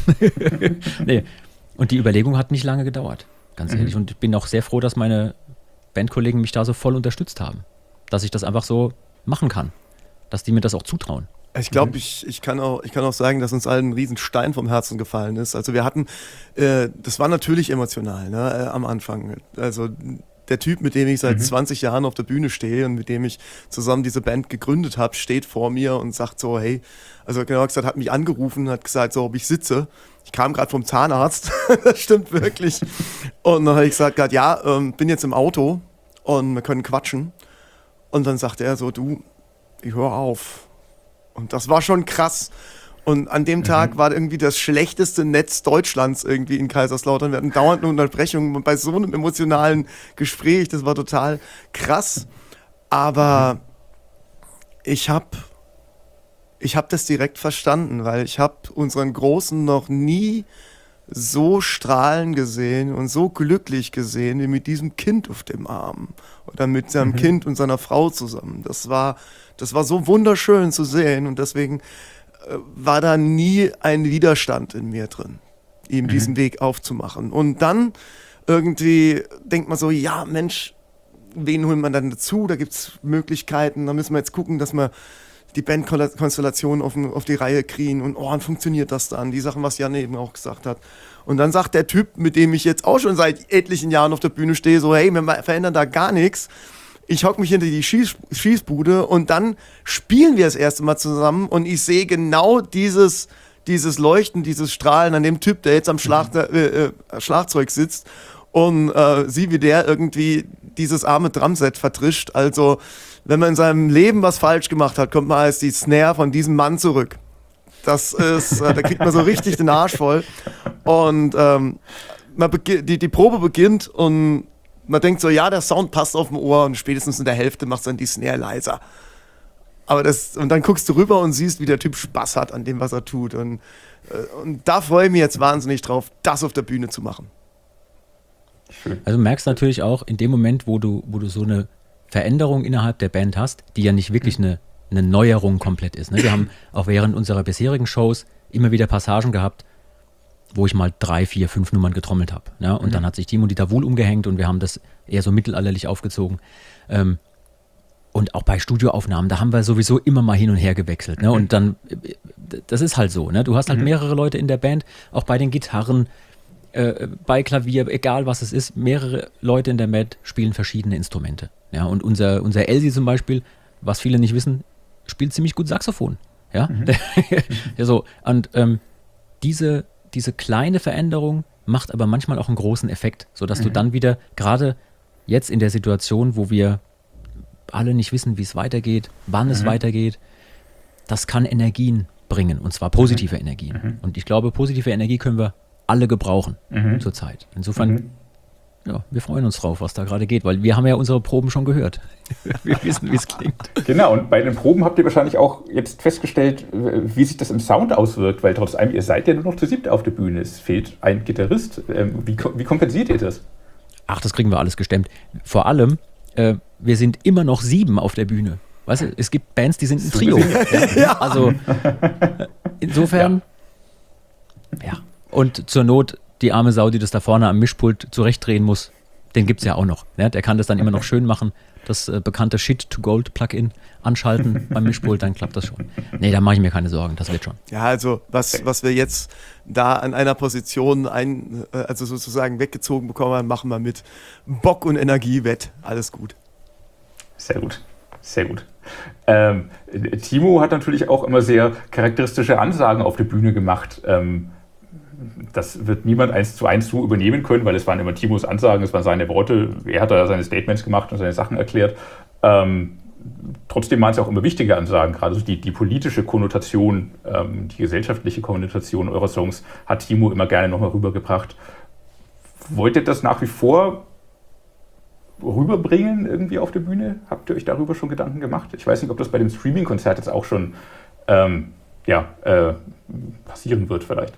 C: Nee. Und die Überlegung hat nicht lange gedauert, ganz mhm. ehrlich. Und ich bin auch sehr froh, dass meine Bandkollegen mich da so voll unterstützt haben, dass ich das einfach so machen kann, dass die mir das auch zutrauen.
D: Ich glaube, mhm. ich, ich, kann auch, ich kann auch sagen, dass uns allen ein Riesenstein vom Herzen gefallen ist. Also wir hatten, äh, das war natürlich emotional, ne, äh, am Anfang. Also der Typ, mit dem ich seit mhm. zwanzig Jahren auf der Bühne stehe und mit dem ich zusammen diese Band gegründet habe, steht vor mir und sagt so, hey, also genau gesagt, hat mich angerufen, hat gesagt, so, ob ich sitze. Ich kam gerade vom Zahnarzt, das stimmt wirklich. Und dann habe ich gesagt, grad, ja, ähm, bin jetzt im Auto und wir können quatschen. Und dann sagte er so, du, ich hör auf. Und das war schon krass. Und an dem Tag mhm. war irgendwie das schlechteste Netz Deutschlands irgendwie in Kaiserslautern. Wir hatten dauernd eine Unterbrechung bei so einem emotionalen Gespräch. Das war total krass. Aber mhm. ich habe ich hab das direkt verstanden, weil ich habe unseren Großen noch nie so strahlen gesehen und so glücklich gesehen wie mit diesem Kind auf dem Arm. Oder mit seinem mhm. Kind und seiner Frau zusammen. Das war, das war so wunderschön zu sehen und deswegen war da nie ein Widerstand in mir drin, ihm mhm. diesen Weg aufzumachen. Und dann irgendwie denkt man so, ja Mensch, wen holt man dann dazu? Da gibt es Möglichkeiten, da müssen wir jetzt gucken, dass wir die Bandkonstellation auf, auf die Reihe kriegen und oh, und funktioniert das dann? Die Sachen, was Jan eben auch gesagt hat. Und dann sagt der Typ, mit dem ich jetzt auch schon seit etlichen Jahren auf der Bühne stehe, so hey, wir verändern da gar nichts. Ich hocke mich hinter die Schieß, Schießbude und dann spielen wir das erste Mal zusammen und ich sehe genau dieses, dieses Leuchten, dieses Strahlen an dem Typ, der jetzt am Schlag, äh, äh, Schlagzeug sitzt und äh, sieh, wie der irgendwie dieses arme Drumset vertrischt. Also, wenn man in seinem Leben was falsch gemacht hat, kommt man als die Snare von diesem Mann zurück. Das ist, äh, da kriegt man so richtig den Arsch voll. Und ähm, man begi- die, die Probe beginnt und man denkt so, ja, der Sound passt auf dem Ohr und spätestens in der Hälfte macht dann die Snare leiser. Aber das, und dann guckst du rüber und siehst, wie der Typ Spaß hat an dem, was er tut. Und, äh, und da freue ich mich jetzt wahnsinnig drauf, das auf der Bühne zu machen.
C: Also du merkst natürlich auch in dem Moment, wo du, wo du so eine Veränderung innerhalb der Band hast, die ja nicht wirklich eine, eine Neuerung komplett ist. Ne? Wir haben auch während unserer bisherigen Shows immer wieder Passagen gehabt, wo ich mal drei, vier, fünf Nummern getrommelt habe. Ja? Und mhm. dann hat sich Timo Dieter Wuhl umgehängt und wir haben das eher so mittelalterlich aufgezogen. Ähm, und auch bei Studioaufnahmen, da haben wir sowieso immer mal hin und her gewechselt. Ne? Mhm. Und dann, das ist halt so, ne? Du hast halt mhm. mehrere Leute in der Band, auch bei den Gitarren, äh, bei Klavier, egal was es ist, mehrere Leute in der Band spielen verschiedene Instrumente. Ja? Und unser, unser Elsie zum Beispiel, was viele nicht wissen, spielt ziemlich gut Saxophon. Ja, mhm. ja so. Und ähm, diese, diese kleine Veränderung macht aber manchmal auch einen großen Effekt, sodass mhm. du dann wieder, gerade jetzt in der Situation, wo wir alle nicht wissen, wie es weitergeht, wann mhm. es weitergeht, das kann Energien bringen, und zwar positive mhm. Energien. Mhm. Und ich glaube, positive Energie können wir alle gebrauchen mhm. zurzeit. Insofern, mhm. ja, wir freuen uns drauf, was da gerade geht, weil wir haben ja unsere Proben schon gehört. Wir wissen, wie es klingt.
B: Genau, und bei den Proben habt ihr wahrscheinlich auch jetzt festgestellt, wie sich das im Sound auswirkt, weil trotz allem, ihr seid ja nur noch zu siebt auf der Bühne. Es fehlt ein Gitarrist. Wie, wie kompensiert ihr das?
C: Ach, das kriegen wir alles gestemmt. Vor allem, äh, wir sind immer noch sieben auf der Bühne. Weißt du, es gibt Bands, die sind ein Trio. Ja. Ja. Also insofern, ja. ja. Und zur Not die arme Sau, die das da vorne am Mischpult zurechtdrehen muss, den gibt es ja auch noch. Ne? Der kann das dann immer noch schön machen, das äh, bekannte Shit-to-Gold-Plugin anschalten beim Mischpult, dann klappt das schon. Nee, da mache ich mir keine Sorgen, das wird schon.
D: Ja, also was, was wir jetzt da an einer Position ein, also sozusagen weggezogen bekommen haben, machen wir mit Bock und Energie wett. Alles gut.
B: Sehr gut, sehr gut. Ähm, Timo hat natürlich auch immer sehr charakteristische Ansagen auf der Bühne gemacht. Ähm, Das wird niemand eins zu eins so übernehmen können, weil es waren immer Timos Ansagen, es waren seine Worte. Er hat da seine Statements gemacht und seine Sachen erklärt. Ähm, trotzdem waren es auch immer wichtige Ansagen, gerade so die, die politische Konnotation, ähm, die gesellschaftliche Konnotation eurer Songs hat Timo immer gerne nochmal rübergebracht. Wollt ihr das nach wie vor rüberbringen irgendwie auf der Bühne? Habt ihr euch darüber schon Gedanken gemacht? Ich weiß nicht, ob das bei dem Streaming-Konzert jetzt auch schon ähm, ja, äh, passieren wird vielleicht.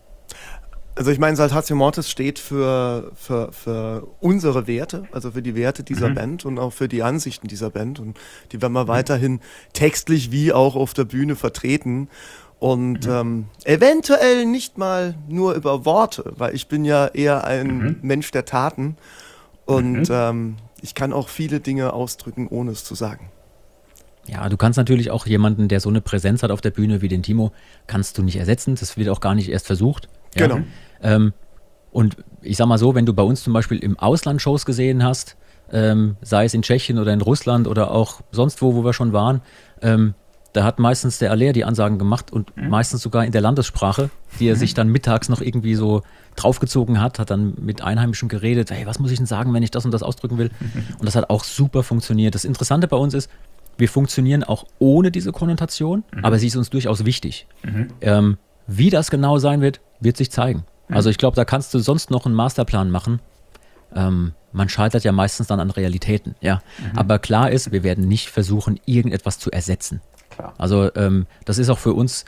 D: Also ich meine, Saltatio Mortis steht für, für, für unsere Werte, also für die Werte dieser mhm. Band und auch für die Ansichten dieser Band. Und die werden wir mhm. weiterhin textlich wie auch auf der Bühne vertreten. Und mhm. ähm, eventuell nicht mal nur über Worte, weil ich bin ja eher ein mhm. Mensch der Taten. Und mhm. ähm, ich kann auch viele Dinge ausdrücken, ohne es zu sagen.
C: Ja, du kannst natürlich auch jemanden, der so eine Präsenz hat auf der Bühne wie den Timo, kannst du nicht ersetzen. Das wird auch gar nicht erst versucht. Ja?
D: Genau.
C: Ähm, und ich sag mal so, wenn du bei uns zum Beispiel im Ausland Shows gesehen hast, ähm, sei es in Tschechien oder in Russland oder auch sonst wo, wo wir schon waren, ähm, da hat meistens der Aller die Ansagen gemacht und mhm. meistens sogar in der Landessprache, die er mhm. sich dann mittags noch irgendwie so draufgezogen hat, hat dann mit Einheimischen geredet, hey, was muss ich denn sagen, wenn ich das und das ausdrücken will? Mhm. Und das hat auch super funktioniert. Das Interessante bei uns ist, wir funktionieren auch ohne diese Konnotation, mhm. aber sie ist uns durchaus wichtig. Mhm. Ähm, wie das genau sein wird, wird sich zeigen. Mhm. Also ich glaube, da kannst du sonst noch einen Masterplan machen. Ähm, man scheitert ja meistens dann an Realitäten. Ja? Mhm. Aber klar ist, wir werden nicht versuchen, irgendetwas zu ersetzen. Klar. Also ähm, das ist auch für uns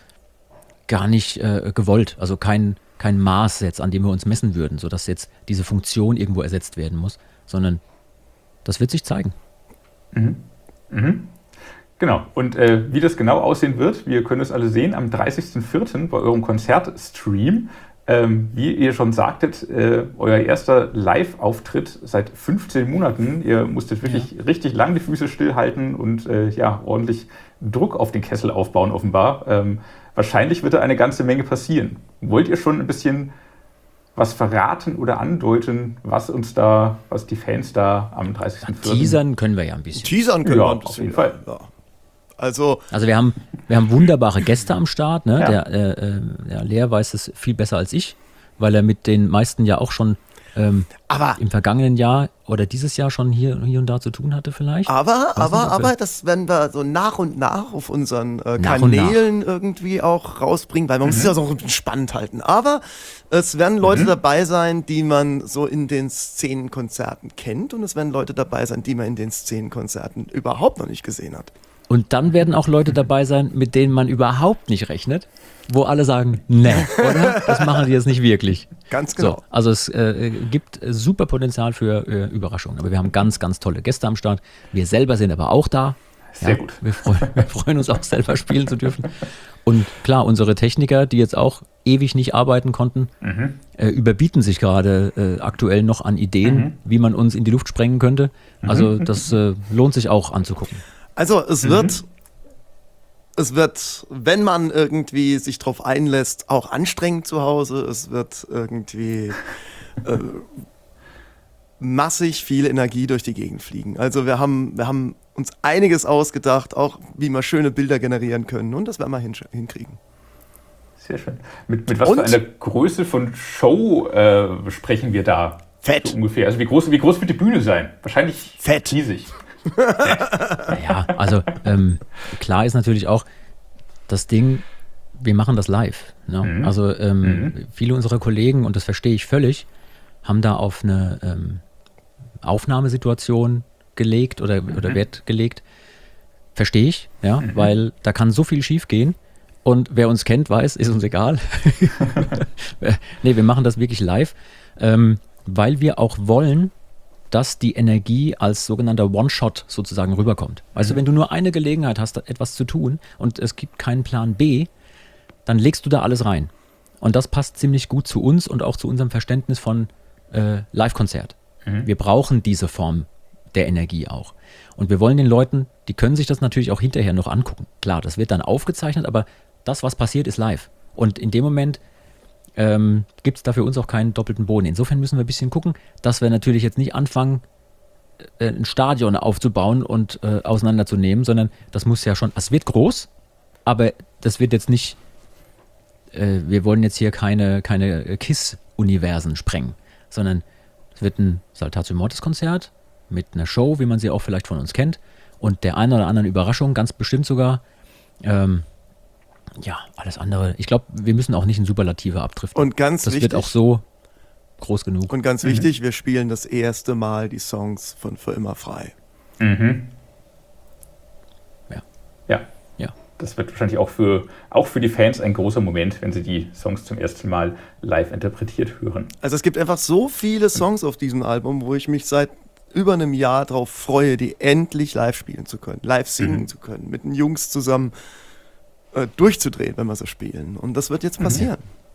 C: gar nicht äh, gewollt. Also kein, kein Maß jetzt, an dem wir uns messen würden, sodass jetzt diese Funktion irgendwo ersetzt werden muss, sondern das wird sich zeigen.
B: Mhm. Mhm. Genau, und äh, wie das genau aussehen wird, wir können es alle sehen am dreißigsten vierten bei eurem Konzertstream. Ähm, wie ihr schon sagtet, äh, euer erster Live-Auftritt seit fünfzehn Monaten. Ihr musstet wirklich ja. richtig lang die Füße stillhalten und äh, ja, ordentlich Druck auf den Kessel aufbauen offenbar. Ähm, wahrscheinlich wird da eine ganze Menge passieren. Wollt ihr schon ein bisschen was verraten oder andeuten, was uns da, was die Fans da am dreißigsten vierten
C: Teasern können wir ja ein bisschen.
D: Teasern können
B: ja,
D: wir ein bisschen.
B: Auf jeden Fall.
D: Ja. Also,
C: also wir haben, wir haben wunderbare Gäste am Start. Ne? Ja. Der, äh, der Lea weiß es viel besser als ich, weil er mit den meisten ja auch schon ähm,
D: aber,
C: im vergangenen Jahr oder dieses Jahr schon hier, hier und da zu tun hatte vielleicht.
D: Aber, aber, nicht, aber das werden wir so nach und nach auf unseren äh, Kanälen irgendwie auch rausbringen, weil man mhm. muss es ja so ein bisschen spannend halten. Aber es werden Leute mhm. dabei sein, die man so in den Szenenkonzerten kennt und es werden Leute dabei sein, die man in den Szenenkonzerten überhaupt noch nicht gesehen hat.
C: Und dann werden auch Leute dabei sein, mit denen man überhaupt nicht rechnet, wo alle sagen, ne, oder? Das machen die jetzt nicht wirklich.
D: Ganz genau.
C: So, also es äh, gibt super Potenzial für äh, Überraschungen. Aber wir haben ganz, ganz tolle Gäste am Start. Wir selber sind aber auch da.
B: Sehr ja, gut.
C: Wir freuen, wir freuen uns auch selber spielen zu dürfen. Und klar, unsere Techniker, die jetzt auch ewig nicht arbeiten konnten,
B: Mhm.
C: äh, überbieten sich gerade äh, aktuell noch an Ideen,
B: Mhm.
C: wie man uns in die Luft sprengen könnte. Also das äh, lohnt sich auch anzugucken.
D: Also es wird, es wird, wenn man irgendwie sich drauf einlässt, auch anstrengend zu Hause. Es wird irgendwie äh, massig viel Energie durch die Gegend fliegen. Also wir haben, wir haben uns einiges ausgedacht, auch wie wir schöne Bilder generieren können. Und das werden wir hinsch- hinkriegen.
B: Sehr schön. Mit, mit was
D: Und?
B: für einer Größe von Show äh, sprechen wir da?
D: Fett.
B: So ungefähr. Also wie groß, wie groß wird die Bühne sein? Wahrscheinlich
D: Fett.
B: riesig.
C: Naja, also ähm, klar ist natürlich auch das Ding, wir machen das live. Ne?
B: Mhm.
C: Also ähm,
B: Mhm.
C: viele unserer Kollegen, und das verstehe ich völlig, haben da auf eine ähm, Aufnahmesituation gelegt oder, oder Wert gelegt. Verstehe ich, ja, weil da kann so viel schief gehen. Und wer uns kennt, weiß, ist uns egal. Nee, wir machen das wirklich live, ähm, weil wir auch wollen, dass die Energie als sogenannter One-Shot sozusagen rüberkommt. Also wenn du nur eine Gelegenheit hast, etwas zu tun und es gibt keinen Plan B, dann legst du da alles rein. Und das passt ziemlich gut zu uns und auch zu unserem Verständnis von äh, Live-Konzert. Wir brauchen diese Form der Energie auch. Und wir wollen den Leuten, die können sich das natürlich auch hinterher noch angucken. Klar, das wird dann aufgezeichnet, aber das, was passiert, ist live. Und in dem Moment ähm, gibt es da für uns auch keinen doppelten Boden. Insofern müssen wir ein bisschen gucken, dass wir natürlich jetzt nicht anfangen, äh, ein Stadion aufzubauen und äh, auseinanderzunehmen, sondern das muss ja schon, es wird groß, aber das wird jetzt nicht, äh, wir wollen jetzt hier keine, keine KISS-Universen sprengen, sondern es wird ein Saltatio Mortis-Konzert mit einer Show, wie man sie auch vielleicht von uns kennt, und der einen oder anderen Überraschung, ganz bestimmt sogar. Ähm, ja, alles andere. Ich glaube, wir müssen auch nicht in Superlative abdriften.
D: Und ganz
C: das
D: wichtig,
C: wird auch so groß genug.
D: und ganz wichtig, wir spielen das erste Mal die Songs von Für immer frei.
B: Mhm.
C: Ja.
B: Ja.
C: Ja.
B: Das wird wahrscheinlich auch für, auch für die Fans ein großer Moment, wenn sie die Songs zum ersten Mal live interpretiert hören.
D: Also es gibt einfach so viele Songs auf diesem Album, wo ich mich seit über einem Jahr darauf freue, die endlich live spielen zu können, live singen
B: Mhm.
D: zu können, mit den Jungs zusammen äh, durchzudrehen, wenn wir so spielen. Und das wird jetzt passieren.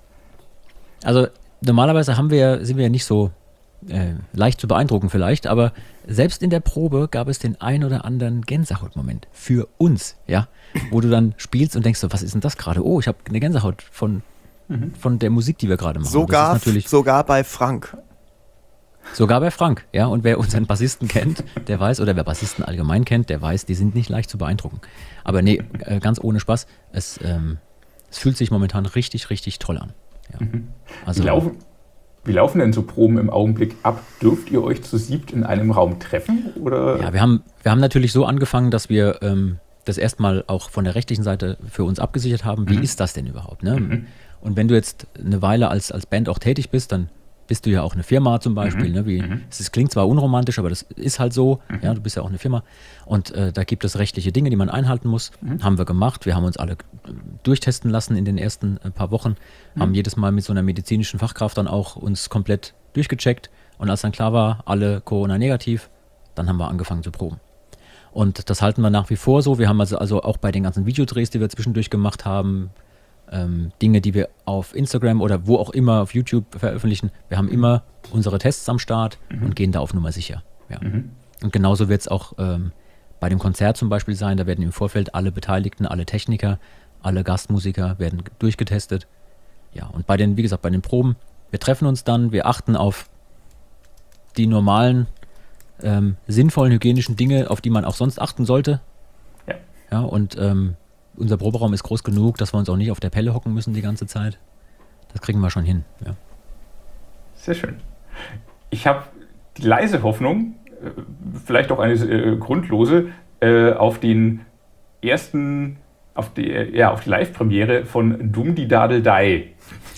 C: Also normalerweise haben wir, sind wir ja nicht so äh, leicht zu beeindrucken vielleicht, aber selbst in der Probe gab es den ein oder anderen Gänsehautmoment für uns, ja, wo du dann spielst und denkst so, was ist denn das gerade? Oh, ich habe eine Gänsehaut von, von der Musik, die wir gerade machen.
D: Sogar,
C: das ist natürlich
D: sogar bei Frank.
C: sogar bei Frank, ja, und wer unseren Bassisten kennt, der weiß, oder wer Bassisten allgemein kennt, der weiß, die sind nicht leicht zu beeindrucken. Aber nee, äh, ganz ohne Spaß, es, ähm, es fühlt sich momentan richtig, richtig toll an. Ja. Also,
B: Wie laufen, wie laufen denn so Proben im Augenblick ab? Dürft ihr euch zu siebt in einem Raum treffen? Oder?
C: Ja, wir haben, wir haben natürlich so angefangen, dass wir ähm, das erstmal auch von der rechtlichen Seite für uns abgesichert haben. Wie ist das denn überhaupt? Ne? Und wenn du jetzt eine Weile als, als Band auch tätig bist, dann bist du ja auch eine Firma zum Beispiel. Ne? Wie, es ist, klingt zwar unromantisch, aber das ist halt so. Ja, du bist ja auch eine Firma. Und äh, da gibt es rechtliche Dinge, die man einhalten muss. Haben wir gemacht. Wir haben uns alle äh, durchtesten lassen in den ersten äh, paar Wochen. Haben jedes Mal mit so einer medizinischen Fachkraft dann auch uns komplett durchgecheckt. Und als dann klar war, alle Corona-negativ, dann haben wir angefangen zu proben. Und das halten wir nach wie vor so. Wir haben also, also auch bei den ganzen Videodrehs, die wir zwischendurch gemacht haben, ähm, Dinge, die wir auf Instagram oder wo auch immer auf YouTube veröffentlichen, wir haben immer unsere Tests am Start und gehen da auf Nummer sicher. Ja. Und genauso wird es auch ähm, bei dem Konzert zum Beispiel sein. Da werden im Vorfeld alle Beteiligten, alle Techniker, alle Gastmusiker werden durchgetestet. Ja, und bei den, wie gesagt, bei den Proben, wir treffen uns dann, wir achten auf die normalen Ähm, sinnvollen hygienischen Dinge, auf die man auch sonst achten sollte.
B: Ja.
C: Ja, und ähm, unser Proberaum ist groß genug, dass wir uns auch nicht auf der Pelle hocken müssen die ganze Zeit. Das kriegen wir schon hin. Ja.
B: Sehr schön. Ich habe die leise Hoffnung, äh, vielleicht auch eine äh, grundlose, äh, auf den ersten, auf die, äh, ja, auf die Live-Premiere von Dum di Dadel Dai.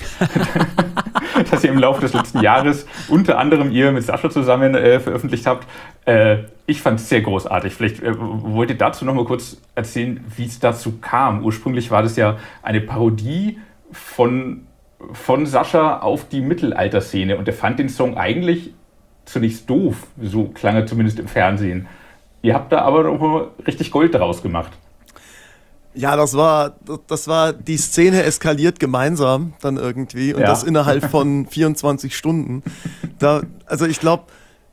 B: Das ihr im Laufe des letzten Jahres unter anderem ihr mit Sascha zusammen äh, veröffentlicht habt. Äh, ich fand es sehr großartig. Vielleicht äh, wollt ihr dazu noch mal kurz erzählen, wie es dazu kam. Ursprünglich war das ja eine Parodie von, von Sascha auf die Mittelalterszene und er fand den Song eigentlich zunächst doof. So klang er zumindest im Fernsehen. Ihr habt da aber noch mal richtig Gold draus gemacht.
D: Ja, das war, das war, die Szene eskaliert gemeinsam dann irgendwie und
B: Ja.
D: das innerhalb von vierundzwanzig Stunden. Da, also ich glaube,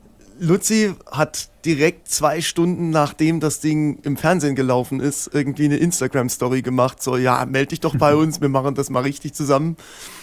D: Luzi hat direkt zwei Stunden nachdem das Ding im Fernsehen gelaufen ist, irgendwie eine Instagram-Story gemacht, so, ja, melde dich doch bei uns, wir machen das mal richtig zusammen.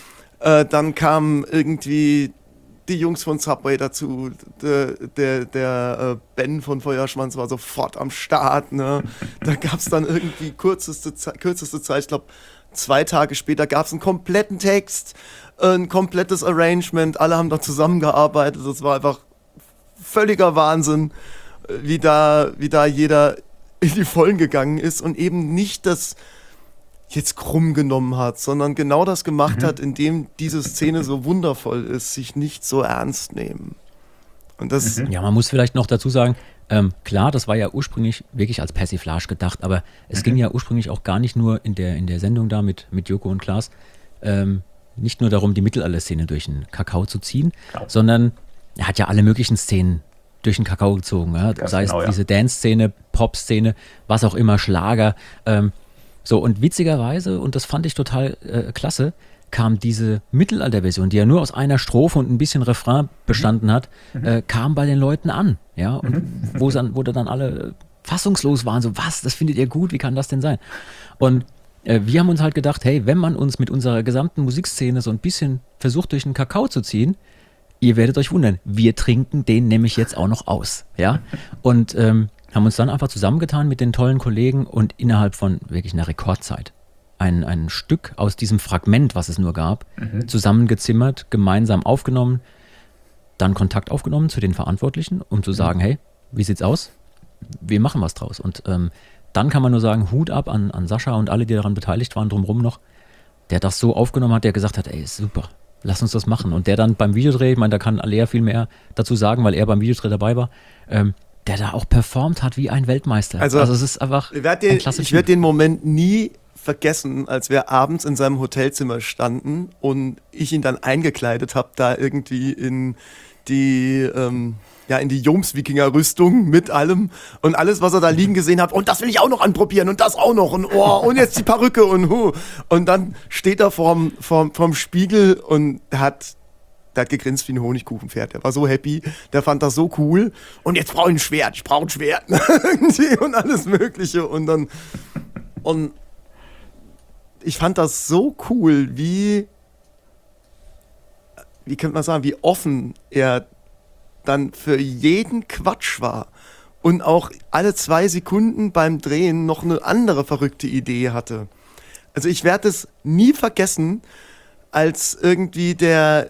D: Äh, dann kam irgendwie die Jungs von Subway dazu, der, der, der äh, Ben von Feuerschwanz war sofort am Start, ne? Da gab es dann irgendwie kürzeste, Ze- kürzeste Zeit, ich glaube zwei Tage später gab es einen kompletten Text, ein komplettes Arrangement, alle haben da zusammengearbeitet, das war einfach völliger Wahnsinn, wie da, wie da jeder in die Vollen gegangen ist und eben nicht das jetzt krumm genommen hat, sondern genau das gemacht
B: Mhm.
D: hat, indem diese Szene so wundervoll ist, sich nicht so ernst nehmen. Und das,
B: Mhm.
C: Ja, man muss vielleicht noch dazu sagen, ähm, klar, das war ja ursprünglich wirklich als Persiflage gedacht, aber es
B: Mhm.
C: ging ja ursprünglich auch gar nicht nur in der, in der Sendung da mit, mit Joko und Klaas, ähm, nicht nur darum, die Mittelalter-Szene durch den Kakao zu ziehen,
B: Genau.
C: sondern er hat ja alle möglichen Szenen durch den Kakao gezogen. Ja?
B: Ganz
C: Sei
B: genau,
C: es
B: ja.
C: diese Dance-Szene, Pop-Szene, was auch immer, Schlager. Ähm, so, und witzigerweise, und das fand ich total äh, klasse, kam diese Mittelalter-Version, die ja nur aus einer Strophe und ein bisschen Refrain bestanden hat, äh, kam bei den Leuten an. Ja? Und wo, dann, wo da dann alle fassungslos waren, so, was, das findet ihr gut, wie kann das denn sein? Und äh, wir haben uns halt gedacht, hey, wenn man uns mit unserer gesamten Musikszene so ein bisschen versucht, durch den Kakao zu ziehen, ihr werdet euch wundern, wir trinken den nämlich jetzt auch noch aus. Ja? Und ähm, haben uns dann einfach zusammengetan mit den tollen Kollegen und innerhalb von wirklich einer Rekordzeit ein, ein Stück aus diesem Fragment, was es nur gab, zusammengezimmert, gemeinsam aufgenommen, dann Kontakt aufgenommen zu den Verantwortlichen, um zu sagen, hey, wie sieht's aus? Wir machen was draus. Und ähm, dann kann man nur sagen, Hut ab an, an Sascha und alle, die daran beteiligt waren, drumherum noch, der das so aufgenommen hat, der gesagt hat, ey, ist super, lass uns das machen. Und der dann beim Videodreh, ich meine, da kann Alea viel mehr dazu sagen, weil er beim Videodreh dabei war, ähm, der da auch performt hat wie ein Weltmeister.
D: Also,
C: Also, es ist einfach
D: ich werde
C: ein
D: den,
C: klasse
D: ich
C: Typ.
D: werd den Moment nie vergessen, als wir abends in seinem Hotelzimmer standen und ich ihn dann eingekleidet habe, da irgendwie in die, ähm, ja, in die Joms-Wikinger-Rüstung mit allem und alles, was er da liegen gesehen hat. Und das will ich auch noch anprobieren und das auch noch und oh, und jetzt die Perücke und hu. Und dann steht er vorm, vorm, vorm Spiegel und hat, der hat gegrinst wie ein Honigkuchenpferd. Der war so happy, der fand das so cool. Und jetzt brauche ich ein Schwert, ich brauche ein Schwert. Irgendwie und alles Mögliche. Und dann, und ich fand das so cool, wie, wie könnte man sagen, wie offen er dann für jeden Quatsch war und auch alle zwei Sekunden beim Drehen noch eine andere verrückte Idee hatte. Also ich werde es nie vergessen, als irgendwie der,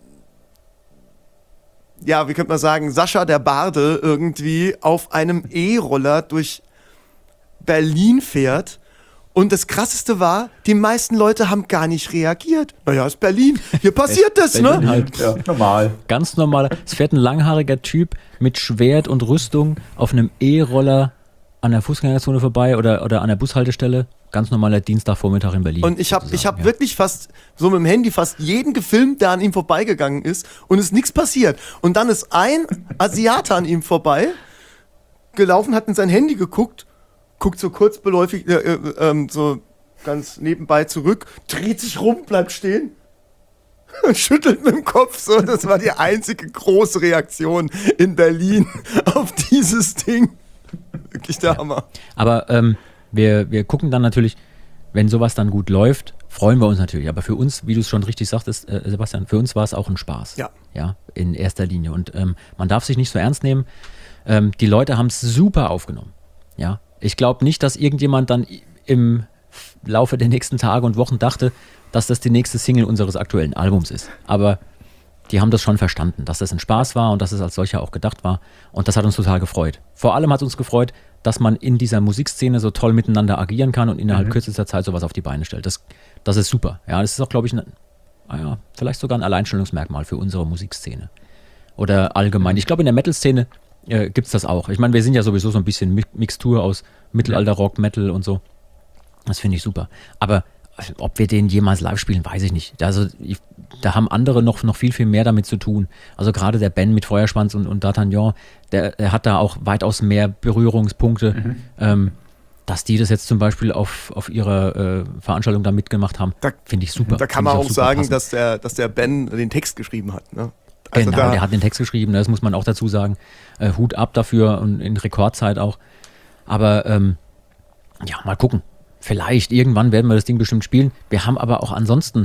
D: ja, wie könnte man sagen, Sascha der Barde irgendwie auf einem E-Roller durch Berlin fährt. Und das Krasseste war, die meisten Leute haben gar nicht reagiert. Naja, ist Berlin, hier passiert das,
C: Berlin
D: ne?
C: halt.
B: Ja, normal.
C: Ganz normaler, es fährt ein langhaariger Typ mit Schwert und Rüstung auf einem E-Roller an der Fußgängerzone vorbei oder, oder an der Bushaltestelle. Ganz normaler Dienstagvormittag in Berlin.
D: Und ich habe ich
C: sozusagen,
D: hab
C: ja.
D: wirklich fast so mit dem Handy fast jeden gefilmt, der an ihm vorbeigegangen ist und es ist nichts passiert. Und dann ist ein Asiate an ihm vorbei gelaufen, hat in sein Handy geguckt, guckt so kurz beläufig, äh, äh, ähm, so ganz nebenbei zurück, dreht sich rum, bleibt stehen und schüttelt mit dem Kopf so. Das war die einzige große Reaktion in Berlin auf dieses Ding. Wirklich der Hammer.
C: Aber ähm, wir, wir gucken dann natürlich, wenn sowas dann gut läuft, freuen wir uns natürlich. Aber für uns, wie du es schon richtig sagtest, äh, Sebastian, für uns war es auch ein Spaß.
D: Ja.
C: Ja, in erster Linie. Und ähm, man darf sich nicht so ernst nehmen. Ähm, die Leute haben es super aufgenommen. Ja. Ich glaube nicht, dass irgendjemand dann im Laufe der nächsten Tage und Wochen dachte, dass das die nächste Single unseres aktuellen Albums ist. Aber die haben das schon verstanden, dass das ein Spaß war und dass es als solcher auch gedacht war. Und das hat uns total gefreut. Vor allem hat uns gefreut, dass man in dieser Musikszene so toll miteinander agieren kann und innerhalb
B: Mhm.
C: kürzester Zeit sowas auf die Beine stellt. Das, das ist super. Ja, das ist auch, glaube ich, ein, ja, vielleicht sogar ein Alleinstellungsmerkmal für unsere Musikszene. Oder allgemein. Ich glaube, in der Metal-Szene äh, gibt es das auch. Ich meine, wir sind ja sowieso so ein bisschen Mi- Mixtur aus Mittelalter-Rock, Metal und so. Das finde ich super. Aber ob wir den jemals live spielen, weiß ich nicht. Also ich, da haben andere noch, noch viel, viel mehr damit zu tun. Also gerade der Ben mit Feuerschwanz und, und D'Artagnan, der, der hat da auch weitaus mehr Berührungspunkte.
B: Mhm.
C: Ähm, dass die das jetzt zum Beispiel auf, auf ihrer äh, Veranstaltung da mitgemacht haben, finde ich super.
D: Da kann
C: Find
D: man
C: ich
D: auch sagen,
C: passend.
D: dass der, dass der Ben den Text geschrieben hat. Ne? Also
C: genau,
D: da,
C: der hat den Text geschrieben, das muss man auch dazu sagen. Äh, Hut ab dafür und in Rekordzeit auch. Aber ähm, ja, mal gucken. Vielleicht, irgendwann werden wir das Ding bestimmt spielen. Wir haben aber auch ansonsten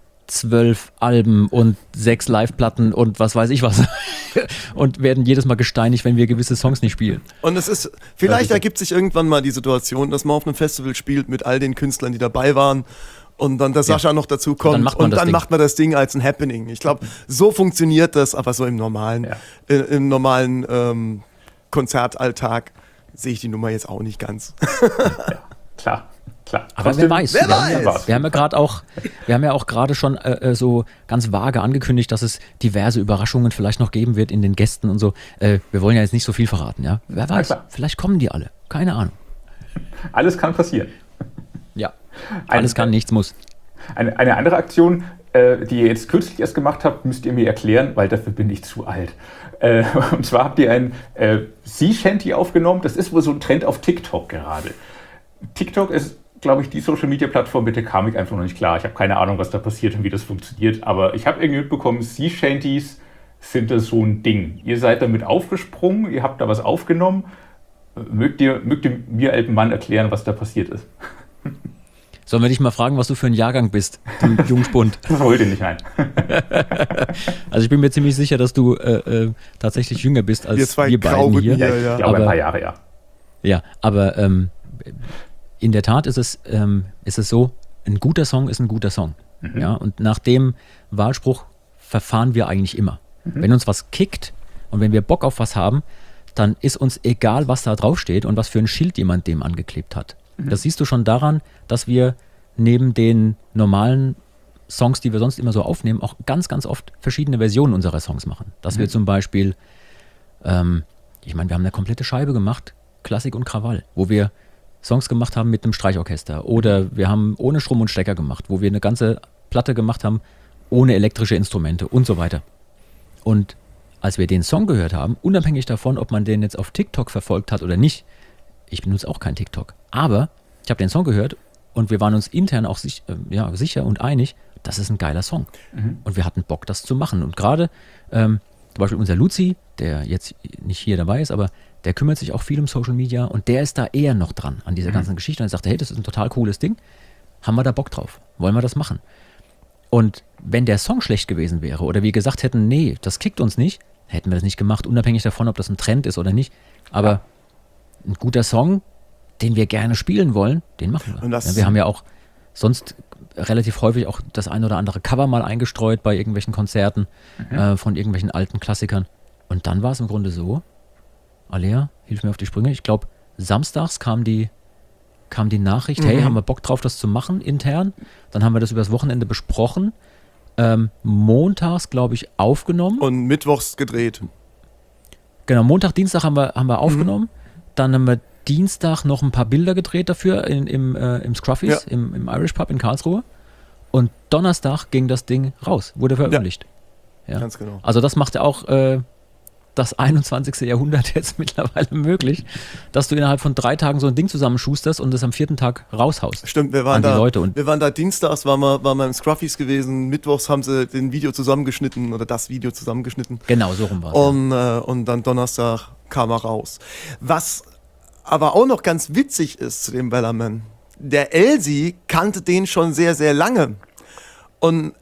C: zwölf Alben und sechs Live-Platten und was weiß ich was. Und werden jedes Mal gesteinigt, wenn wir gewisse Songs nicht spielen.
D: Und es ist, vielleicht ergibt sich irgendwann mal die Situation, dass man auf einem Festival spielt mit all den Künstlern, die dabei waren. Und dann der Sascha ja. noch dazu kommt. Und dann macht man, und das, dann Ding. Macht man das Ding als ein Happening. Ich glaube, so funktioniert das, aber so im normalen, ja. äh, im normalen ähm, Konzertalltag sehe ich die Nummer jetzt auch nicht ganz.
B: Ja, klar. Klar.
C: Aber
B: Trotzdem,
C: wer weiß,
D: wer
C: wir,
D: weiß.
C: Haben ja, wir haben ja gerade auch, wir haben ja auch gerade schon äh, so ganz vage angekündigt, dass es diverse Überraschungen vielleicht noch geben wird in den Gästen und so. Äh, wir wollen ja jetzt nicht so viel verraten, ja. Wer weiß, ja, vielleicht kommen die alle. Keine Ahnung.
B: Alles kann passieren.
C: Ja, alles ein, kann, nichts muss.
B: Eine, eine andere Aktion, äh, die ihr jetzt kürzlich erst gemacht habt, müsst ihr mir erklären, weil dafür bin ich zu alt. Äh, und zwar habt ihr ein äh, Sea Shanty aufgenommen. Das ist wohl so ein Trend auf TikTok gerade. TikTok ist, glaube ich, die Social-Media-Plattform, mit der kam ich einfach noch nicht klar. Ich habe keine Ahnung, was da passiert und wie das funktioniert, aber ich habe irgendwie mitbekommen, Sea Shanties sind das so ein Ding. Ihr seid damit aufgesprungen, ihr habt da was aufgenommen. Mögt ihr, mögt ihr mir, alten Mann, erklären, was da passiert ist?
C: Sollen wir dich mal fragen, was du für ein Jahrgang bist, du Jungspund?
B: Das wollte ich nicht, nein.
C: Also ich bin mir ziemlich sicher, dass du äh, äh, tatsächlich jünger bist als
D: wir, zwei
C: wir beiden hier.
B: Ja, ich glaube,
C: aber,
B: ein paar Jahre, ja.
C: Ja, aber ähm, in der Tat ist es, ähm, ist es so, ein guter Song ist ein guter Song. Mhm. Ja, und nach dem Wahlspruch verfahren wir eigentlich immer. Mhm. Wenn uns was kickt und wenn wir Bock auf was haben, dann ist uns egal, was da draufsteht und was für ein Schild jemand dem angeklebt hat. Mhm. Das siehst du schon daran, dass wir neben den normalen Songs, die wir sonst immer so aufnehmen, auch ganz, ganz oft verschiedene Versionen unserer Songs machen. Dass mhm. wir zum Beispiel, ähm, ich meine, wir haben eine komplette Scheibe gemacht, Klassik und Krawall, wo wir Songs gemacht haben mit einem Streichorchester. Oder wir haben ohne Strom und Stecker gemacht, wo wir eine ganze Platte gemacht haben, ohne elektrische Instrumente und so weiter. Und als wir den Song gehört haben, unabhängig davon, ob man den jetzt auf TikTok verfolgt hat oder nicht, ich benutze auch kein TikTok, aber ich habe den Song gehört und wir waren uns intern auch sich, äh, ja, sicher und einig, das ist ein geiler Song. Mhm. Und wir hatten Bock, das zu machen. Und gerade ähm, zum Beispiel unser Luzi, der jetzt nicht hier dabei ist, aber der kümmert sich auch viel um Social Media und der ist da eher noch dran an dieser mhm. ganzen Geschichte und er sagte, hey, das ist ein total cooles Ding, haben wir da Bock drauf, wollen wir das machen? Und wenn der Song schlecht gewesen wäre oder wir gesagt hätten, nee, das kickt uns nicht, hätten wir das nicht gemacht, unabhängig davon, ob das ein Trend ist oder nicht, aber ein guter Song, den wir gerne spielen wollen, den machen wir. Ja, wir haben ja auch sonst relativ häufig auch das ein oder andere Cover mal eingestreut bei irgendwelchen Konzerten mhm. äh, von irgendwelchen alten Klassikern und dann war es im Grunde so, Alea, hilf mir auf die Sprünge. Ich glaube, samstags kam die, kam die Nachricht, mhm. hey, haben wir Bock drauf, das zu machen intern? Dann haben wir das übers Wochenende besprochen. Ähm, montags, glaube ich, aufgenommen.
D: Und mittwochs gedreht.
C: Genau, Montag, Dienstag haben wir, haben wir aufgenommen. Mhm. Dann haben wir Dienstag noch ein paar Bilder gedreht dafür in, im, äh, im Scruffys, ja. im, im Irish Pub in Karlsruhe. Und Donnerstag ging das Ding raus, wurde veröffentlicht. Ja. Ja.
D: Ganz genau.
C: Also das macht ja auch äh, das einundzwanzigste Jahrhundert jetzt mittlerweile möglich, dass du innerhalb von drei Tagen so ein Ding zusammenschusterst und das am vierten Tag raushaust.
D: Stimmt, wir waren
C: an die
D: da,
C: Leute. Und
D: wir waren da dienstags, waren wir, waren wir im Scruffys gewesen, mittwochs haben sie den Video zusammengeschnitten oder das Video zusammengeschnitten.
C: Genau, so rum war es.
D: Und, ja. äh, und dann Donnerstag kam er raus. Was aber auch noch ganz witzig ist zu dem Bellerman, der Elsie kannte den schon sehr, sehr lange. Und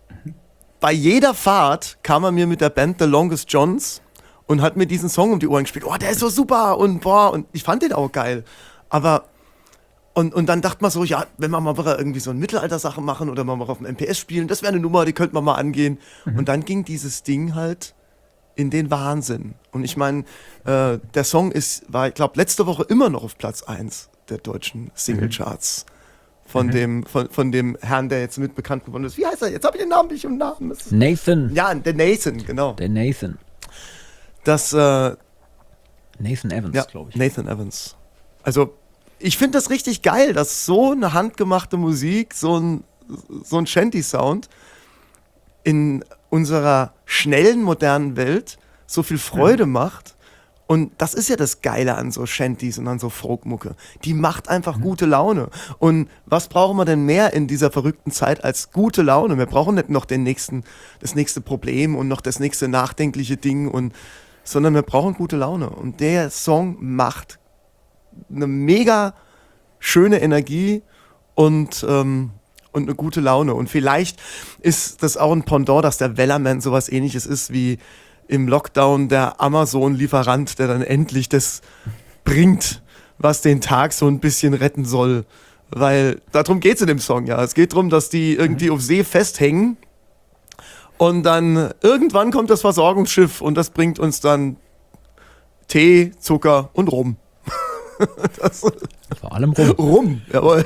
D: bei jeder Fahrt kam er mir mit der Band The Longest Johns und hat mir diesen Song um die Ohren gespielt. Oh, der ist so super und boah, und ich fand den auch geil. Aber, und, und dann dachte man so, ja, wenn wir mal wieder irgendwie so eine Mittelalter-Sache machen oder mal auf dem M P S spielen, das wäre eine Nummer, die könnte man mal angehen. Mhm. Und dann ging dieses Ding halt in den Wahnsinn. Und ich meine, äh, der Song ist, war, ich glaube, letzte Woche immer noch auf Platz eins der deutschen Singlecharts. Von, mhm. dem, von, von dem Herrn, der jetzt mit bekannt geworden ist. Wie heißt er? Jetzt habe ich den Namen nicht im Namen. Das
C: Nathan.
D: Ja, der Nathan, genau.
C: Der Nathan.
D: Das, äh,
C: Nathan Evans,
D: ja,
C: glaube ich.
D: Nathan Evans. Also, ich finde das richtig geil, dass so eine handgemachte Musik, so ein, so ein Shanty-Sound in unserer schnellen, modernen Welt so viel Freude mhm. macht Und das ist ja das Geile an so Shanties und an so Folkmucke. Die macht einfach gute Laune. Und was brauchen wir denn mehr in dieser verrückten Zeit als gute Laune? Wir brauchen nicht noch den nächsten, das nächste Problem und noch das nächste nachdenkliche Ding, und, sondern wir brauchen gute Laune. Und der Song macht eine mega schöne Energie und, ähm, und eine gute Laune. Und vielleicht ist das auch ein Pendant, dass der Wellerman sowas Ähnliches ist wie im Lockdown der Amazon-Lieferant, der dann endlich das bringt, was den Tag so ein bisschen retten soll. Weil darum geht es in dem Song, ja. Es geht darum, dass die irgendwie auf See festhängen und dann irgendwann kommt das Versorgungsschiff und das bringt uns dann Tee, Zucker und Rum. Das,
C: vor allem Rum.
D: Rum, jawohl.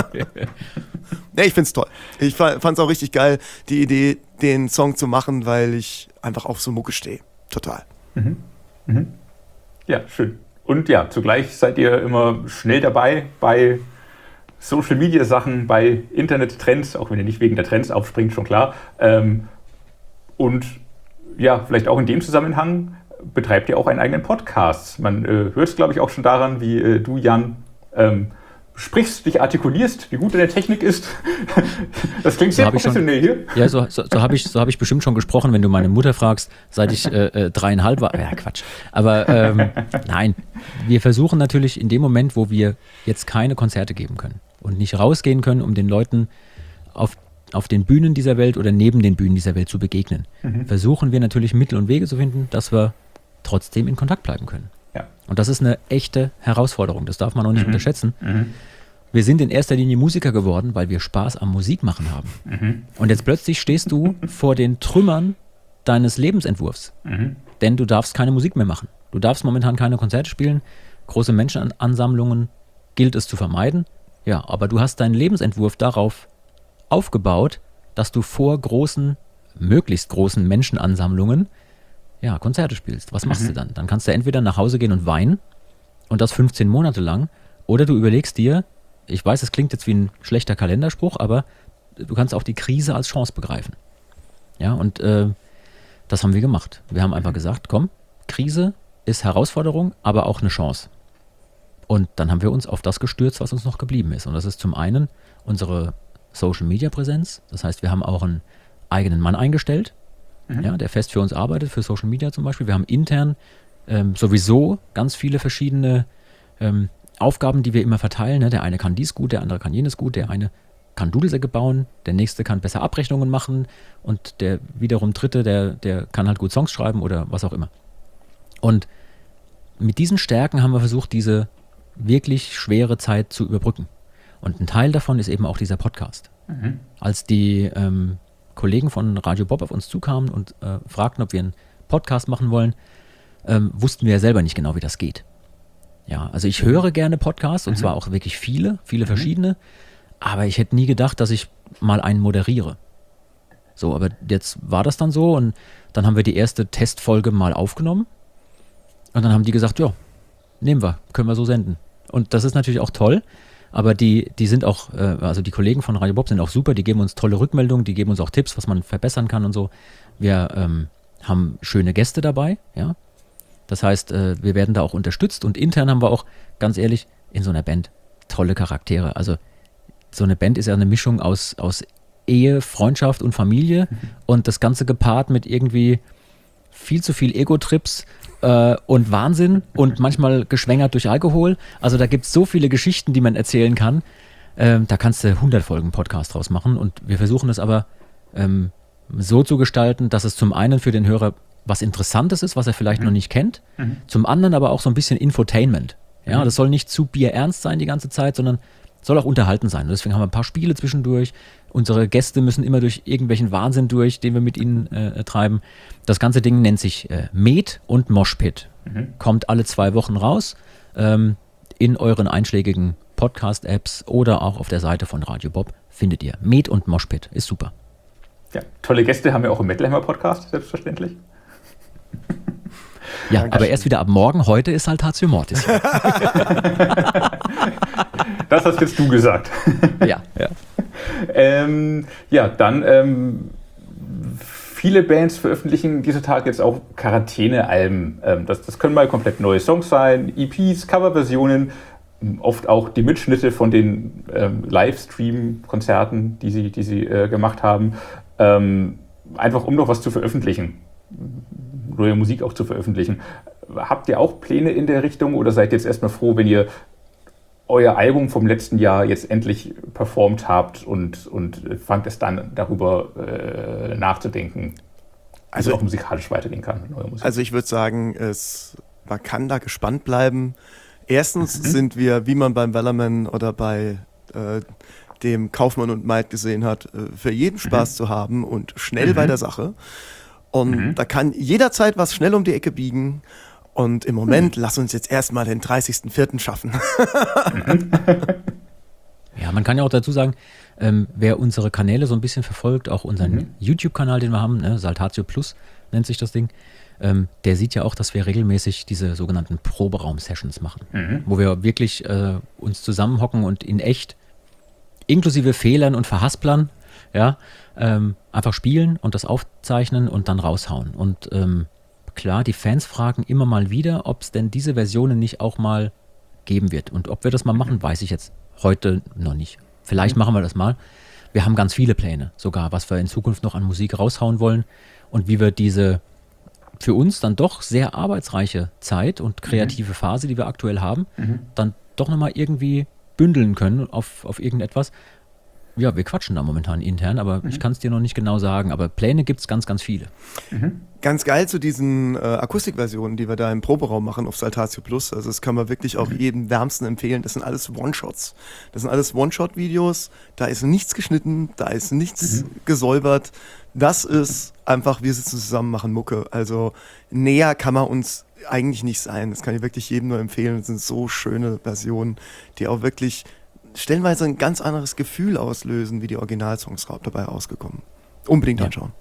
D: Nee, ich find's toll. Ich fand's auch richtig geil, die Idee, den Song zu machen, weil ich einfach auf so Mucke stehe. Total.
B: Mhm. Mhm. Ja, schön. Und ja, zugleich seid ihr immer schnell dabei bei Social-Media-Sachen, bei Internet-Trends, auch wenn ihr nicht wegen der Trends aufspringt, schon klar. Ähm, und ja, vielleicht auch in dem Zusammenhang betreibt ihr auch einen eigenen Podcast. Man äh, hört es, glaube ich, auch schon daran, wie äh, du, Jan, ähm, sprichst, dich artikulierst, wie gut deine Technik ist. Das klingt sehr so professionell schon, hier.
C: Ja, so, so, so habe ich, so hab ich bestimmt schon gesprochen, wenn du meine Mutter fragst, seit ich äh, äh, dreieinhalb war. Ja, Quatsch. Aber ähm, nein, wir versuchen natürlich in dem Moment, wo wir jetzt keine Konzerte geben können und nicht rausgehen können, um den Leuten auf, auf den Bühnen dieser Welt oder neben den Bühnen dieser Welt zu begegnen, mhm. versuchen wir natürlich Mittel und Wege zu finden, dass wir trotzdem in Kontakt bleiben können. Ja. Und das ist eine echte Herausforderung, das darf man auch nicht mhm. unterschätzen. Mhm. Wir sind in erster Linie Musiker geworden, weil wir Spaß am Musikmachen haben. Mhm. Und jetzt plötzlich stehst du vor den Trümmern deines Lebensentwurfs, mhm. denn du darfst keine Musik mehr machen. Du darfst momentan keine Konzerte spielen, große Menschenansammlungen gilt es zu vermeiden. Ja, aber du hast deinen Lebensentwurf darauf aufgebaut, dass du vor großen, möglichst großen Menschenansammlungen ja, Konzerte spielst. Was machst mhm. du dann? Dann kannst du entweder nach Hause gehen und weinen und das fünfzehn Monate lang, oder du überlegst dir, ich weiß, es klingt jetzt wie ein schlechter Kalenderspruch, aber du kannst auch die Krise als Chance begreifen. Ja, und äh, das haben wir gemacht. Wir haben einfach gesagt, komm, Krise ist Herausforderung, aber auch eine Chance. Und dann haben wir uns auf das gestürzt, was uns noch geblieben ist. Und das ist zum einen unsere Social-Media-Präsenz. Das heißt, wir haben auch einen eigenen Mann eingestellt, mhm. ja, der fest für uns arbeitet, für Social Media zum Beispiel. Wir haben intern ähm, sowieso ganz viele verschiedene ähm, Aufgaben, die wir immer verteilen. Ne? Der eine kann dies gut, der andere kann jenes gut, der eine kann Dudelsäcke bauen, der nächste kann besser Abrechnungen machen und der wiederum dritte, der, der kann halt gut Songs schreiben oder was auch immer. Und mit diesen Stärken haben wir versucht, diese wirklich schwere Zeit zu überbrücken. Und ein Teil davon ist eben auch dieser Podcast. Mhm. Als die ähm, Kollegen von Radio Bob auf uns zukamen und äh, fragten, ob wir einen Podcast machen wollen, ähm, wussten wir ja selber nicht genau, wie das geht. Ja, also ich höre gerne Podcasts und mhm. zwar auch wirklich viele, viele mhm. verschiedene, aber ich hätte nie gedacht, dass ich mal einen moderiere. So, aber jetzt war das dann so und dann haben wir die erste Testfolge mal aufgenommen und dann haben die gesagt, ja, nehmen wir, können wir so senden. Und das ist natürlich auch toll, aber die, die sind auch, äh, also die Kollegen von Radio Bob sind auch super, die geben uns tolle Rückmeldungen, die geben uns auch Tipps, was man verbessern kann und so. Wir ähm, haben schöne Gäste dabei, ja. Das heißt, äh, wir werden da auch unterstützt und intern haben wir auch, ganz ehrlich, in so einer Band tolle Charaktere. Also so eine Band ist ja eine Mischung aus, aus Ehe, Freundschaft und Familie mhm. und das Ganze gepaart mit irgendwie viel zu viel Ego-Trips äh, und Wahnsinn und manchmal geschwängert durch Alkohol. Also da gibt es so viele Geschichten, die man erzählen kann. Ähm, da kannst du hundert Folgen Podcast draus machen und wir versuchen es aber ähm, so zu gestalten, dass es zum einen für den Hörer was Interessantes ist, was er vielleicht mhm. noch nicht kennt, mhm. zum anderen aber auch so ein bisschen Infotainment. Ja, mhm. das soll nicht zu bierernst sein die ganze Zeit, sondern soll auch unterhalten sein. Und deswegen haben wir ein paar Spiele zwischendurch. Unsere Gäste müssen immer durch irgendwelchen Wahnsinn durch, den wir mit ihnen äh, treiben. Das ganze Ding nennt sich äh, Met und Moshpit. Mhm. Kommt alle zwei Wochen raus ähm, in euren einschlägigen Podcast-Apps oder auch auf der Seite von Radio Bob findet ihr. Met und Moshpit ist super.
B: Ja, tolle Gäste haben wir auch im Metal Hammer Podcast, selbstverständlich.
C: Ja, aber erst wieder ab morgen. Heute ist Saltatio Mortis.
B: Das hast jetzt du gesagt.
C: Ja, ja.
B: ähm, ja, dann ähm, viele Bands veröffentlichen diese Tage jetzt auch Quarantäne-Alben. Ähm, das, das können mal komplett neue Songs sein, E Ps, Coverversionen, oft auch die Mitschnitte von den ähm, Livestream-Konzerten, die sie, die sie äh, gemacht haben. Ähm, einfach um noch was zu veröffentlichen, neue Musik auch zu veröffentlichen. Habt ihr auch Pläne in der Richtung oder seid ihr jetzt erstmal froh, wenn ihr euer Album vom letzten Jahr jetzt endlich performt habt und, und fangt es dann darüber äh, nachzudenken, wie
D: Also-
B: es auch musikalisch weitergehen kann mit neuer Musik?
D: Also ich würde sagen, es, man kann da gespannt bleiben. Erstens sind wir, wie man beim Wellerman oder bei äh, dem Kaufmann und Maid gesehen hat, äh, für jeden Spaß zu haben und schnell bei der Sache. Und da kann jederzeit was schnell um die Ecke biegen. Und im Moment, lass uns jetzt erstmal den dreißigsten vierten schaffen.
C: Ja, man kann ja auch dazu sagen, ähm, wer unsere Kanäle so ein bisschen verfolgt, auch unseren
B: Mhm.
C: YouTube-Kanal, den wir haben, ne, Saltatio Plus nennt sich das Ding, ähm, der sieht ja auch, dass wir regelmäßig diese sogenannten Proberaum-Sessions machen,
B: Mhm.
C: wo wir wirklich äh, uns zusammenhocken und in echt, inklusive Fehlern und Verhasplern, ja, ähm, einfach spielen und das aufzeichnen und dann raushauen. Und ähm, klar, die Fans fragen immer mal wieder, ob es denn diese Versionen nicht auch mal geben wird. Und ob wir das mal machen, weiß ich jetzt heute noch nicht. Vielleicht machen wir das mal. Wir haben ganz viele Pläne, sogar, was wir in Zukunft noch an Musik raushauen wollen und wie wir diese für uns dann doch sehr arbeitsreiche Zeit und kreative Phase, die wir aktuell haben, dann doch nochmal irgendwie bündeln können auf, auf irgendetwas. Ja, wir quatschen da momentan intern, aber ich kann es dir noch nicht genau sagen. Aber Pläne gibt es ganz, ganz viele.
D: Ganz geil zu diesen äh, Akustikversionen, die wir da im Proberaum machen auf Saltatio Plus. Also das kann man wirklich auch jedem wärmsten empfehlen. Das sind alles One-Shots. Das sind alles One-Shot-Videos. Da ist nichts geschnitten, da ist nichts gesäubert. Das ist einfach, wir sitzen zusammen, machen Mucke. Also näher kann man uns eigentlich nicht sein. Das kann ich wirklich jedem nur empfehlen. Das sind so schöne Versionen, die auch wirklich stellenweise ein ganz anderes Gefühl auslösen, wie die Originalsongs dabei rausgekommen. Unbedingt
C: Ja.
D: anschauen.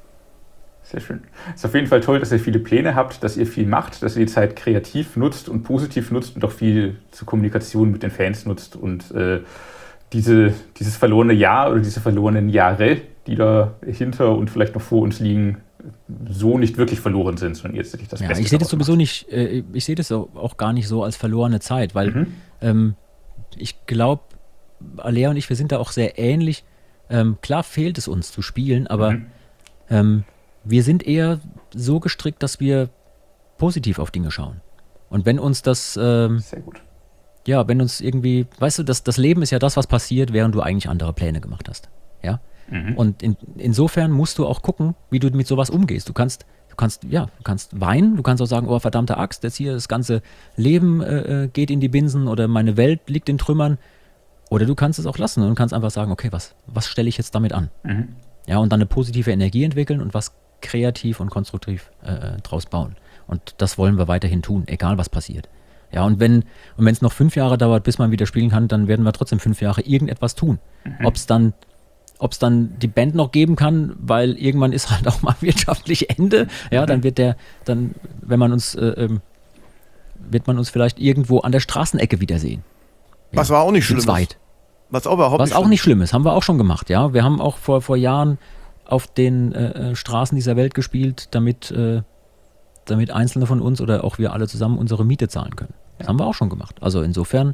B: Sehr schön. Es ist auf jeden Fall toll, dass ihr viele Pläne habt, dass ihr viel macht, dass ihr die Zeit kreativ nutzt und positiv nutzt und auch viel zur Kommunikation mit den Fans nutzt und äh, diese, dieses verlorene Jahr oder diese verlorenen Jahre, die da hinter und vielleicht noch vor uns liegen, so nicht wirklich verloren sind, sondern jetzt wirklich das
C: Ja,
B: Beste
C: ich sehe das
B: daraus
C: sowieso
B: macht.
C: nicht, äh, ich sehe das auch auch gar nicht so als verlorene Zeit, weil
B: Mhm.
C: ähm, ich glaube, Alea und ich, wir sind da auch sehr ähnlich. Ähm, klar fehlt es uns zu spielen, aber
B: Mhm.
C: ähm, wir sind eher so gestrickt, dass wir positiv auf Dinge schauen. Und wenn uns das, ähm,
B: Sehr gut.
C: ja, wenn uns irgendwie, weißt du, das, das Leben ist ja das, was passiert, während du eigentlich andere Pläne gemacht hast. Ja.
B: Mhm.
C: Und in, insofern musst du auch gucken, wie du mit sowas umgehst. Du kannst, du kannst, ja, du kannst weinen, du kannst auch sagen, oh verdammte Axt, jetzt hier das ganze Leben äh, geht in die Binsen oder meine Welt liegt in Trümmern. Oder du kannst es auch lassen und kannst einfach sagen, okay, was, was stelle ich jetzt damit an?
B: Mhm.
C: Ja, und dann eine positive Energie entwickeln und was kreativ und konstruktiv äh, draus bauen. Und das wollen wir weiterhin tun, egal was passiert. Ja, und wenn und wenn es noch fünf Jahre dauert, bis man wieder spielen kann, dann werden wir trotzdem fünf Jahre irgendetwas tun.
B: Mhm.
C: Ob es dann, ob's dann die Band noch geben kann, weil irgendwann ist halt auch mal wirtschaftlich Ende. Ja, dann wird der, dann, wenn man uns, äh, ähm, wird man uns vielleicht irgendwo an der Straßenecke wiedersehen.
D: Was war auch nicht
C: Zu
D: schlimm.
C: zweit.
D: Was auch überhaupt
C: Was
D: nicht
C: auch
D: schlimm
C: nicht schlimm ist, haben wir auch schon gemacht, ja. Wir haben auch vor, vor Jahren auf den äh, Straßen dieser Welt gespielt, damit, äh, damit Einzelne von uns oder auch wir alle zusammen unsere Miete zahlen können. Das haben wir auch schon gemacht. Also insofern,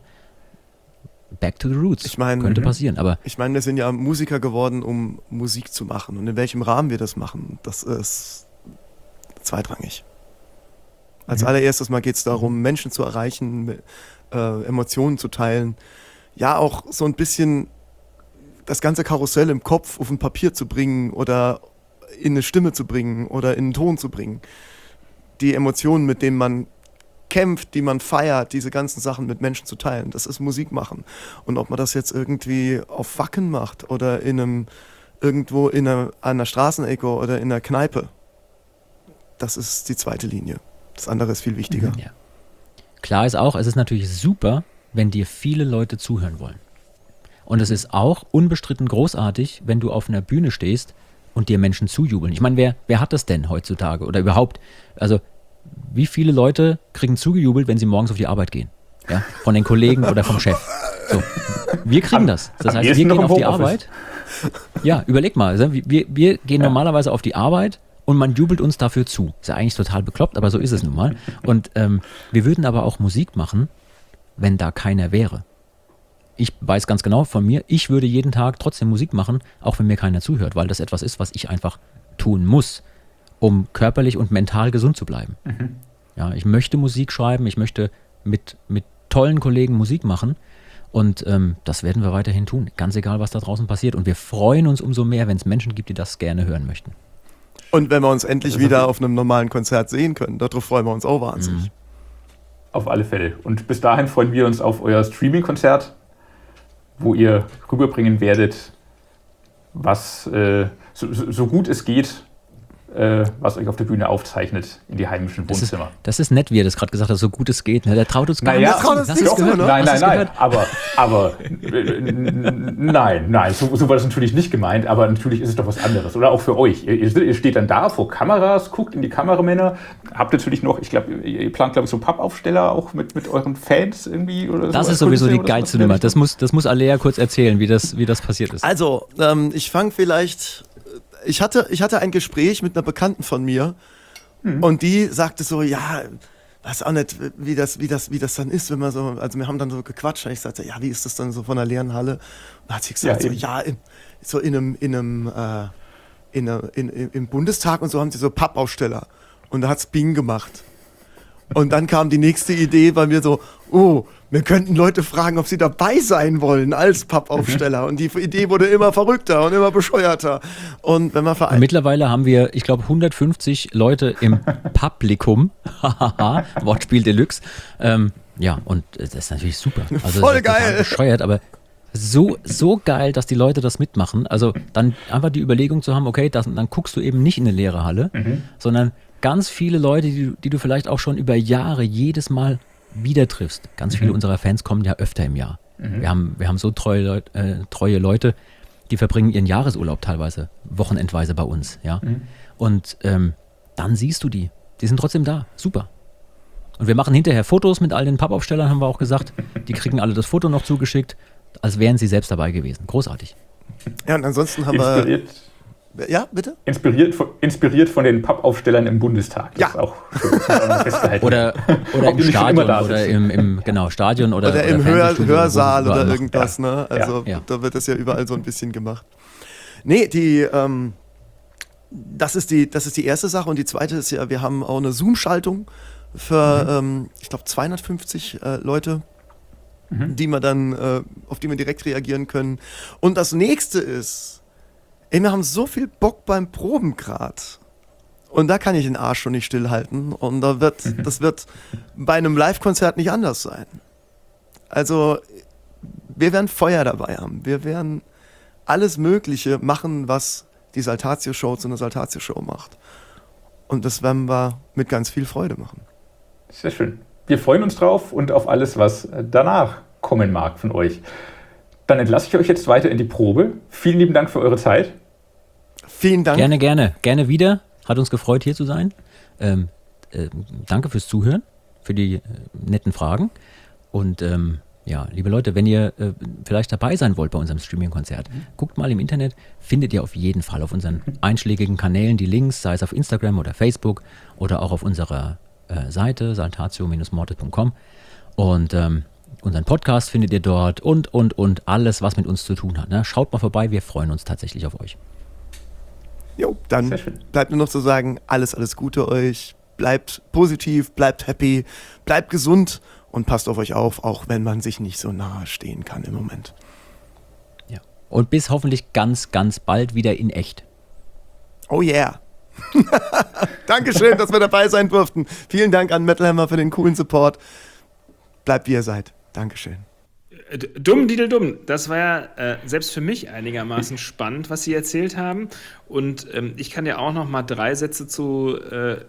C: back to the roots.
D: Ich meine,
C: Könnte
D: mhm.
C: passieren, aber
D: Ich meine, wir sind ja Musiker geworden, um Musik zu machen. Und in welchem Rahmen wir das machen, das ist zweitrangig. Als
B: Mhm.
D: allererstes mal geht es darum, Menschen zu erreichen, äh, Emotionen zu teilen. Ja, auch so ein bisschen das ganze Karussell im Kopf auf ein Papier zu bringen oder in eine Stimme zu bringen oder in einen Ton zu bringen. Die Emotionen, mit denen man kämpft, die man feiert, diese ganzen Sachen mit Menschen zu teilen, das ist Musik machen. Und ob man das jetzt irgendwie auf Wacken macht oder in einem, irgendwo in einer, an einer Straßenecke oder in einer Kneipe, das ist die zweite Linie. Das andere ist viel wichtiger.
C: ja. Klar ist auch, es ist natürlich super, wenn dir viele Leute zuhören wollen. Und es ist auch unbestritten großartig, wenn du auf einer Bühne stehst und dir Menschen zujubeln. Ich meine, wer, wer hat das denn heutzutage oder überhaupt? Also, wie viele Leute kriegen zugejubelt, wenn sie morgens auf die Arbeit gehen? Ja, von den Kollegen oder vom Chef. So. Wir kriegen das. Das
B: am
C: heißt,
B: ehesten
C: wir
B: noch
C: gehen
B: im
C: auf die
B: Homeoffice.
C: Arbeit. Ja, überleg mal. also Wir, wir gehen
B: Ja.
C: normalerweise auf die Arbeit und man jubelt uns dafür zu. Ist ja eigentlich total bekloppt, aber so ist es nun mal. Und ähm, wir würden aber auch Musik machen, wenn da keiner wäre. Ich weiß ganz genau von mir, ich würde jeden Tag trotzdem Musik machen, auch wenn mir keiner zuhört, weil das etwas ist, was ich einfach tun muss, um körperlich und mental gesund zu bleiben.
B: Mhm.
C: Ja, ich möchte Musik schreiben, ich möchte mit, mit tollen Kollegen Musik machen und ähm, das werden wir weiterhin tun, ganz egal, was da draußen passiert. Und wir freuen uns umso mehr, wenn es Menschen gibt, die das gerne hören möchten.
D: Und wenn wir uns endlich
B: Also-
D: wieder auf einem normalen Konzert sehen können, darauf freuen wir uns auch wahnsinnig.
C: Mhm.
B: Auf alle Fälle. Und bis dahin freuen wir uns auf euer Streaming-Konzert, wo ihr rüberbringen werdet, was äh, so, so so gut es geht, äh, was euch auf der Bühne aufzeichnet in die heimischen
C: Das ist,
B: Wohnzimmer.
C: das ist nett, wie er das gerade gesagt hat, so gut es geht. Ne? Der traut uns gar
B: Naja,
C: nicht.
D: traut uns
C: Hast
D: nicht
C: du's
D: zu,
C: gehört?
D: ne?
B: Nein,
C: Hast
B: nein,
C: du's
B: nein,
C: gehört?
B: aber, aber äh, n- nein, nein, so, so war das natürlich nicht gemeint, aber natürlich ist es doch was anderes. Oder auch für euch. Ihr, ihr steht dann da vor Kameras, guckt in die Kameramänner, habt natürlich noch, ich glaube, ihr plant, glaube ich, so Pappaufsteller auch mit, mit euren Fans irgendwie oder so.
C: Das
B: als
C: ist sowieso
B: Kulisse
C: die
B: oder sowas
C: geilste
B: in der
C: Nummer. Das
B: Richtung?
C: muss, das muss Alea kurz erzählen, wie das, wie das passiert ist.
D: Also, ähm, ich fange vielleicht. Ich hatte, ich hatte ein Gespräch mit einer Bekannten von mir und die sagte so, ja, weiß auch nicht, wie das, wie das, wie das dann ist, wenn man so, also wir haben dann so gequatscht und ich sagte, ja, wie ist das dann so von einer leeren Halle? Und da hat sie gesagt,
B: Ja,
D: so,
B: eben.
D: ja, in, so in einem, in einem, äh, in einer, in, in, im Bundestag und so haben sie so Pappaufsteller und da hat's Bing gemacht. Und dann kam die nächste Idee bei mir so, oh, wir könnten Leute fragen, ob sie dabei sein wollen als Pappaufsteller. Und die Idee wurde immer verrückter und immer bescheuerter. Und wenn man
C: Und
D: vereint.
C: mittlerweile haben wir, ich glaube, hundertfünfzig Leute im Publikum. Hahaha, Wortspiel Deluxe. Ähm, ja, und das ist natürlich super. Also,
D: Voll
C: das ist total
D: geil.
C: bescheuert, aber so, so geil, dass die Leute das mitmachen. Also dann einfach die Überlegung zu haben, okay, das, dann guckst du eben nicht in eine leere Halle, sondern ganz viele Leute, die, du- die du vielleicht auch schon über Jahre jedes Mal wieder triffst. Ganz viele unserer Fans kommen ja öfter im Jahr. Wir haben, wir haben so treue, Leut, äh, treue Leute, die verbringen ihren Jahresurlaub teilweise, wochenendweise bei uns. Ja? Und ähm, dann siehst du die. Die sind trotzdem da. Super. Und wir machen hinterher Fotos mit all den Pappaufstellern, haben wir auch gesagt. Die kriegen alle das Foto noch zugeschickt, als wären sie selbst dabei gewesen. Großartig.
D: Ja, und ansonsten haben wir.
B: Inspiriert,
D: Ja, bitte?
B: inspiriert, von, inspiriert von den Pappaufstellern im Bundestag. Das
D: Ja.
B: ist auch schön, das muss man auch noch festgehalten.
C: Oder, oder
B: Ob
C: im
B: die nicht schon immer
C: Stadion
B: da
C: oder
B: sitzen.
C: im, im genau, Stadion oder,
D: Oder im Hör
C: Fernsehstudio wo sie
D: Hörsaal
C: überall
D: oder
C: machen.
D: irgendwas, ne? Also
C: Ja.
D: da wird das ja überall so ein bisschen gemacht. Nee, die, ähm, das ist die, das ist die erste Sache. Und die zweite ist ja, wir haben auch eine Zoom-Schaltung für, ähm, ich glaube, zweihundertfünfzig äh, Leute, die wir dann, äh, auf die wir direkt reagieren können. Und das nächste ist, ey, wir haben so viel Bock beim Proben grad. Und da kann ich den Arsch schon nicht stillhalten. Und da wird, das wird bei einem Live-Konzert nicht anders sein. Also, wir werden Feuer dabei haben. Wir werden alles Mögliche machen, was die Saltatio-Show zu einer Saltatio-Show macht. Und das werden wir mit ganz viel Freude machen.
B: Sehr schön. Wir freuen uns drauf und auf alles, was danach kommen mag von euch. Dann entlasse ich euch jetzt weiter in die Probe. Vielen lieben Dank für eure Zeit.
D: Vielen Dank.
C: Gerne, gerne. Gerne wieder. Hat uns gefreut, hier zu sein. Ähm, äh, danke fürs Zuhören, für die äh, netten Fragen. Und ähm, ja, liebe Leute, wenn ihr äh, vielleicht dabei sein wollt bei unserem Streaming-Konzert, guckt mal im Internet, findet ihr auf jeden Fall auf unseren einschlägigen Kanälen die Links, sei es auf Instagram oder Facebook oder auch auf unserer äh, Seite saltatio Bindestrich mortis Punkt com. Und ähm, unseren Podcast findet ihr dort und, und, und alles, was mit uns zu tun hat. Ne? Schaut mal vorbei, wir freuen uns tatsächlich auf euch.
D: Jo, dann
B: Sehr schön.
D: bleibt nur noch zu sagen, alles, alles Gute euch. Bleibt positiv, bleibt happy, bleibt gesund und passt auf euch auf, auch wenn man sich nicht so nahe stehen kann im Moment.
C: Ja. Und bis hoffentlich ganz, ganz bald wieder in echt.
D: Oh yeah. Dankeschön, dass wir dabei sein durften. Vielen Dank an Metal Hammer für den coolen Support. Bleibt wie ihr seid. Dankeschön.
A: Äh, d- Dumm, Didel, dumm. Das war ja äh, selbst für mich einigermaßen spannend, was Sie erzählt haben. Und ähm, ich kann ja auch noch mal drei Sätze zu äh,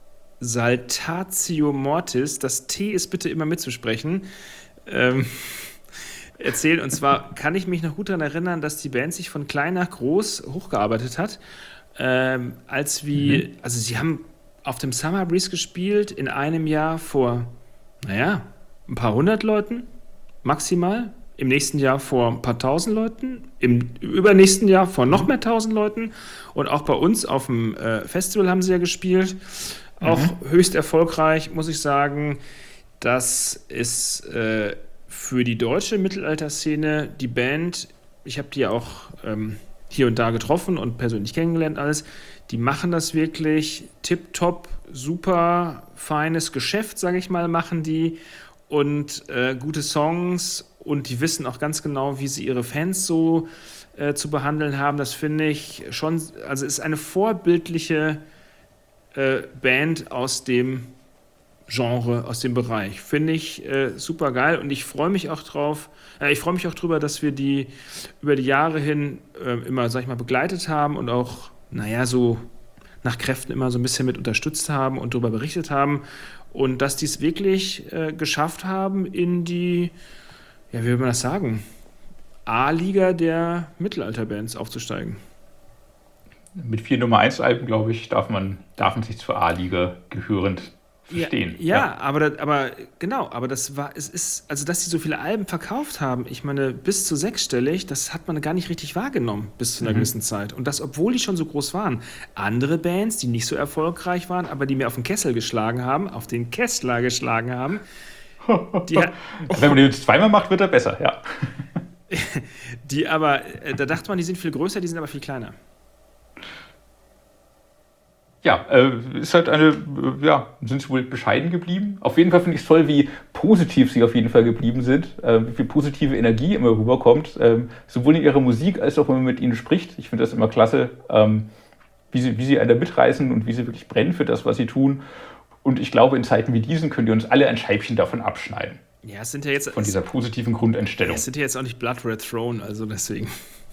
A: Saltatio Mortis, das T ist bitte immer mitzusprechen, ähm, erzählen. Und zwar kann ich mich noch gut daran erinnern, dass die Band sich von klein nach groß hochgearbeitet hat. Ähm, als wir, also sie haben auf dem Summer Breeze gespielt in einem Jahr vor, naja, ein paar hundert Leuten maximal im nächsten Jahr vor ein paar tausend Leuten, im übernächsten Jahr vor noch mehr tausend Leuten und auch bei uns auf dem äh, Festival haben sie ja gespielt. Auch mhm. höchst erfolgreich, muss ich sagen. Das ist äh, für die deutsche Mittelalterszene die Band, ich habe die ja auch ähm, hier und da getroffen und persönlich kennengelernt alles, die machen das wirklich tipptopp, super feines Geschäft, sage ich mal, machen die und äh, gute Songs und die wissen auch ganz genau, wie sie ihre Fans so äh, zu behandeln haben. Das finde ich schon, also ist eine vorbildliche äh, Band aus dem Genre, aus dem Bereich. Finde ich äh, super geil und ich freue mich auch drauf, äh, ich freue mich auch drüber, dass wir die über die Jahre hin äh, immer, sag ich mal, begleitet haben und auch, naja, so nach Kräften immer so ein bisschen mit unterstützt haben und darüber berichtet haben und dass die es wirklich äh, geschafft haben in die, ja, wie will man das sagen, A-Liga der Mittelalterbands aufzusteigen.
B: Mit vier Nummer eins Alben, glaube ich, darf man, darf man sich zur A-Liga gehörend verstehen.
A: Ja, ja, ja. Aber, das, aber genau, aber das war, es ist, also dass die so viele Alben verkauft haben, ich meine, bis zu sechsstellig, das hat man gar nicht richtig wahrgenommen bis zu einer mhm. gewissen Zeit. Und das, obwohl die schon so groß waren. Andere Bands, die nicht so erfolgreich waren, aber die mir auf den Kessel geschlagen haben, auf den Kessler geschlagen haben, die,
B: wenn man den zweimal macht, wird er besser, ja.
A: Die aber, da dachte man, die sind viel größer, die sind aber viel kleiner.
B: Ja, äh, ist halt eine, äh, ja, sind sie wohl bescheiden geblieben. Auf jeden Fall finde ich es toll, wie positiv sie auf jeden Fall geblieben sind, äh, wie viel positive Energie immer rüberkommt, äh, sowohl in ihrer Musik als auch wenn man mit ihnen spricht. Ich finde das immer klasse, ähm, wie sie, wie sie einen da mitreißen und wie sie wirklich brennen für das, was sie tun. Und ich glaube, in Zeiten wie diesen können wir uns alle ein Scheibchen davon abschneiden.
A: Ja, es sind ja jetzt...
B: Von dieser positiven Grundeinstellung.
A: Ja, es sind ja jetzt auch nicht Blood Red Throne, also deswegen...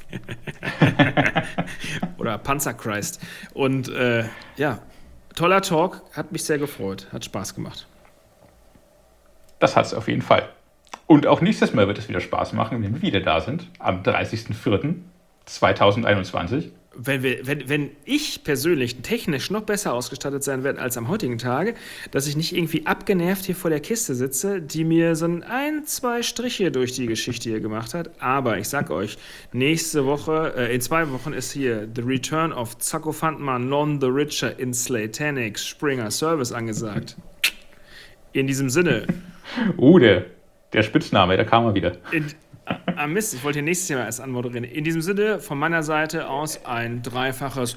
A: Oder Panzerchrist. Und äh, ja, toller Talk, hat mich sehr gefreut, hat Spaß gemacht.
B: Das hat es auf jeden Fall. Und auch nächstes Mal wird es wieder Spaß machen, wenn wir wieder da sind, am dreißigsten vierten zweitausendeinundzwanzig.
A: Wenn, wir, wenn, wenn ich persönlich technisch noch besser ausgestattet sein werde als am heutigen Tage, dass ich nicht irgendwie abgenervt hier vor der Kiste sitze, die mir so ein, zwei Striche durch die Geschichte hier gemacht hat. Aber ich sag euch, nächste Woche, äh, in zwei Wochen ist hier The Return of Zacko Fandmann, Non the Richer in Slaytanix Springer Service angesagt. In diesem Sinne.
B: Oh, der, der Spitzname, da kam er wieder.
A: In, Ah, Mist, ich wollte hier nächstes Jahr erst anmoderieren. In diesem Sinne, von meiner Seite aus ein dreifaches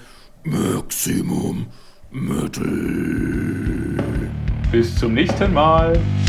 A: Maximum Metal.
B: Bis zum nächsten Mal.